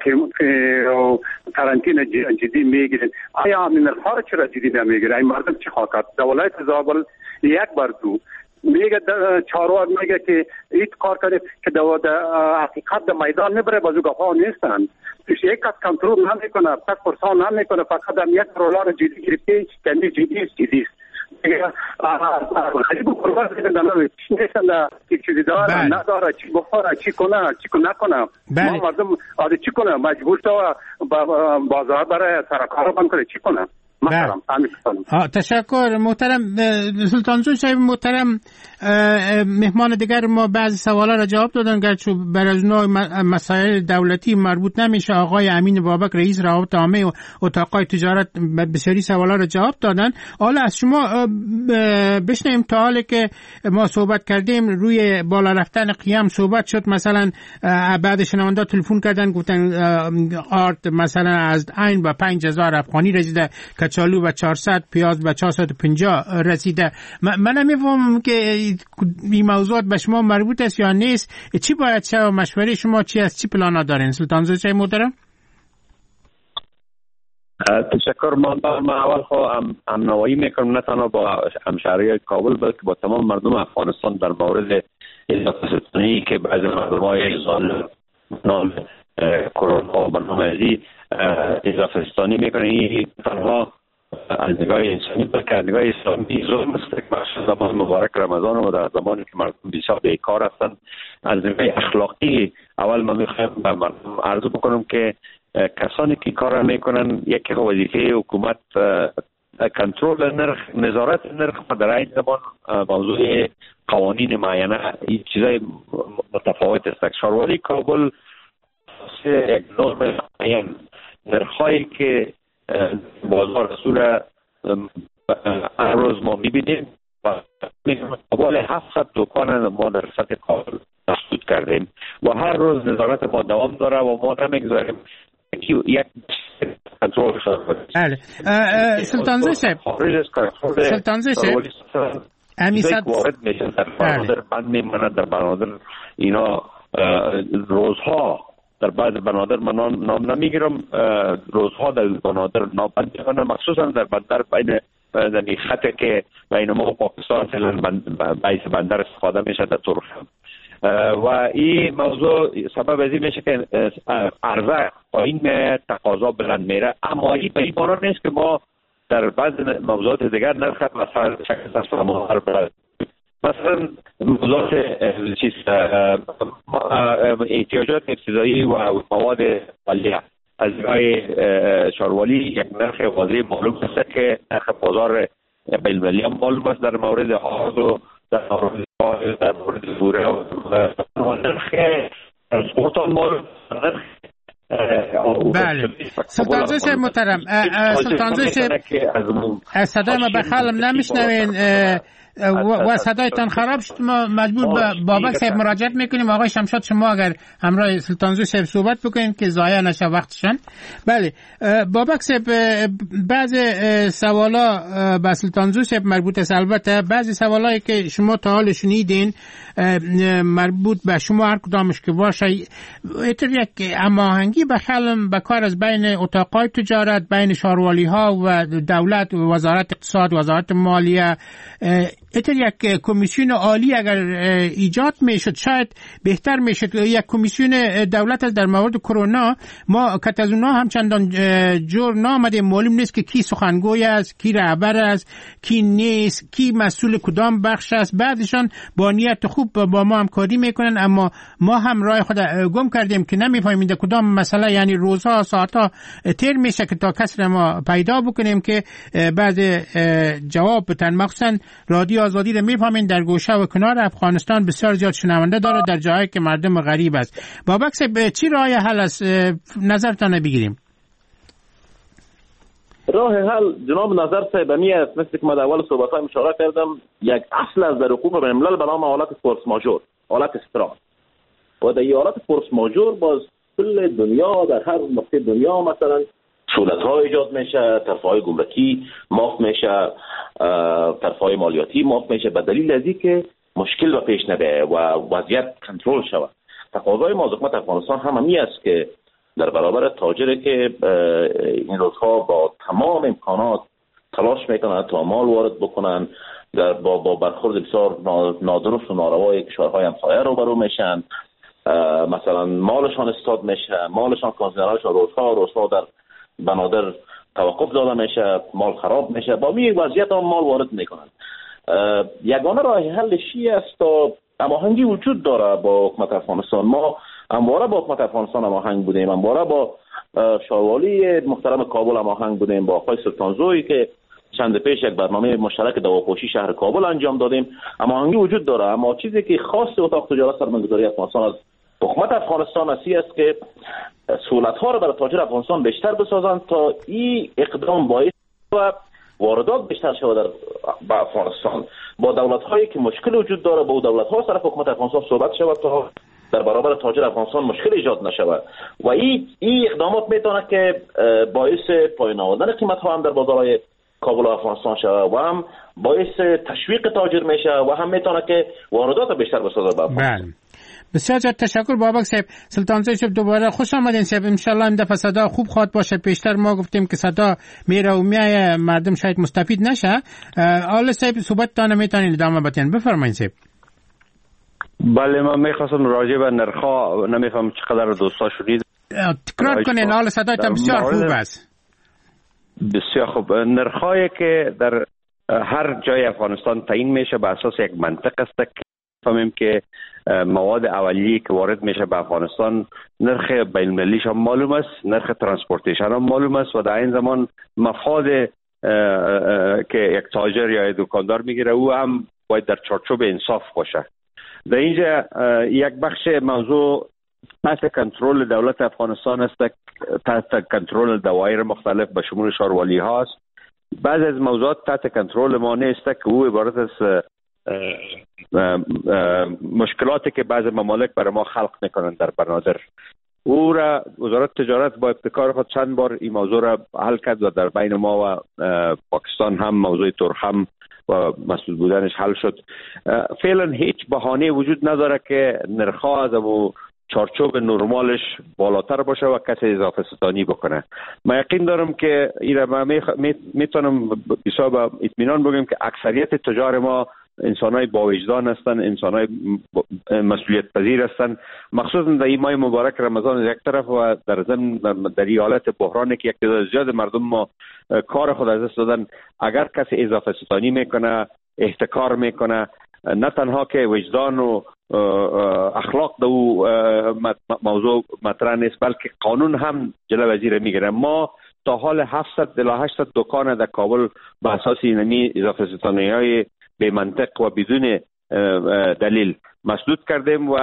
قرنطینه جدی میگیرین آیا این نرخ‌ها چرا جدی نمیگیرین؟ این مردم چه خاطر دولت زابل یک بار دو میگه چهارواق میگه که ایت کار کنید که دو حقیقت در میدان نبره بازو گفا نیستن. پیش یک کس کنترل نمیکنه تک پرسان نمیکنه فقط هم یک رولار جدی گرفته کنی جدی است جدی است خیلی قربان دیدن دانوی چی نیستن که چیزی داره نداره چی بخوره چی کنه چی نکنه. ما مردم آده چی کنه مجبور تو بازار برای سرکار بند کنه چی کنه. ها تشکر محترم سلطانزوی صاحب محترم. مهمان دیگر ما بعضی سوالا را جواب دادن گرچه بر از نوع مسائل دولتی مربوط نمیشه. آقای امین بابک رئیس روابط عامه و اتاقای تجارت بسیاری سوالا را جواب دادن. حالا از شما بشنیم تا حالی که ما صحبت کردیم روی بالا رفتن قیام صحبت شد. مثلا بعد شنونده تلفن کردن گفتن آرد مثلا از عین با پنج هزار افغانی رسیده، کچالو به چهارصد، پیاز به چهارصد و پنجاه رسیده. من نمیفهمم که این موضوعات به شما مربوط است یا نیست. چی باید شد و مشوره شما چی است؟ چی پلانا دارین سلطانزوی صاحب محترم؟ تشکر. من اول خو ام نوایی میکنم نه تنها با همشهری کابل بلکه با تمام مردم افغانستان در مورد اضافه ستونی که بعضی مردم های ظالم نام کرونا و برنامه ازی اضافه ستانی میکنه. این تنها از نگاه انسانی بلکه از نگاه اسلامی ظلم است که بخش زمان مبارک رمضان و در زمانی که مردم بسیار بیکار هستند از نگاه اخلاقی اول من میخوایم به مردم عرض بکنم که کسانی که کار میکنن یک وظیفه حکومت کنترل نرخ نظارت نرخ و در این زمان موضوع قوانین معینه این چیزای متفاوت است. شاروالی کابل یک نرم معین نرخایی که بازار صورت هر روز ما میبینیم و حوال هفتصد دکان ما در سطح کابل مسدود کردیم و هر روز نظارت ما دوام داره و ما نمیگذاریم یک کنترل شده. بله سلطانزوی صاحب سلطانزوی صاحب امیصد وارد میشن در بنادر بند میماند در بنادر اینا روزها در بعض بنادر من نام نمیگیرم روزها در بنادر نابند میکنن مخصوصا در بندر بین زمین خطه که بین ما و پاکستان باعث بندر استفاده میشه در طرف و این موضوع سبب از این میشه که عرضه پایین میره تقاضا بلند میره. اما این به این معنی نیست که ما در بعض موضوعات دیگر نرخ مثلا شکل سرمایه‌دار بلند مثلا موضوعات چیز احتیاجات ابتدایی و مواد اولیه از نگاه شاروالی یک نرخ واضح معلوم است که نرخ بازار بین‌المللی هم معلوم است در مورد آرد و در مورد در مورد زوره و نرخ ترانسپورت هم معلوم نرخ بله سلطان زوی صاحب محترم، سلطان زوی صاحب صدای ما به خالم نمیشنوین و صدایتان خراب شد، ما مجبور به بابک صاحب مراجعت میکنیم. آقای شمشاد شما اگر همراه سلطان زوی صاحب صحبت بکنیم که ضایع نشه وقتشان. بله بابک صاحب، بعض سوالا به سلطان زوی صاحب مربوط است. البته بعضی سوالایی که شما تا حال شنیدین مربوط به شما هر کدامش که باشه، اینطور یک هماهنگی به خلم به کار از بین اتاقای تجارت، بین شاروالی ها و دولت، وزارت اقتصاد، وزارت مالیه، اینطور یک کمیسیون عالی اگر ایجاد میشد شاید بهتر میشد. یک کمیسیون دولت از در مورد کرونا ما که از اونها هم چندان جور نامده، معلوم نیست که کی سخنگوی است، کی رهبر است، کی نیست، کی مسئول کدام بخش است. بعضشان با نیت خوب با ما همکاری میکنن، اما ما هم راه خود گم کردیم که نمیفهمیم در کدام مسئله، یعنی روزها ساعتها تیر میشه که تا کسر ما پیدا بکنیم که بعد جواب بتن. مخصوصا رادیو آزادی رو میفهمین در گوشه و کنار افغانستان بسیار زیاد شنونده داره در جایی که مردم غریب است. بابک صاحب چی راه حل است؟ نظرتان بگیریم. راه حل جناب نظر صاحب می است، مثل که ما در اول صحبت‌های اشاره کردم، یک اصل از در حقوق بین الملل به نام حالت فورس ماژور، حالت استرا. و در این حالت فورس ماژور باز کل دنیا، در هر نقطه دنیا مثلا سهولت‌ها ایجاد میشه، طرف‌های گمرکی معاف میشه، طرف‌های مالیاتی معاف میشه، به دلیل از اینکه مشکل به پیش نبره و وضعیت کنترل شود. تقاضای ما از حکومت افغانستان هم همین است که در برابر تاجری که این روزها با تمام امکانات تلاش میکنند تا مال وارد بکنن، در با, با برخورد بسیار نادرست و ناروای کشورهای همسایه روبرو میشن، مثلا مالشان استاد میشه، مالشان کانتینرهایشان روزها روزها در بنادر توقف داده میشه، مال خراب میشه، با می وضعیت هم مال وارد میکنن. یگانه راه حلش است تا هماهنگی وجود داره با حکومت افغانستان. ما همواره با حکومت افغانستان هماهنگ بودیم، همواره با شاروالی محترم کابل هماهنگ بودیم، با آقای سلطان زوی که چند پیش یک برنامه مشترک دواپوشی شهر کابل انجام دادیم. هماهنگی وجود داره، اما چیزی که خاص اتاق تجارت سرمایه‌گذاری افغانستان از حکومت افغانستان اسی است که سهولت‌ها را برای تاجر افغانستان بیشتر بسازند تا این اقدام باعث و واردات بیشتر شود در افغانستان. با دولت‌هایی که مشکل وجود داره، با دولت‌ها طرف حکومت افغانستان صحبت شود تا در برابر تاجر افغانستان مشکل ایجاد نشود. و این این اقدامات میتونه که باعث پایین آوردن قیمت‌ها هم در بازارهای کابل و افغانستان شود و هم باعث تشویق تاجر میشه و هم میتونه که واردات بیشتر بسازه. بله بسیار زیاد تشکر بابک صاحب. سلطان زوی صاحب دوباره خوش آمدین صاحب. ان شاء الله این دفعه صدا خوب خواد باشه. پیشتر ما گفتیم که صدا میره و میایه، مردم شاید مستفید نشه. آل صاحب صحبتتان میتونین ادامه بدین، بفرمایید صاحب. بله من میخواستم راجع به نرخ‌ها، نمیفهم چقدر دوستا شدید تکرار کنین، آل صدایتان بسیار خوب است. بسیار خوب. نرخ‌هایی که در هر جای افغانستان تعیین میشه به اساس یک منطق است که فهمیم که مواد اولیه که وارد میشه به افغانستان نرخ بین المللیش هم معلوم است، نرخ ترانسپورتیشن هم معلوم است و در این زمان مفاد که یک تاجر یا دکاندار میگیره او هم باید در چارچوب انصاف باشه. در اینجا یک بخش موضوع تحت کنترل دولت افغانستان است، تحت کنترل دوایر مختلف به شمول شاروالی هاست. بعض از موضوعات تحت کنترل ما نیست که او عبارت از مشکلاتی که بعض ممالک برای ما خلق میکنند در بنادر. او را وزارت تجارت با ابتکار خود چند بار این موضوع را حل کرد و در بین ما و پاکستان هم موضوع ترخم و مسئول بودنش حل شد. فعلا هیچ بهانه وجود نداره که نرخ‌ها از او چارچوب نرمالش بالاتر باشه و کسی اضافه ستانی بکنه. من یقین دارم که این ما میتونم بسیار با اطمینان بگم که اکثریت تجار ما انسانای با وجدان هستند، انسانای مسئولیت پذیر هستند. مخصوصا در این ماه مبارک رمضان از یک طرف و در ضمن در این حالت بحرانی که یک تعداد زیاد مردم ما کار خود از دست دادن، اگر کسی اضافه ستانی میکنه، احتکار میکنه، نه تنها که وجدان و اخلاق دو موضوع مطرح نیست بلکه قانون هم جلو وزیر میگیره. ما تا حال هفتصد الی هشتصد دکان در کابل به اساس اینمی اضافه ستانی های به منطق و بدون دلیل مسدود کردیم و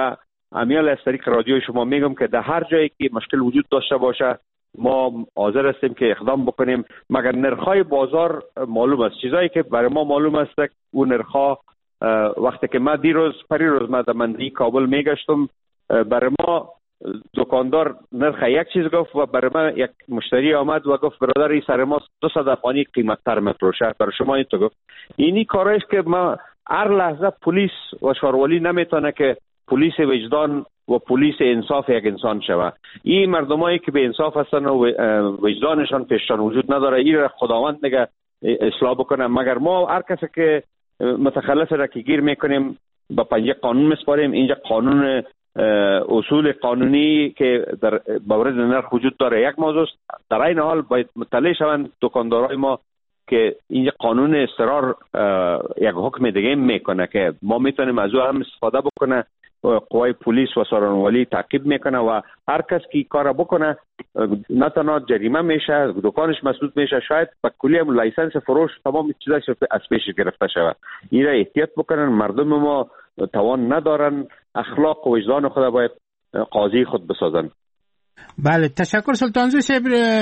امیال از طریق رادیو شما میگم که در هر جایی که مشکل وجود داشته باشه ما حاضر هستیم که اقدام بکنیم، مگر نرخ‌های بازار معلوم است. چیزایی که برای ما معلوم است اون نرخ‌ها وقتی که ما دیروز پریروز ما در منطقه کابل میگشتم، برای ما دکاندار نرخ یک چیز گفت و برای ما یک مشتری آمد و گفت برادر این سر ما دویست افغانی قیمت‌تر میفروشه، برای شما این تو گفت. اینی کارش که ما هر لحظه پلیس و شاروالی نمیتونه که پلیس وجدان و پلیس انصاف یک انسان شوه. این مردمایی که به انصاف هستن و وجدانشان پیششان وجود نداره، این را خداوند نگه اصلاح بکنه. مگر ما هر کسی که متخلف را که گیر میکنیم با پنجه قانون میسپاریم. اینجا قانون اصول قانونی که در مورد نرخ وجود داره یک موضوع است. در این حال باید مطلع شوند دکاندارای ما که اینجا قانون اضطرار یک حکم دیگه میکنه که ما میتونیم از او هم استفاده بکنه. قوای پلیس و سارانوالی تعقیب میکنه و هر کس که کار بکنه نه تنها جریمه میشه، دکانش مسدود میشه، شاید به کلی هم لایسنس فروش تمام چیزاش از پیش گرفته شود. این را احتیاط بکنن. مردم ما توان ندارن، اخلاق و وجدان خود باید قاضی خود بسازن. بله تشکر سلطانزو صاحب.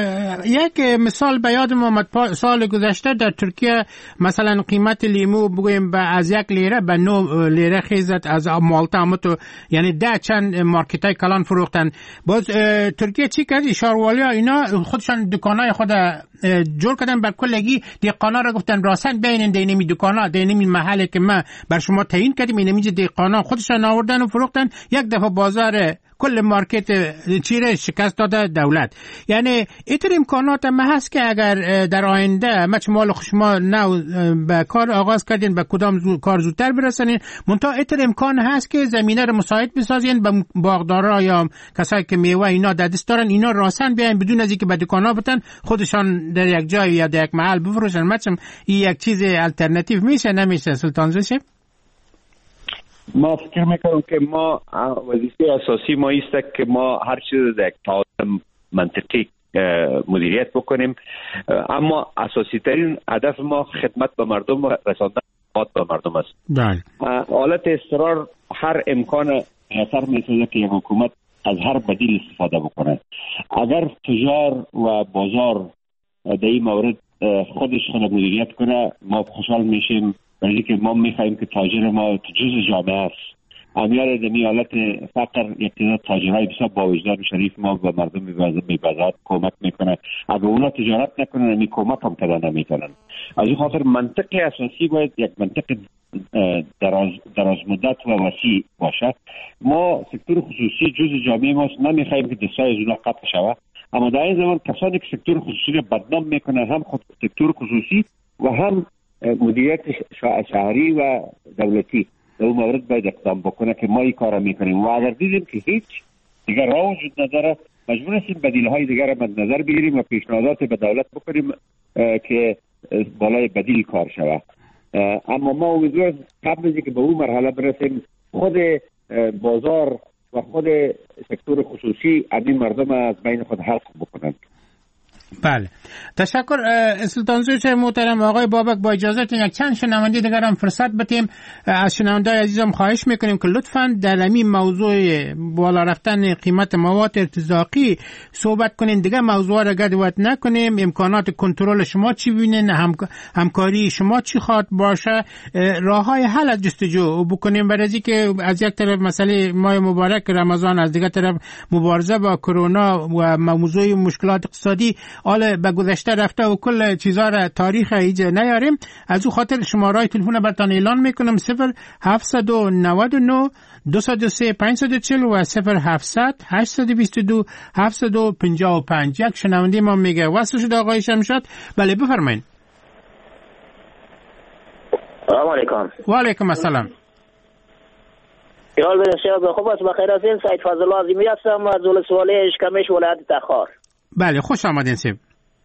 یک مثال به یادم آمد سال گذشته در ترکیه مثلا قیمت لیمو بگویم به از یک لیره به نه لیره خیزت، از مالتا همتو یعنی ده چند مارکت های کلان فروختن. باز ترکیه چی کرد؟ شاروالی اینا خودشان دکانای خود جور کردن بر کلگی، دیقانا را گفتن راسن بینن دینمی دکانا دینمی محله که ما بر شما تعیین کردیم اینمی دیقانا خودشان آوردن و فروختن. یک دفعه بازار کل مارکت چیره شکست داده دولت. یعنی ایتر امکانات ما هست که اگر در آینده ما مال شما نو به کار آغاز کردین به کدام زو کار زودتر برسونین، منتها ایتر امکان هست که زمینه رو مساعد بسازین به باغدارا یا کسایی که میوه اینا در دست دارن اینا راسن بیاین بدون از اینکه به دکانا بتن خودشان در یک جای یا در یک محل بفروشن. مثلا این یک چیز الटरनेटिव میشه نمیشه سلطانزو صاحب؟ ما فکر میکنم که ما وظیفه اساسی ما است که ما هر چیز در یک تعادل منطقی مدیریت بکنیم، اما اساسی ترین هدف ما خدمت به مردم و رساندن خدمات به مردم است. بله. حالت اضطرار هر امکان اثر میسازه که یک حکومت از هر بدیل استفاده بکنه. اگر تجار و بازار در این مورد خودش خود مدیریت کنه ما خوشحال میشیم، برای که ما میخوایم که تاجر ما جزء جامعه است. امیال دمی حالت فقر یک تعداد تاجرای بسیار با وجدان شریف ما و مردم میبازد کمک میکنه. اگر اونا تجارت نکنن نمی کمک هم کردن نمیکنن. از این خاطر منطق اساسی باید یک منطق دراز, دراز مدت و وسیع باشه. ما سکتور خصوصی جزء جامعه ما نمیخوایم که دستای از اونا قطع شود، اما در این زمان کسانی که سکتور خصوصی رو بدنام میکنن هم خود سکتور خصوصی و هم مدیریت شهری و دولتی در اون مورد باید اقدام بکنه که ما این کار میکنیم و اگر دیدیم که هیچ دیگر راه وجود نداره مجبور هستیم بدیل های دیگر را مد نظر بگیریم و پیشنهادات به دولت بکنیم که بالای بدیل کار شود. اما ما امیدواریم قبل از اینکه به اون مرحله برسیم خود بازار و خود سکتور خصوصی این مردم از بین خود حل بکنند. بله تشکر سلطانزو صاحب محترم. آقای بابک با اجازهتون یک چند شنونده دیگر هم فرصت بدیم. از شنونده‌های عزیزم خواهش میکنیم که لطفاً در این موضوع بالا رفتن قیمت مواد ارتزاقی صحبت کنین، دیگه موضوع را گردوت نکنیم. امکانات کنترل شما چی بینین، هم... همکاری شما چی خواهد باشه، راههای حل از جستجو بکنیم. برای که از یک طرف مسئله ماه مبارک رمضان، از دیگر طرف مبارزه با کرونا و موضوع مشکلات اقتصادی حالا به گذشته رفته و کل چیزا را تاریخ ایجا نیاریم. از او خاطر شماره تلفن براتون اعلان میکنم صفر هفتصد و نود و نه دویست و سه پانصد و چهل و صفر هفتصد هشتصد و بیست و دو هفتصد و پنجاه و پنج. یک شنونده ما میگه واسه شده آقای شمشاد. بله بفرمایید. سلام علیکم. و علیکم السلام. یال بسیار خوب است. بخیر هستین؟ سید فضل عظیمی هستم از ولسوالی اشکمش ولایت تخار. بله خوش آمدین سید.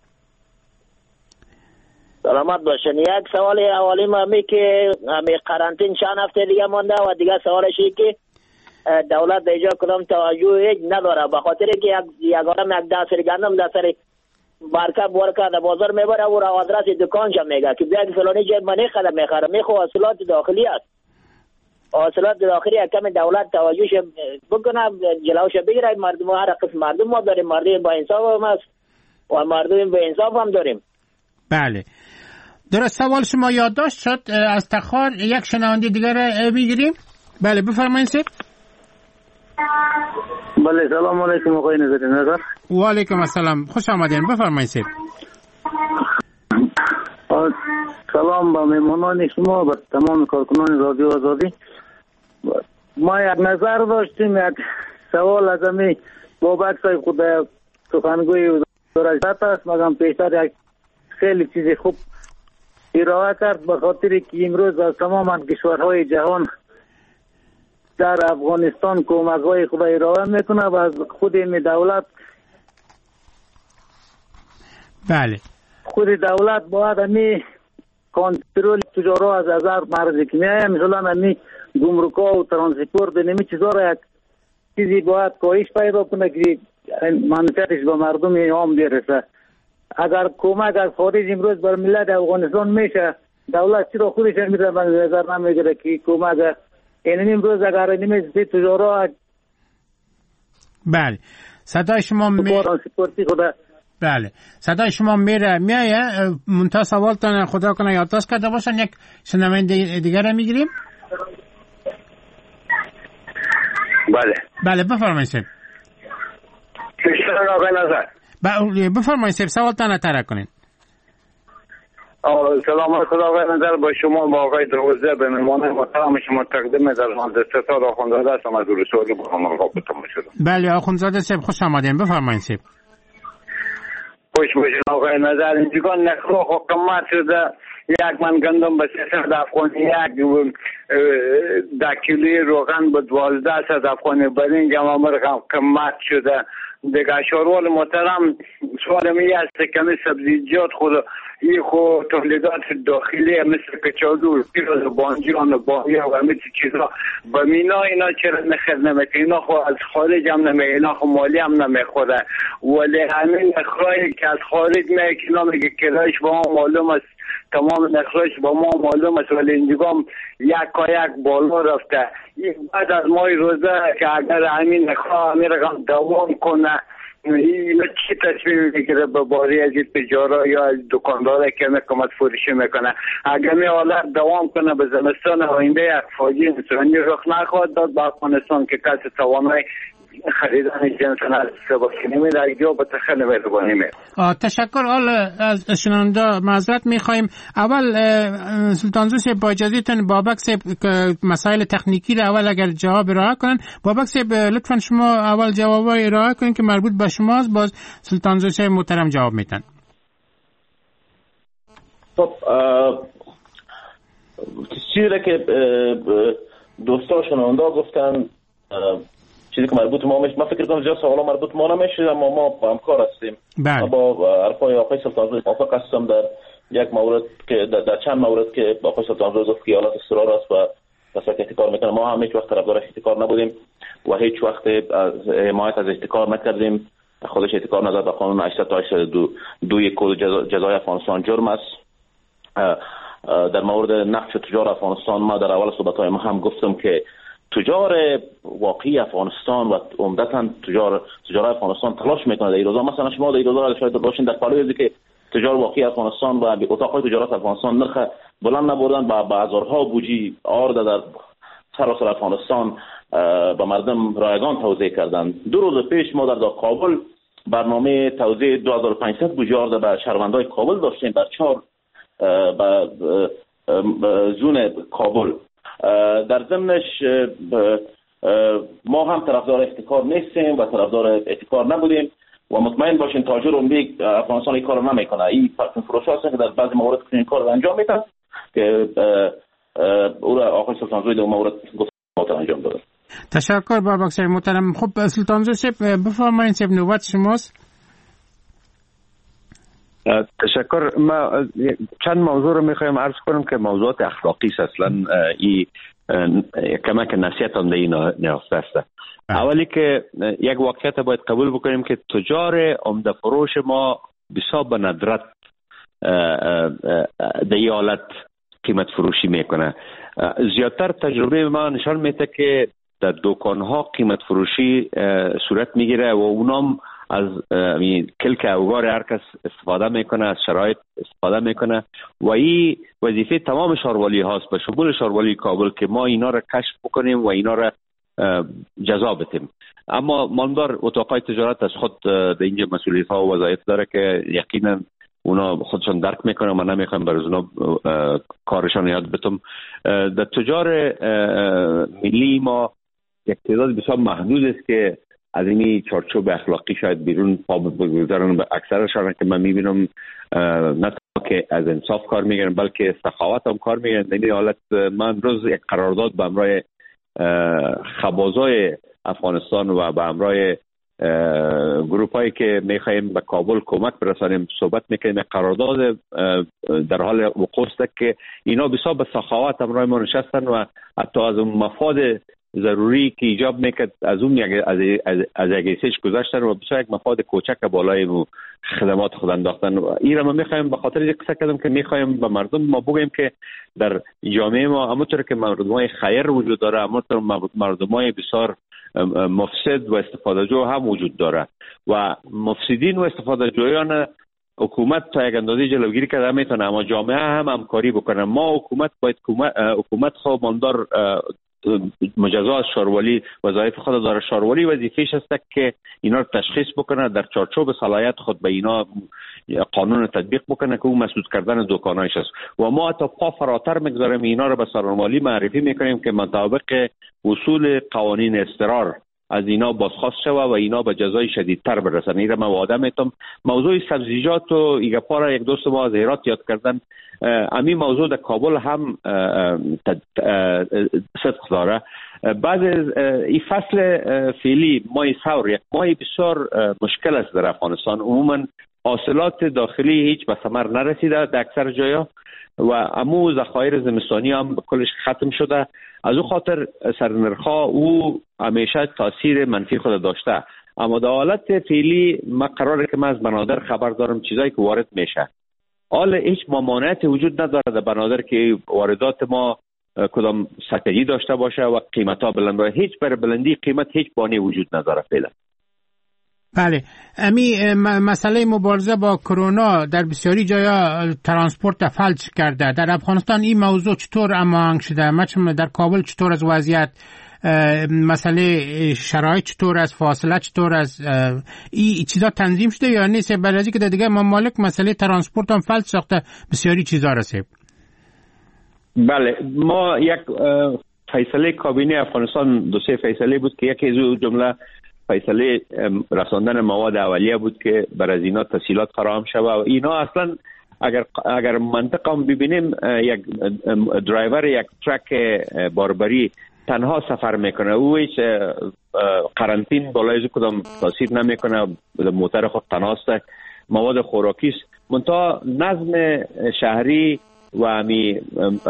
سلامت باشین. یک سوال اولی ما می که همی قرنطین چند هفته دیگه مونده و دیگه سوالش این که دولت دیجا کدام توجه هیچ نداره، به خاطر که یک یگانم یک ده سری گندم در سری برکه برکه در بازار میبره و را آدرس دکانش میگه که بیا فلانی جای منی خدا میخره میخو اصلات داخلی است. حاصلات داخلی کم دولت توجهش بکنه، جلوش بگیره. مردم هر قسم مردم ما داریم، مردم با انصاف هم هست و مردم به انصاف هم داریم. بله درست. سوال شما یادداشت شد. از تخار یک شنونده دیگر میگیریم. بله بفرمایید سید. بله سلام علیکم آقای نظری نظر. و علیکم السلام، خوش آمدین، بفرمایید سید. سلام با مهمانان شما، با تمام کارکنان رادیو آزادی. ما یک نظر داشتیم، یک سوال از امی بابک صاحب خود سخنگوی وزارت است، مگم پیشتر یک خیلی چیز خوب ارائه کرد، به خاطری که امروز از تمام کشورهای جهان در افغانستان کمک‌های خود ارائه میکنه و از خود این دولت بله خود دولت باید امی کنترل تجارت از هزار مرزی که میایه، مثلا امی گمرک‌ها و ترانسپورت نمی چیزا را یک چیزی باید کاهش پیدا کنه که منفعتش به مردم عام برسه. اگر کمک از خارج امروز بر ملت افغانستان میشه، دولت چرا خودش میره به نظر نمیگیره که کمک این امروز اگر نمیشه تجارت. بله صدای شما می... بله صدای شما میره میایه. منتها سوالتان خدا کنه یادداشت کرده باشن. یک شنونده دیگر میگیریم. بله بله بفرمایید سید. کشتر آقای نظر. بله بفرمایید سید، سوالتان ترک کنین. سلام خدا آقای نظر با شما، با آقای دروازه به مهمان محترم شما تقدیم در مهندس ستاد آخوندزاده هستم از اروسولی با هم رابطه شدم. بله آخوندزاده صاحب خوش آمدین، بفرمایید سید. خوش باشین آقای نظر. اینجگان نخلو حکمت شده، یک من گندم به سیصد افغانی، یک ده کیلوی روغن به دوازده صد افغانی، برین گمامر قمت شده. دیگه شاروال محترم سوال می است که می سبزیجات خود این خود تولیدات داخلی مثل کچالو، پیاز، بانجان، باقی و مثل چیزا با مینا اینا چرا نخیر نمیکنه؟ اینا خود از خارج هم نمیکنه، اینا خود مالی هم نمیخوره، ولی همین اخراجی که از خارج میکنه اینا میگه کرایش با ما معلوم است، تمام اخراج با ما معلوم است، ولی اینجا یک کا یک بالا رفته. بعد از ماه روزه که اگر همین اخراج همین رقم دوام کنه، این چی تصمیم میگیره به باری از تجارت یا از دکاندار که حکومت فروشی میکنه؟ اگر می حالت دوام کنه به زمستان آینده یک فاجعه انسانی رخ نخواهد داد به افغانستان که کسی توانای خریدن جنس نسبت نمیده، یا به تخیل مهربانی میده. تشکر. آل از شنونده معذرت میخوایم. اول سلطان زوسی با اجازهتون بابک صاحب مسائل تکنیکی را اول اگر جواب ارائه کنن. بابک صاحب لطفا شما اول جواب ارائه کنین که مربوط به شماست، باز سلطان زوسی محترم جواب میدن. خب چیزی که دوستا شنونده گفتن چیزی که مربوط ما میشه، من فکر کنم زیاد سوالا مربوط ما نمیشه، اما ما با همکار هستیم. بله. با حرفای آقای سلطانزوی موافق هستم در یک مورد که در, در چند مورد که آقای سلطانزوی گفت که حالت اضطرار است و کسایی که احتکار میکنه. ما هم هیچ وقت طرفدار احتکار نبودیم و هیچ وقت از حمایت از احتکار نکردیم. خودش احتکار نظر به قانون هشتصد تا هشتصد و دو دوی کد جزای افغانستان جرم است. در مورد نقش تجار افغانستان ما در اول صحبت‌های ما هم گفتم که تجار واقعی افغانستان و عمدتاً تجار تجار افغانستان تلاش میکنه در این روزا. مثلا شما در این روزا شاید باشین در پالوی که تجار واقعی افغانستان و اتاق‌های تجارت افغانستان نرخ بلند نبردن با بازارها بوجی آرد در سراسر افغانستان به مردم رایگان توزیع کردند. دو روز پیش ما در کابل برنامه توزیع دو هزار و پانصد بوجی آرد به شهروندان کابل داشتیم در چهار زون کابل. در ضمنش ما هم طرفدار احتکار نیستیم و طرفدار احتکار نبودیم و مطمئن باشین تاجر عمده افغانستان این کارو نمیکنه. این پرچم فروش هستن که در بعضی موارد این کار انجام میدن که او را آقای سلطانزوی در مورد گفت انجام داده. تشکر بابک صاحب محترم. خب سلطانزوی صاحب بفرمایید، صاحب نوبت شماست. تشکر. ما چند موضوع رو میخوایم عرض کنم که موضوعات اخلاقی است. اصلا این کمک نصیحت هم در این نهفته است. اولی که یک واقعیت باید قبول بکنیم که تجار عمده فروش ما بسیار به ندرت در این حالت قیمت فروشی میکنه. زیادتر تجربه ما نشان میده که در دکانها قیمت فروشی صورت میگیره و اونام از کلک اوگار هر کس استفاده میکنه، از شرایط استفاده میکنه و این وظیفه تمام شاروالی هاست به شمول شاروالی کابل که ما اینا را کشف بکنیم و اینا را جزا بدیم. اما ماندار اتاقای تجارت از خود در اینجا مسئولیت ها و وظایف داره که یقینا اونا خودشون درک میکنه. من نمیخوام برای اونا کارشان یاد بدم. در تجار ملی ما یک تعداد بسیار محدود است که از این چارچوب اخلاقی شاید بیرون پا بگذارن. به اکثرشان که من میبینم نه که از انصاف کار میگیرن بلکه سخاوت هم کار میگیرن. در این حالت من امروز یک قرارداد به همراه خبازای افغانستان و به همراه گروپ هایی که میخوایم به کابل کمک برسانیم صحبت میکنیم. قرارداد در حال وقوع است که اینا بسیار به سخاوت همراه ما نشستن و حتی از اون مفاد ضروری که ایجاب میکرد از اون یک از از اگیسش گذاشتن و بسیار یک مفاد کوچک بالای خدمات خود انداختن. این را ما میخوایم به خاطر یک قصه کردم که میخوایم به مردم ما بگیم که در جامعه ما همونطور که مردمای خیر وجود داره همونطور مردمای بسیار مفسد و استفاده جو هم وجود داره و مفسدین و استفاده جویان حکومت تا یک اندازه جلوگیری کرده میتونه، اما جامعه هم همکاری بکنه. ما حکومت باید حکومت خود ماندار مجازات شاروالی وظایف خود داره. شاروالی وظیفه‌اش است که اینا رو تشخیص بکنه، در چارچوب صلاحیت خود به اینا قانون تطبیق بکنه که اون مسدود کردن دکانایش است و ما تا پا فراتر میگذاریم اینا رو به سرمالی معرفی میکنیم که مطابق اصول قوانین اضطرار از اینا بازخواست شوه و اینا به جزای شدیدتر برسن. این را من وعده میتم. موضوع سبزیجات و ایگپارا یک دوست ما از هرات یاد کردن. امی موضوع در کابل هم صدق داره. بعد این فصل فعلی ماه ثور یک ماه بسیار مشکل است در افغانستان. عموما حاصلات داخلی هیچ به ثمر نرسیده در اکثر جایا و امو ذخایر زمستانی هم کلش ختم شده. از او خاطر سرنرخ‌ها او همیشه تاثیر منفی خود داشته. اما در حالت فعلی ما قراره که ما از بنادر خبر دارم چیزایی که وارد میشه. حال هیچ ممانعتی وجود نداره در بنادر که واردات ما کدام سطحی داشته باشه و قیمت‌ها بلند باشه. هیچ بر بلندی قیمت هیچ بانی وجود نداره فعلا. بله، امی مسئله مبارزه با کرونا در بسیاری جایا ترانسپورت فلج کرده. در افغانستان این موضوع چطور هماهنگ شده؟ مثلا در کابل چطور از وضعیت، مسئله شرایط چطور از، فاصله چطور از، این چیزا تنظیم شده یا نیست؟ برای که در دیگه ممالک مسئله ترانسپورت هم فلج ساخته بسیاری چیزا رسید. بله، ما یک فیصله کابینه افغانستان دو سه فیصله بود که یکی از جمله فیصله رساندن مواد اولیه بود که بر از اینا تسهیلات فراهم شود و اینا اصلا اگر اگر منطقه هم ببینیم یک درایور یک ترک باربری تنها سفر میکنه، او هیچ قرنطین بالای کدام تاثیر نمیکنه، موتور خود تنهاست، مواد خوراکی است. منتها نظم شهری و همی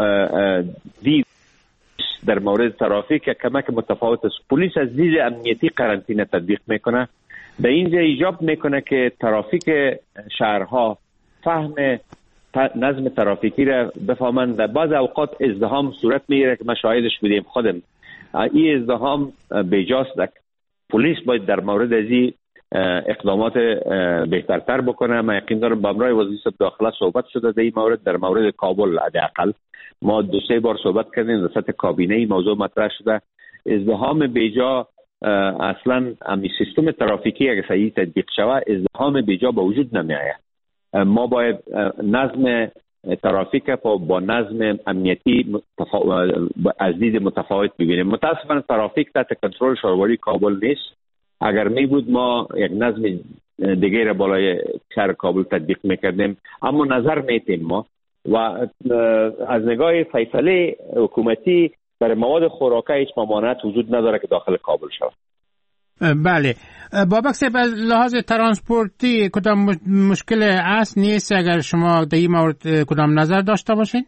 دید در مورد ترافیک کمک متفاوت است. پلیس از دید امنیتی قرنطینه تطبیق میکنه. به اینجا ایجاب میکنه که ترافیک شهرها فهم نظم ترافیکی را بفهمند. در بعض اوقات ازدحام صورت میگیره که ما شاهدش بودیم خودم. این ازدحام بیجاست. پلیس باید در مورد ازی اقدامات بهترتر بکنه. من یقین دارم با امرای وزیر داخله صحبت شده در این مورد. در مورد کابل حداقل ما دو سه بار صحبت کردیم، در سطح کابینه این موضوع مطرح شده. ازدحام بیجا اصلا امی سیستم ترافیکی اگه صحیح تطبیق شود ازدحام بیجا به وجود نمی آید. ما باید نظم ترافیک با نظم امنیتی از دید متفاوت ببینیم. متاسفانه ترافیک تحت کنترل شاروالی کابل نیست. اگر می بود ما یک نظم دیگه را بالای شهر کابل تطبیق میکردیم، اما نظر میتیم ما و از نگاه فیصله حکومتی در مواد خوراکی هیچ ممانعت وجود نداره که داخل کابل شود. بله، بابک صاحب از لحاظ ترانسپورتی کدام مشکل اصل نیست اگر شما در این مورد کدام نظر داشته باشین؟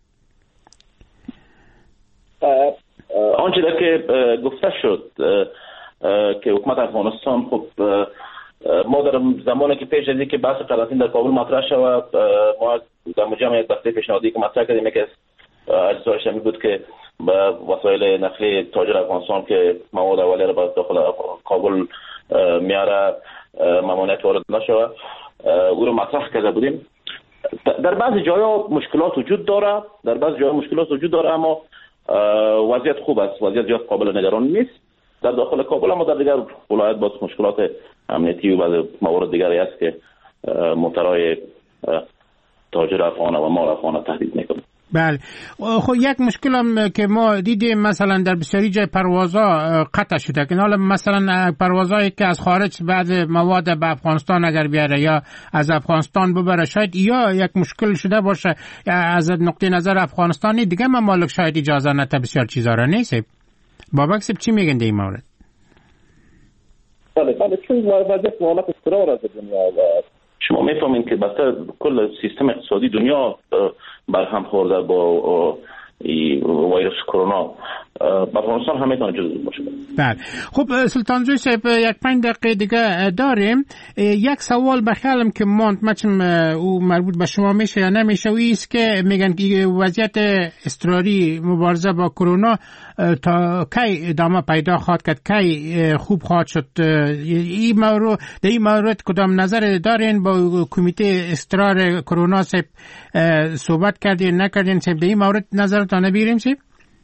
آنچه در که گفته شد که حکومت افغانستان خب ما در زمانی که پیش از اینکه بحث قرنطینه در کابل مطرح شود ما در مجمع یک دسته پیشنهادی که مطرح کردیم که اجزایش می بود که با وسایل نقلیه تاجر افغانستان که مواد اولیه را به داخل کابل میاره ممانعت وارد نشود، او را مطرح کرده بودیم. در بعضی جاها مشکلات وجود داره، در بعضی جاها مشکلات وجود داره، اما وضعیت خوب است، وضعیت زیاد قابل نگران نیست در داخل کابل، اما در دیگر ولایت باز مشکلات امنیتی و بعضی موارد دیگری است که محتوای تاجر افغان و مال افغان تهدید میکنه. بله. خب یک مشکل هم که ما دیدیم مثلا در بسیاری جای پروازها قطع شده که حالا مثلا پروازهایی که از خارج بعض مواد به افغانستان اگر بیاره یا از افغانستان ببره شاید یا یک مشکل شده باشه از نقطه نظر افغانستانی، دیگه ممالک شاید اجازه نده بسیار چیزا را نیست. بابک صاحب چی میگن در این مورد؟ بله بله چون وضعیت حالت استقرار از دنیا و شما میفهمین که بسته کل سیستم اقتصادی دنیا برهم خورده با ویروس کرونا، با افغانستان هم میتونه جزو باشه. بله. خب سلطانزوی صاحب یک پنج دقیقه دیگه داریم. یک سوال به خیالم که ماند، مچم او مربوط به شما میشه یا نمیشه، و ایست که میگن که وضعیت اضطراری مبارزه با کرونا تا کی ادامه پیدا خواهد کرد، کی خوب خواهد شد؟ این مورد در این مورد کدام نظر دارین؟ با کمیته اضطرار کرونا صاحب صحبت کردین نکردین؟ صاحب در این مورد نظرتان نبیریم صاحب؟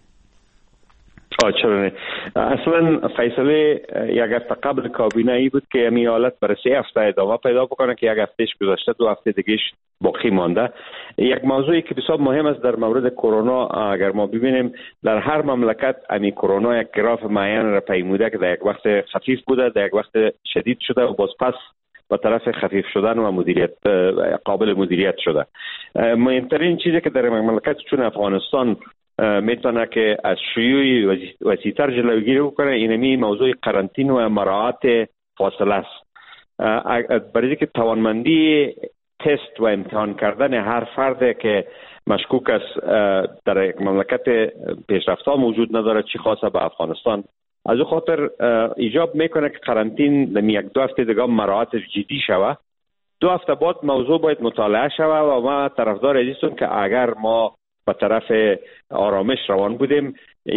آه چرا نه. اصلا فیصله یک هفته قبل کابینه ای بود که این حالت برای سه هفته ادامه پیدا بکنه که یک هفتهش گذشته، دو هفته دیگهش باقی مانده. یک موضوعی که بسیار مهم است در مورد کرونا، اگر ما ببینیم در هر مملکت امی کرونا یک گراف معین را پیموده که در یک وقت خفیف بوده، در یک وقت شدید شده و باز پس با طرف خفیف شدن و مدیریت قابل مدیریت شده. مهمترین چیزی که در مملکت چون افغانستان میتونه که از شیوع وسیع‌تر جلوگیری بکنه اینمی موضوع قرنطینه و مراعات فاصله است. برای اینکه توانمندی تست و امتحان کردن هر فرد که مشکوک است در یک مملکت پیشرفته موجود نداره، چی خاصه به افغانستان، از او خاطر ایجاب میکنه که قرنطین در یک دو هفته دیگه مراعات جدی شوه. دو هفته بعد موضوع باید مطالعه شوه و ما طرفدار ازیستم که اگر ما به طرف آرامش روان بودیم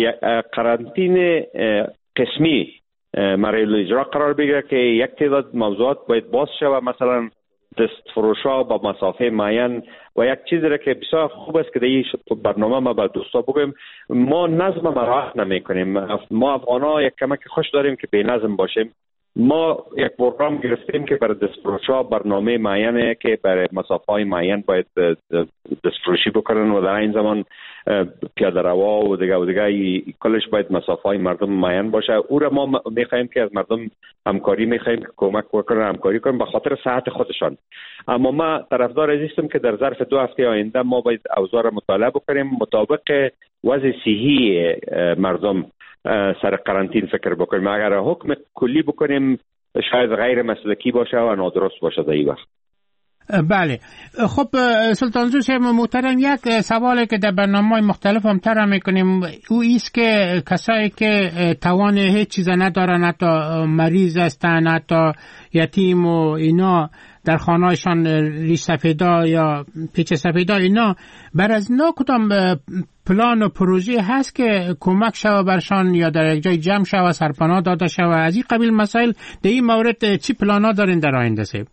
قرنطینه قسمی مرحله اجرا قرار بگیره که یک تعداد موضوعات باید باز شود، مثلا دست فروشا با مسافه معین و یک چیزی را که بسیار خوب است که در این برنامه ما با دوستا بگیم، ما نظم مراعات نمی کنیم. ما افغانا یک کمک خوش داریم که بی نظم باشیم. ما یک پروگرام گرفتیم که برای دستفروشا برنامه معینه که برای مسافه های معین باید دستفروشی بکنن و در این زمان پیاده روا و دیگه و دیگه کلش باید مسافه های مردم معین باشه. او را ما میخوایم که از مردم همکاری میخوایم که کمک بکنن، همکاری کنن به خاطر صحت خودشان. اما ما طرفدار ازیستم که در ظرف دو هفته آینده ما باید اوضاع را مطالعه بکنیم مطابق وضع صحی مردم سر قرنطین فکر بکنیم. اگر حکم کلی بکنیم شاید غیر مسلکی باشه و نادرست باشه در این وقت. بله. خب سلطانزو صاحب محترم، یک سوالی که در برنامه‌های مختلف هم طرح میکنیم او ایست که کسایی که توان هیچ چیز ندارن، حتی مریض هستن، حتی یتیم و اینا، در خانه‌شان ریش سفیدا یا پیچ سفیدا اینا، بر از اینا کدام پلان و پروژه هست که کمک شود برشان یا در یک جای جمع شود، سرپناه داده شود؟ از این قبیل مسائل در این مورد چی پلانا دارین در آینده صاحب؟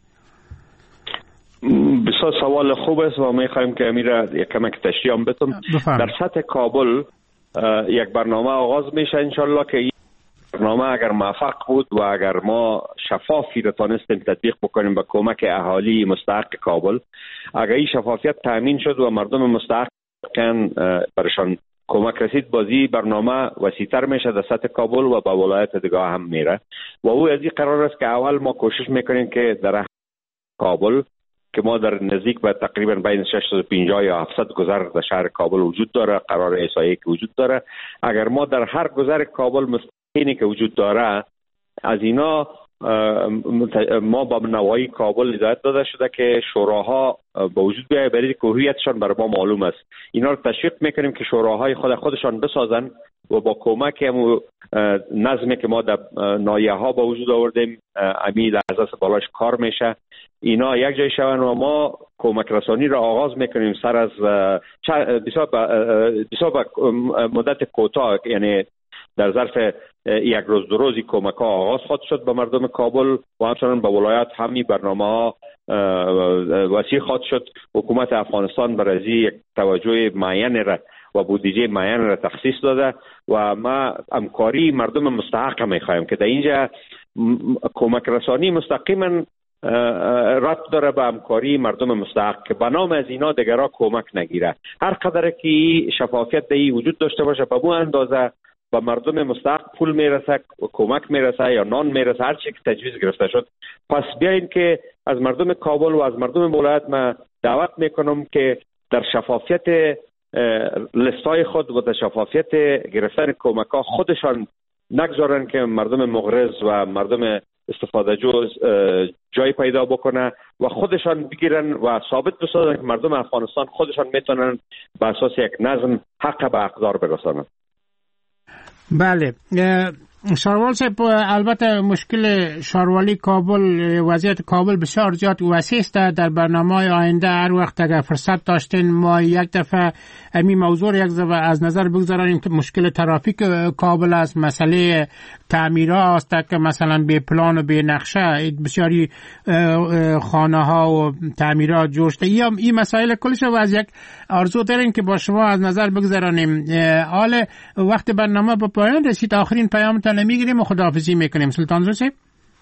بسیار سوال خوب است و میخوایم که امیر یک کمک تشریح هم بتم. در سطح کابل یک برنامه آغاز میشه انشالله که این برنامه اگر موفق بود و اگر ما شفافی را تانستیم تطبیق بکنیم به کمک اهالی مستحق کابل، اگر این شفافیت تامین شد و مردم مستحق کن برشان کمک رسید، بازی برنامه وسیع‌تر میشه در سطح کابل و به ولایت دیگه هم میره و او از این قرار است که اول ما کوشش میکنیم که در کابل که ما در نزدیک به تقریبا بین ششصد و پنجاه یا هفتصد گذر در شهر کابل وجود داره، قرار احصایی که وجود داره، اگر ما در هر گذر کابل مستقینی که وجود داره از اینا ما با نوایی کابل هدایت داده شده که شوراها به وجود بیاید، برای که هویتشان برای ما معلوم است. اینا رو تشویق میکنیم که شوراهای خود خودشان بسازن و با کمک هم نظمی که ما در نایه ها با وجود آوردیم امی لحظه بالاش کار میشه، اینا یک جای شون و ما کمک رسانی را آغاز میکنیم سر از بسیار مدت کوتاه، یعنی در ظرف یک روز دو روزی کمک ها آغاز خواهد شد به مردم کابل و همچنان به ولایت. همین برنامه ها وسیع خواهد شد. حکومت افغانستان برای یک توجه معین را و بودجه معین را تخصیص داده و ما همکاری مردم مستحق میخوایم که در اینجا کمک رسانی مستقیما ربط داره به همکاری مردم مستحق که به نام از اینا دیگرها کمک نگیره. هر قدر که شفافیت در وجود داشته باشه به اون اندازه به مردم مستحق پول میرسه، کمک میرسه یا نان میرسه، هر چی که تجویز گرفته شد. پس بیاین که از مردم کابل و از مردم ولایت ما دعوت میکنم که در شفافیت لستای خود و در شفافیت گرفتن کمک ها خودشان نگذارن که مردم مغرض و مردم استفاده جو جای پیدا بکنه و خودشان بگیرن و ثابت بسازن که مردم افغانستان خودشان میتونن به اساس یک نظم حق به اقدار برسانن. بله شاروال صاحب، البته مشکل شاروالی کابل، وضعیت کابل بسیار زیاد وسیع است. در برنامه آینده هر وقت اگر فرصت داشتین ما یک دفعه این موضوع یک دفعه از نظر بگذاریم که مشکل ترافیک کابل است، مسئله تعمیرات است که مثلا به پلان و به نقشه بسیاری خانه ها و تعمیرات جوش شده. یا این مسائل کلش رو از یک آرزو داریم که با شما از نظر بگذاریم. حال وقت برنامه به پایان رسید، آخرین پیام نمیگیریم و خداحافظی میکنیم. سلطان زو صاحب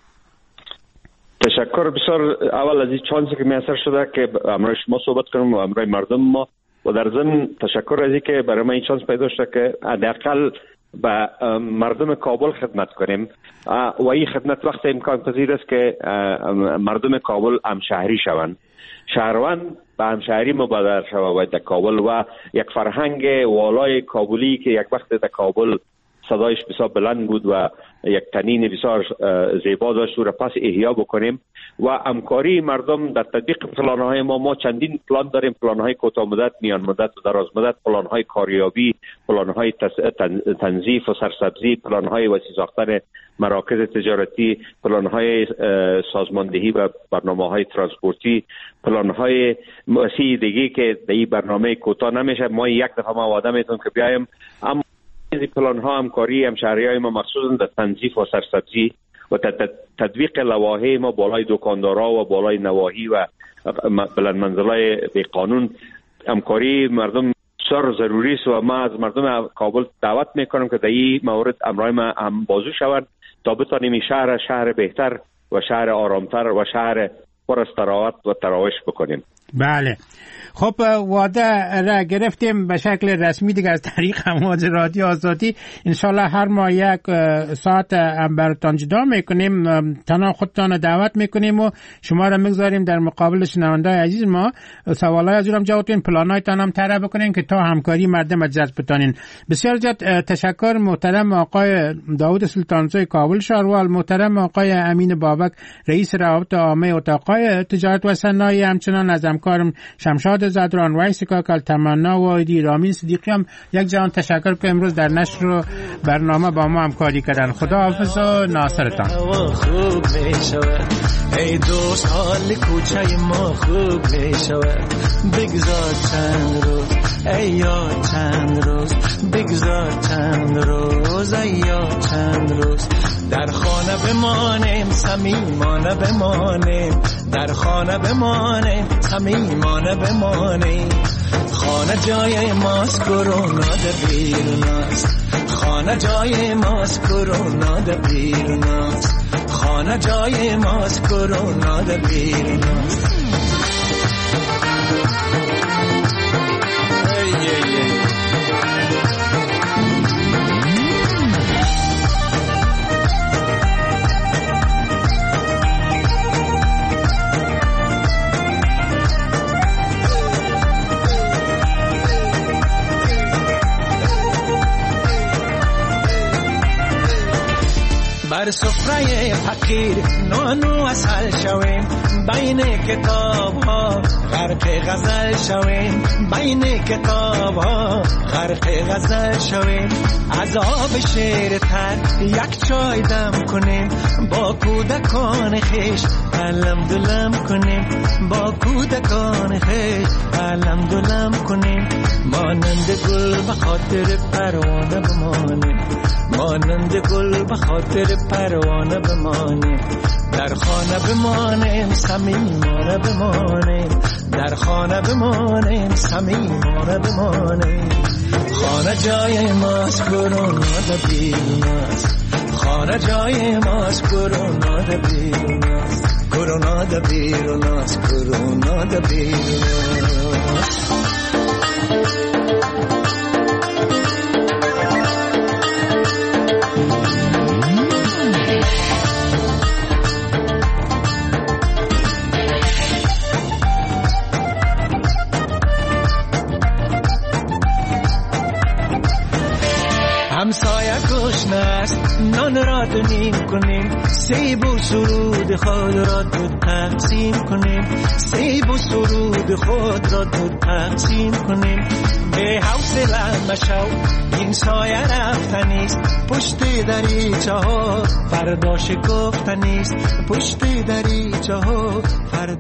تشکر بسیار اول از این چانسی که میسر شده که امروز شما صحبت کنم و امروز مردم ما، و در ضمن تشکر از این که برای من این چانس پیدا شده که حداقل به مردم کابل خدمت کنیم و این خدمت وقت امکان پذیر است که مردم کابل همشهری شوند، شهروند به همشهری مبادر شود در کابل و یک فرهنگ والای کابلی که یک وقت در کابل صدایش بسیار بلند بود و یک تنین بسیار زیبا داشت و پس احیا بکنیم و همکاری مردم در تطبیق پلان‌های ما. ما چندین پلان داریم، پلان‌های کوتاه مدت، میان مدت و دراز مدت، پلان‌های کاریابی، پلان‌های تنظیف و سرسبزی، پلان‌های وسیع ساختن مراکز تجارتی، پلان‌های سازماندهی و برنامه‌های ترانسپورتی، پلان‌های وسیع دیگه که در این برنامه کوتاه نمیشه. ما یک دفعه ما وعده می‌کنیم که بیایم، اما این پلان ها همکاری همشهریای ما مخصوصا در تنظیف و سرسبزی و تطبیق لوایح ما بالای دکاندارا و بالای نواحی و بلند منزلای بی قانون همکاری مردم سر ضروری است و ما از مردم کابل دعوت میکنم که در این مورد امرای ما هم بازو شوند تا بتانیم شهر شهر بهتر و شهر آرامتر و شهر پر از تراوت و تراوش بکنیم. بله خب وعده را گرفتیم به شکل رسمی دیگه از طریق امواج رادیو آزادی. انشالله هر ماه یک ساعت براتان جدا میکنیم، تنها خودتان دعوت میکنیم و شما را میگذاریم در مقابل شنوندای عزیز ما سوالای از اونم جواب بدین، پلانای تان هم طرح بکنین که تا همکاری مردم جذب بتانین. بسیار زیاد تشکر محترم آقای داوود سلطانزوی کابل شاروال، محترم آقای امین بابک رئیس روابط عامه اتاقای تجارت و صنایع، همچنان از همکارم شمشاد زدران، ویس کاکل، تمنا و ایدی رامین صدیقی هم یک جهان تشکر که امروز در نشر و برنامه با ما همکاری کردن. خدا حافظ و ناصرتان. ای دوست حال کوچه ما خوب میشود، بگذار چند روز ای یا چند روز، بگذار چند روز ای یا چند روز، در خانه بمانیم صمیمانه بمانیم، در خانه بمانیم صمیمانه بمانیم، خانه جای ماست کرونا در بیروناست، خانه جای ماست کرونا در بیروناست، خانه جای ماست کرونا در بیروناست. بر سفره فقیر نانو اصل شویم، بین کتاب ها غرق غزل شویم، بین کتاب ها غرق غزل شویم، از آب شیرتر یک چای دم کنیم، با کودکان خیش علم دلم کنیم با کودکان خیش، علم دلم کنیم مانند گل به خاطر پروانه بمانیم، مانند گل به خاطر پروانه بمانیم، در خانه بمانیم صمیمانه بمانیم، در خانه بمانیم صمیمانه بمانیم. خانه جای ماست کرونا ده بیرون است، خانه جای ماست کرونا ده بیرون است، کرونا ده بیرون است، کرونا ده بیرون است. همسایه گشنه است نان را دونیم کنیم، سیب و سرود خود را دو تقسیم کنیم، سیب و سرود خود را دو تقسیم کنیم. به حوصله مشو این سایه رفتنیست، پشت دریچه ها فردا شکفتنیست، پشت دریچه ها فردا